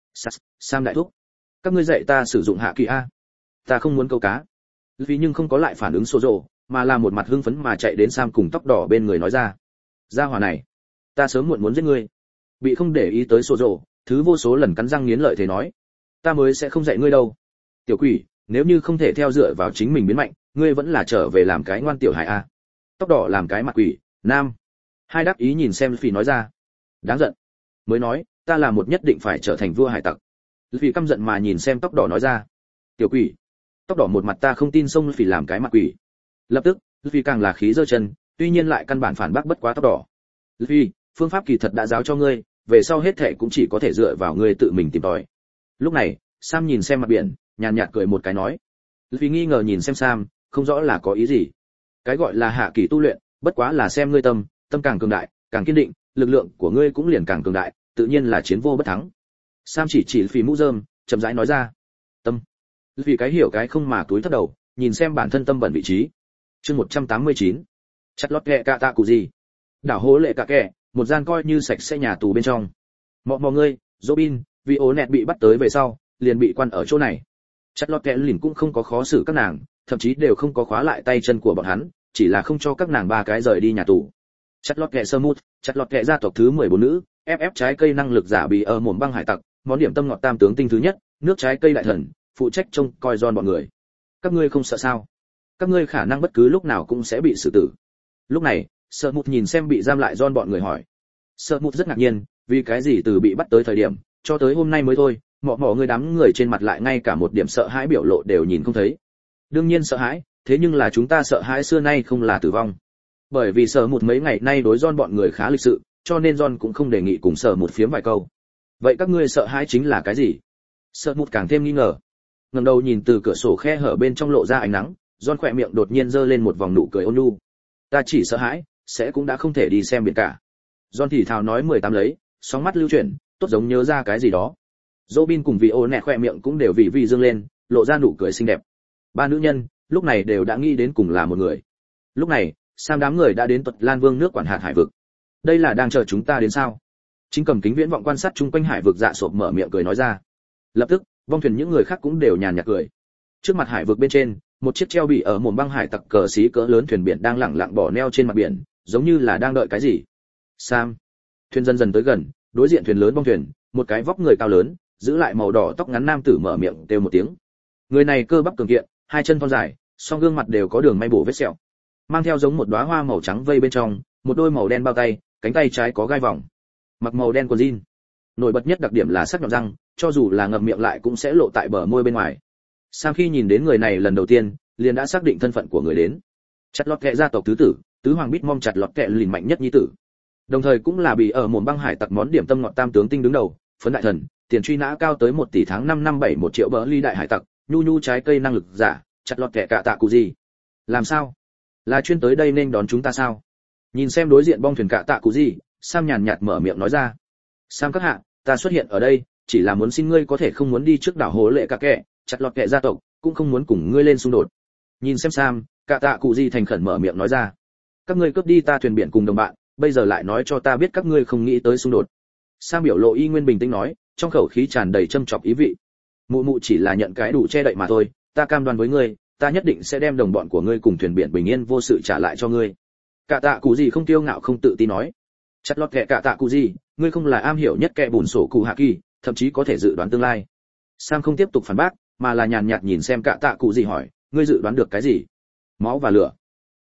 Sam đại thúc, các ngươi dạy ta sử dụng hạ kỳ a. Ta không muốn câu cá. Phi nhưng không có lại phản ứng sổ rổ, mà là một mặt hưng phấn mà chạy đến Sam cùng tóc đỏ bên người nói ra. Gia hỏa này, ta sớm muộn muốn giết ngươi. Bị không để ý tới sổ rổ, thứ vô số lần cắn răng nghiến lợi thế nói, ta mới sẽ không dạy ngươi đâu. Tiểu quỷ, nếu như không thể theo dựa vào chính mình biến mạnh, ngươi vẫn là trở về làm cái ngoan tiểu hài a. Tóc đỏ làm cái mặt quỷ, nam. Hai đáp ý nhìn xem Phi nói ra. Đáng giận. Mới nói, ta là một nhất định phải trở thành vua hải tặc. Phi căm giận mà nhìn xem tóc đỏ nói ra. Tiểu quỷ. Tóc đỏ một mặt ta không tin xông Phi làm cái mặt quỷ. Lập tức, Phi càng là khí giơ chân, tuy nhiên lại căn bản phản bác bất quá tóc đỏ. Phi, phương pháp kỳ thật đã giáo cho ngươi, về sau hết thảy cũng chỉ có thể dựa vào ngươi tự mình tìm tòi. Lúc này, Sam nhìn xem mặt biển, nhàn nhạt cười một cái nói. Phi nghi ngờ nhìn xem Sam, không rõ là có ý gì. Cái gọi là hạ kỳ tu luyện, bất quá là xem ngươi tâm càng cường đại, càng kiên định, lực lượng của ngươi cũng liền càng cường đại, tự nhiên là chiến vô bất thắng. Sam chỉ Phi mũ rơm, chậm rãi nói ra. Tâm. Vì cái hiểu cái không mà túi thấp đầu, nhìn xem bản thân tâm bẩn vị trí. Chương 189. Chặt lót kẹ cạ tạ cụ gì? Đảo Hố Lệ Cả Kẻ, một gian coi như sạch sẽ nhà tù bên trong. Mọi người, Robin, vì ố nẹt bị bắt tới về sau, liền bị quan ở chỗ này. Chặt lót kẹ lìn cũng không có khó xử các nàng, thậm chí đều không có khóa lại tay chân của bọn hắn, chỉ là không cho các nàng ba cái rời đi nhà tù. Chặt lót kẹ sơ mút, chặt lót kẹ gia tộc thứ 14 nữ, FF trái cây năng lực giả bị ở mồm băng hải tặc, món điểm tâm ngọt tam tướng tinh thứ nhất, nước trái cây đại thần, phụ trách trông coi John bọn người. Các ngươi không sợ sao? Các ngươi khả năng bất cứ lúc nào cũng sẽ bị xử tử. Lúc này, Sợ Mụt nhìn xem bị giam lại John bọn người hỏi. Sợ Mụt rất ngạc nhiên, vì cái gì từ bị bắt tới thời điểm, cho tới hôm nay mới thôi, mọi người đám người trên mặt lại ngay cả một điểm sợ hãi biểu lộ đều nhìn không thấy. Đương nhiên sợ hãi, thế nhưng là chúng ta sợ hãi xưa nay không là tử vong. Bởi vì Sợ Mụt mấy ngày nay đối John bọn người khá lịch sự, cho nên John cũng không đề nghị cùng Sợ Mụt phiếm vài câu. Vậy các ngươi sợ hãi chính là cái gì? Sợ Mụt càng thêm nghi ngờ. Ngẩng đầu nhìn từ cửa sổ khe hở bên trong lộ ra ánh nắng, John khỏe miệng đột nhiên giơ lên một vòng nụ cười ôn nhu. Ta chỉ sợ hãi, sẽ cũng đã không thể đi xem biển cả. John thì thào nói 18 lấy, sóng mắt lưu chuyển, tốt giống nhớ ra cái gì đó. Robin cùng vị ô nẹ khỏe miệng cũng đều vì dương lên, lộ ra nụ cười xinh đẹp. Ba nữ nhân, lúc này đều đã nghĩ đến cùng là một người. Lúc này, Sam đám người đã đến Tuật Lan Vương nước quản hạt hải vực. Đây là đang chờ chúng ta đến sao? Chính cầm kính viễn vọng quan sát chung quanh hải vực dạ sộp mở miệng cười nói ra. Lập tức, vong thuyền những người khác cũng đều nhàn nhạt cười. Trước mặt hải vực bên trên, một chiếc treo bị ở mồm băng hải tặc cờ xí cỡ lớn thuyền biển đang lẳng lặng bỏ neo trên mặt biển, giống như là đang đợi cái gì. Sam. Thuyền dần dần tới gần, đối diện thuyền lớn bong thuyền, một cái vóc người cao lớn, giữ lại màu đỏ tóc ngắn nam tử mở miệng kêu một tiếng. Người này cơ bắp cường kiện, hai chân thon dài, song gương mặt đều có đường may bổ vết sẹo. Mang theo giống một đóa hoa màu trắng vây bên trong, một đôi màu đen bao tay, cánh tay trái có gai vòng. Mặc màu đen quần jean. Nổi bật nhất đặc điểm là sắc nhọn răng, cho dù là ngậm miệng lại cũng sẽ lộ tại bờ môi bên ngoài. Sam khi nhìn đến người này lần đầu tiên, liền đã xác định thân phận của người đến. Chặt lọt kẹ gia tộc thứ tử, tứ hoàng bít mong chặt lọt kẹ lìn mạnh nhất nhi tử. Đồng thời cũng là bị ở mồm băng hải tặc món điểm tâm ngọt tam tướng tinh đứng đầu, phấn đại thần, tiền truy nã cao tới 1 tỷ tháng 5 năm 71 triệu bờ ly đại hải tặc, nhu trái cây năng lực giả, chặt lọt kẹ cạ tạ cụ gì. Làm sao? Là chuyên tới đây nên đón chúng ta sao? Nhìn xem đối diện bong thuyền cạ tạ cụ gì, Sam nhàn nhạt mở miệng nói ra. Sam các hạ, ta xuất hiện ở đây, chỉ là muốn xin ngươi có thể không muốn đi trước đảo Hố Lệ Cả Kẻ, chặt lọt kẹ gia tộc, cũng không muốn cùng ngươi lên xung đột. Nhìn xem Sam, cạ tạ cụ gì thành khẩn mở miệng nói ra. Các ngươi cướp đi ta thuyền biển cùng đồng bạn, bây giờ lại nói cho ta biết các ngươi không nghĩ tới xung đột. Sam biểu lộ y nguyên bình tĩnh nói, trong khẩu khí tràn đầy châm chọc ý vị. Mụ mụ chỉ là nhận cái đủ che đậy mà thôi, ta cam đoan với ngươi, ta nhất định sẽ đem đồng bọn của ngươi cùng thuyền biển bình yên vô sự trả lại cho ngươi. Cạ tạ cụ gì không kiêu ngạo không tự tin nói. Chặt lọt kẹ cạ tạ cụ gì, ngươi không là am hiểu nhất kẻ bùn sổ cụ hạ kỳ, thậm chí có thể dự đoán tương lai. Sam không tiếp tục phản bác, mà là nhàn nhạt nhìn xem cạ tạ cụ gì hỏi, ngươi dự đoán được cái gì? Máu và lửa.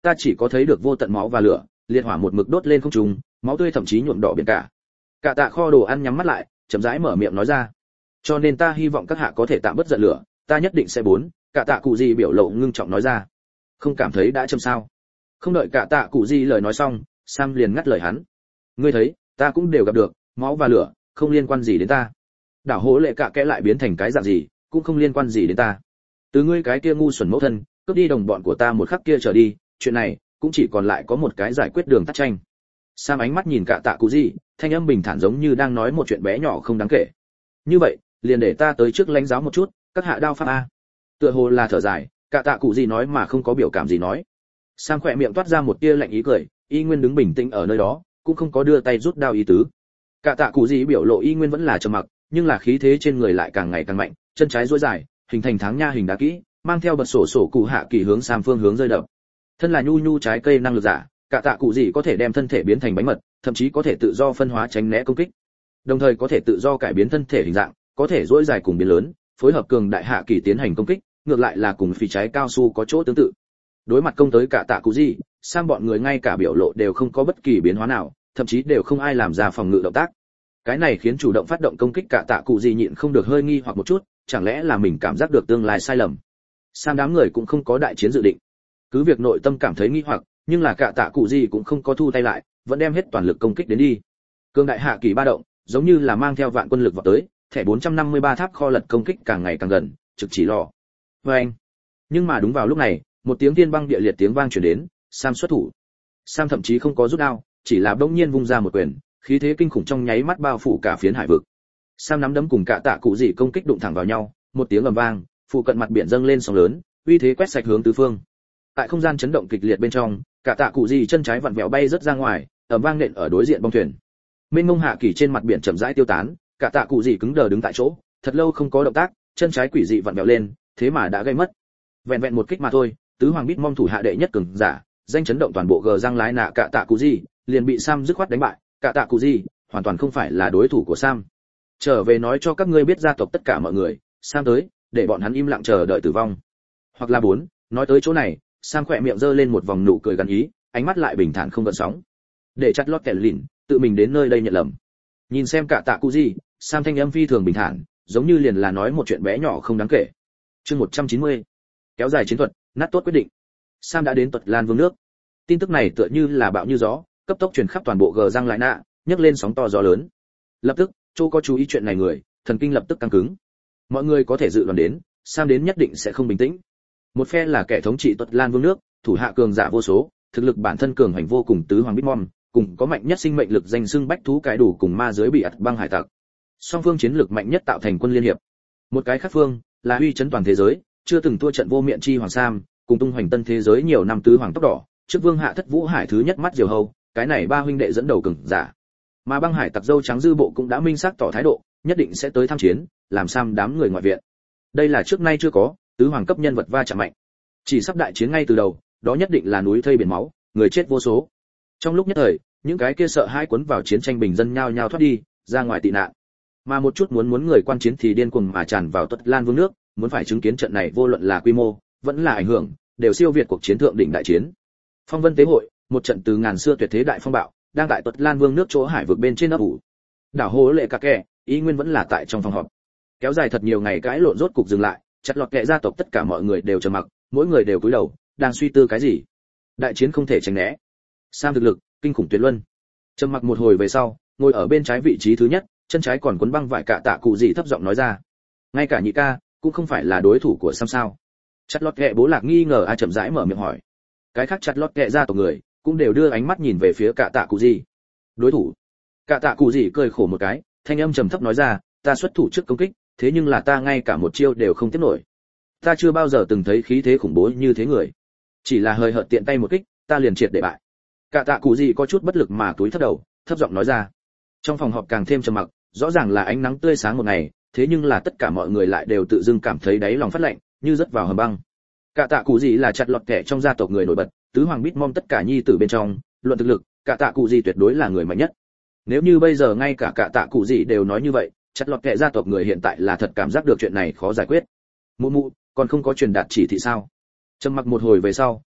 ta chỉ có thấy được vô tận máu và lửa, liệt hỏa một mực đốt lên không trung, máu tươi thậm chí nhuộm đỏ biển cả. Cả tạ kho đồ ăn nhắm mắt lại, chậm rãi mở miệng nói ra. Cho nên ta hy vọng các hạ có thể tạm bớt giận lửa, ta nhất định sẽ bốn. Cả tạ cụ gì biểu lộ ngưng trọng nói ra. Không cảm thấy đã châm sao? Không đợi cả tạ cụ gì lời nói xong, Sam liền ngắt lời hắn. Ngươi thấy, ta cũng đều gặp được, máu và lửa, không liên quan gì đến ta. Đảo hố lệ cả kẽ lại biến thành cái dạng gì, cũng không liên quan gì đến ta. Từ ngươi cái kia ngu xuẩn mẫu thân, cướp đi đồng bọn của ta một khắc kia trở đi, chuyện này cũng chỉ còn lại có một cái giải quyết đường tắt tranh. Sam ánh mắt nhìn cả tạ cụ gì, thanh âm bình thản giống như đang nói một chuyện bé nhỏ không đáng kể. Như vậy, liền để ta tới trước lãnh giáo một chút, các hạ đao pháp a. Tựa hồ là thở dài, cả tạ cụ gì nói mà không có biểu cảm gì nói. Sam khỏe miệng toát ra một tia lạnh ý cười, y nguyên đứng bình tĩnh ở nơi đó, cũng không có đưa tay rút đao ý tứ. Cả tạ cụ gì biểu lộ y nguyên vẫn là trầm mặc, nhưng là khí thế trên người lại càng ngày càng mạnh, chân trái duỗi dài, hình thành tháng nha hình đá kỹ, mang theo bật sổ sổ cụ hạ kỳ hướng Sam phương hướng rơi đập. Thân là nhu nhu trái cây năng lực giả, cả tạ cụ gì có thể đem thân thể biến thành bánh mật, thậm chí có thể tự do phân hóa tránh né công kích, đồng thời có thể tự do cải biến thân thể hình dạng, có thể duỗi dài cùng biến lớn, phối hợp cường đại hạ kỳ tiến hành công kích, ngược lại là cùng phi trái cao su có chỗ tương tự. Đối mặt công tới cả tạ cụ gì, Sam bọn người ngay cả biểu lộ đều không có bất kỳ biến hóa nào, thậm chí đều không ai làm ra phòng ngự động tác. Cái này khiến chủ động phát động công kích cả tạ cụ gì nhịn không được hơi nghi hoặc một chút, chẳng lẽ là mình cảm giác được tương lai sai lầm. Sam đám người cũng không có đại chiến dự định. Cứ việc nội tâm cảm thấy nghi hoặc, nhưng là cả tạ cụ gì cũng không có thu tay lại, vẫn đem hết toàn lực công kích đến đi. Cường đại hạ kỳ ba động, giống như là mang theo vạn quân lực vào tới, thẻ 453 tháp kho lật công kích càng ngày càng gần, trực chỉ lò. Oeng. Nhưng mà đúng vào lúc này, một tiếng thiên băng địa liệt tiếng vang truyền đến, Sam xuất thủ. Sam thậm chí không có rút đao, chỉ là bỗng nhiên vung ra một quyền, khí thế kinh khủng trong nháy mắt bao phủ cả phiến hải vực. Sam nắm đấm cùng cả tạ cụ gì công kích đụng thẳng vào nhau, một tiếng ầm vang, phụ cận mặt biển dâng lên sóng lớn, uy thế quét sạch hướng tứ phương. Tại không gian chấn động kịch liệt bên trong, cả tạ cụ gì chân trái vặn vẹo bay rất ra ngoài, ầm vang nện ở đối diện bong thuyền. Mênh mông hạ kỳ trên mặt biển chậm rãi tiêu tán, cả tạ cụ gì cứng đờ đứng tại chỗ, thật lâu không có động tác, chân trái quỷ dị vặn vẹo lên, thế mà đã gây mất. Vẹn vẹn một kích mà thôi, tứ hoàng bít mong thủ hạ đệ nhất cường giả, danh chấn động toàn bộ gờ răng lái nạ cả tạ cụ gì, liền bị Sam dứt khoát đánh bại, cả tạ cụ gì hoàn toàn không phải là đối thủ của Sam. Trở về nói cho các ngươi biết gia tộc tất cả mọi người, Sam tới, để bọn hắn im lặng chờ đợi tử vong. Hoặc là bốn, nói tới chỗ này, Sam khỏe miệng giơ lên một vòng nụ cười gần ý, ánh mắt lại bình thản không gợn sóng. Để chặt lót kẻ lìn, tự mình đến nơi đây nhận lầm. Nhìn xem cả tạ cụ gì, Sam thanh âm phi thường bình thản, giống như liền là nói một chuyện bé nhỏ không đáng kể. Chương 190. Kéo dài chiến thuật, nát tốt quyết định. Sam đã đến Tuật Lan Vương nước. Tin tức này tựa như là bão như gió, cấp tốc truyền khắp toàn bộ gờ răng lại nạ, nhấc lên sóng to gió lớn. Lập tức, Châu có chú ý chuyện này người, thần kinh lập tức căng cứng. Mọi người có thể dự đoán đến, Sam đến nhất định sẽ không bình tĩnh. Một phe là kẻ thống trị Tuật Lan Vương nước, thủ hạ cường giả vô số, thực lực bản thân cường hành vô cùng tứ hoàng Bitmom, cùng có mạnh nhất sinh mệnh lực danh xưng bách thú cái đủ cùng ma giới bị ạt băng hải tặc. Song phương chiến lược mạnh nhất tạo thành quân liên hiệp. Một cái khác phương là uy chấn toàn thế giới, chưa từng thua trận vô miệng chi hoàng Sam, cùng tung hoành tân thế giới nhiều năm tứ hoàng tóc đỏ, trước vương hạ thất vũ hải thứ nhất mắt diều hầu, cái này ba huynh đệ dẫn đầu cường giả. Mà băng hải tặc dâu trắng dư bộ cũng đã minh xác tỏ thái độ, nhất định sẽ tới tham chiến, làm Sam đám người ngoại viện. Đây là trước nay chưa có, tứ hoàng cấp nhân vật va chạm mạnh. Chỉ sắp đại chiến ngay từ đầu, đó nhất định là núi thây biển máu, người chết vô số. Trong lúc nhất thời, những cái kia sợ hãi cuốn vào chiến tranh bình dân nhao nhao thoát đi, ra ngoài tị nạn. Mà một chút muốn người quan chiến thì điên cuồng mà tràn vào Tuật Lan Vương nước, muốn phải chứng kiến trận này vô luận là quy mô, vẫn là ảnh hưởng, đều siêu việt cuộc chiến thượng đỉnh đại chiến. Phong Vân tế hội, một trận từ ngàn xưa tuyệt thế đại phong bạo, đang tại Tuật Lan Vương nước chỗ hải vực bên trên ấp ủ. Đảo hố lệ cả kẻ, ý nguyên vẫn là tại trong phòng họp. Kéo dài thật nhiều ngày cãi lộn rốt cục dừng lại, chặt lọt kẻ gia tộc tất cả mọi người đều trầm mặc, mỗi người đều cúi đầu, đang suy tư cái gì. Đại chiến không thể tránh né. Sam thực lực kinh khủng tuyệt luân. Trầm mặc một hồi về sau, ngồi ở bên trái vị trí thứ nhất, chân trái còn quấn băng vải cả tạ cụ gì thấp giọng nói ra. Ngay cả nhị ca cũng không phải là đối thủ của Sam sao? Chặt lọt kẻ bố lạc nghi ngờ chậm rãi mở miệng hỏi. Cái khác chặt lọt kẻ gia tộc người cũng đều đưa ánh mắt nhìn về phía cả tạ cụ gì. Đối thủ? Cả tạ cụ gì cười khổ một cái, thanh âm trầm thấp nói ra, ta xuất thủ trước công kích, thế nhưng là ta ngay cả một chiêu đều không tiếp nổi. Ta chưa bao giờ từng thấy khí thế khủng bố như thế người. Chỉ là hơi hợt tiện tay một kích, ta liền triệt để bại. Cả tạ cụ gì có chút bất lực mà túi thấp đầu, thấp giọng nói ra. Trong phòng họp càng thêm trầm mặc, rõ ràng là ánh nắng tươi sáng một ngày, thế nhưng là tất cả mọi người lại đều tự dưng cảm thấy đáy lòng phát lạnh, như rớt vào hầm băng. Cả tạ cụ gì là chặt lọt kẻ trong gia tộc người nổi bật, tứ hoàng Bitmom tất cả nhi tử bên trong, luận thực lực, cả tạ cụ gì tuyệt đối là người mạnh nhất. Nếu như bây giờ ngay cả tạ cụ gì đều nói như vậy, chặt lọt kẻ gia tộc người hiện tại là thật cảm giác được chuyện này khó giải quyết. Mụ mụ, còn không có truyền đạt chỉ thị sao? Trầm mặc một hồi về sau,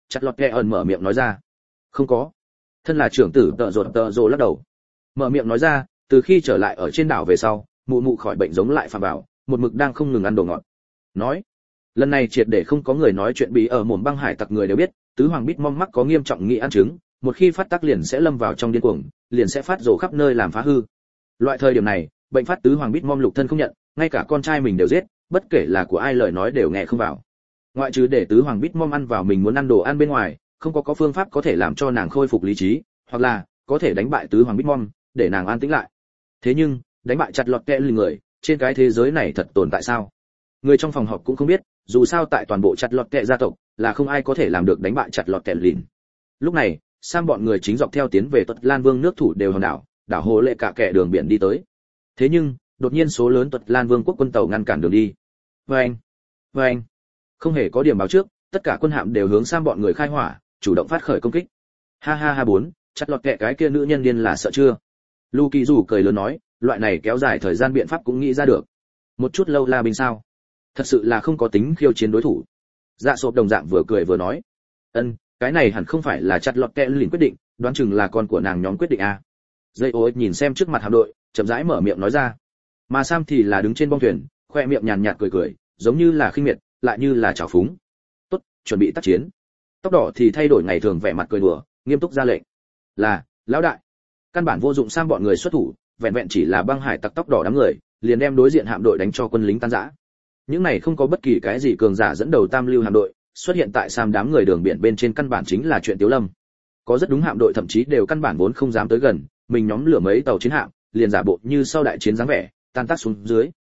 chặt lọt kẹ ẩn mở miệng nói ra. Không có. Thân là trưởng tử tợ rột lắc đầu. Mở miệng nói ra, từ khi trở lại ở trên đảo về sau, mụ mụ khỏi bệnh giống lại phạm vào, một mực đang không ngừng ăn đồ ngọt. Nói, lần này triệt để không có người nói chuyện bí ở mồm băng hải tặc người đều biết, tứ hoàng bít mong mắc có nghiêm trọng nghị ăn trứng, một khi phát tác liền sẽ lâm vào trong điên cuồng, liền sẽ phát rồ khắp nơi làm phá hư. Loại thời điểm này, bệnh phát tứ hoàng bít mong lục thân không nhận, ngay cả con trai mình đều giết, bất kể là của ai lời nói đều nghe không vào. Ngoại trừ để tứ hoàng bít mong ăn vào mình muốn ăn đồ ăn bên ngoài, không có phương pháp có thể làm cho nàng khôi phục lý trí, hoặc là có thể đánh bại tứ hoàng bít mong, để nàng an tĩnh lại. Thế nhưng, đánh bại chặt lọt kẹ lì người, trên cái thế giới này thật tồn tại sao? Người trong phòng họp cũng không biết, dù sao tại toàn bộ chặt lọt kẹ gia tộc, là không ai có thể làm được đánh bại chặt lọt kẹ lìn. Lúc này, Sam bọn người chính dọc theo tiến về Tuật Lan Vương nước thủ đều hòn đảo hồ lệ cả kẻ đường biển đi tới. Thế nhưng, đột nhiên số lớn Tuật Lan Vương quốc quân tàu ngăn cản đường đi. Vâng, không hề có điểm báo trước, tất cả quân hạm đều hướng Sam bọn người khai hỏa, chủ động phát khởi công kích. Ha ha ha bốn, chặt lọt kẹ cái kia nữ nhân điên là sợ chưa? Lu Kỳ Dù cười lớn nói, loại này kéo dài thời gian biện pháp cũng nghĩ ra được. Một chút lâu la binh sao? Thật sự là không có tính khiêu chiến đối thủ. Dạ Sộp đồng dạng vừa cười vừa nói, cái này hẳn không phải là chặt lọt kẹ lìn quyết định, đoán chừng là con của nàng nhóm quyết định à. Dây ối nhìn xem trước mặt hạm đội, chậm rãi mở miệng nói ra. Mà Sam thì là đứng trên bong thuyền, khoe miệng nhàn nhạt cười, giống như là khinh miệt, lại như là trào phúng. Tốt, chuẩn bị tác chiến. Tóc đỏ thì thay đổi ngày thường vẻ mặt cười đùa, nghiêm túc ra lệnh. Là, lão đại. Căn bản vô dụng Sam bọn người xuất thủ, vẹn vẹn chỉ là băng hải tặc tóc đỏ đám người, liền đem đối diện hạm đội đánh cho quân lính tan rã. Những này không có bất kỳ cái gì cường giả dẫn đầu tam lưu hạm đội, xuất hiện tại Sam đám người đường biển bên trên căn bản chính là chuyện tiếu lâm. Có rất đúng hạm đội thậm chí đều căn bản vốn không dám tới gần, mình nhóm lửa mấy tàu chiến hạm, liền giả bộ như sau đại chiến dáng vẻ, tan tác xuống dưới.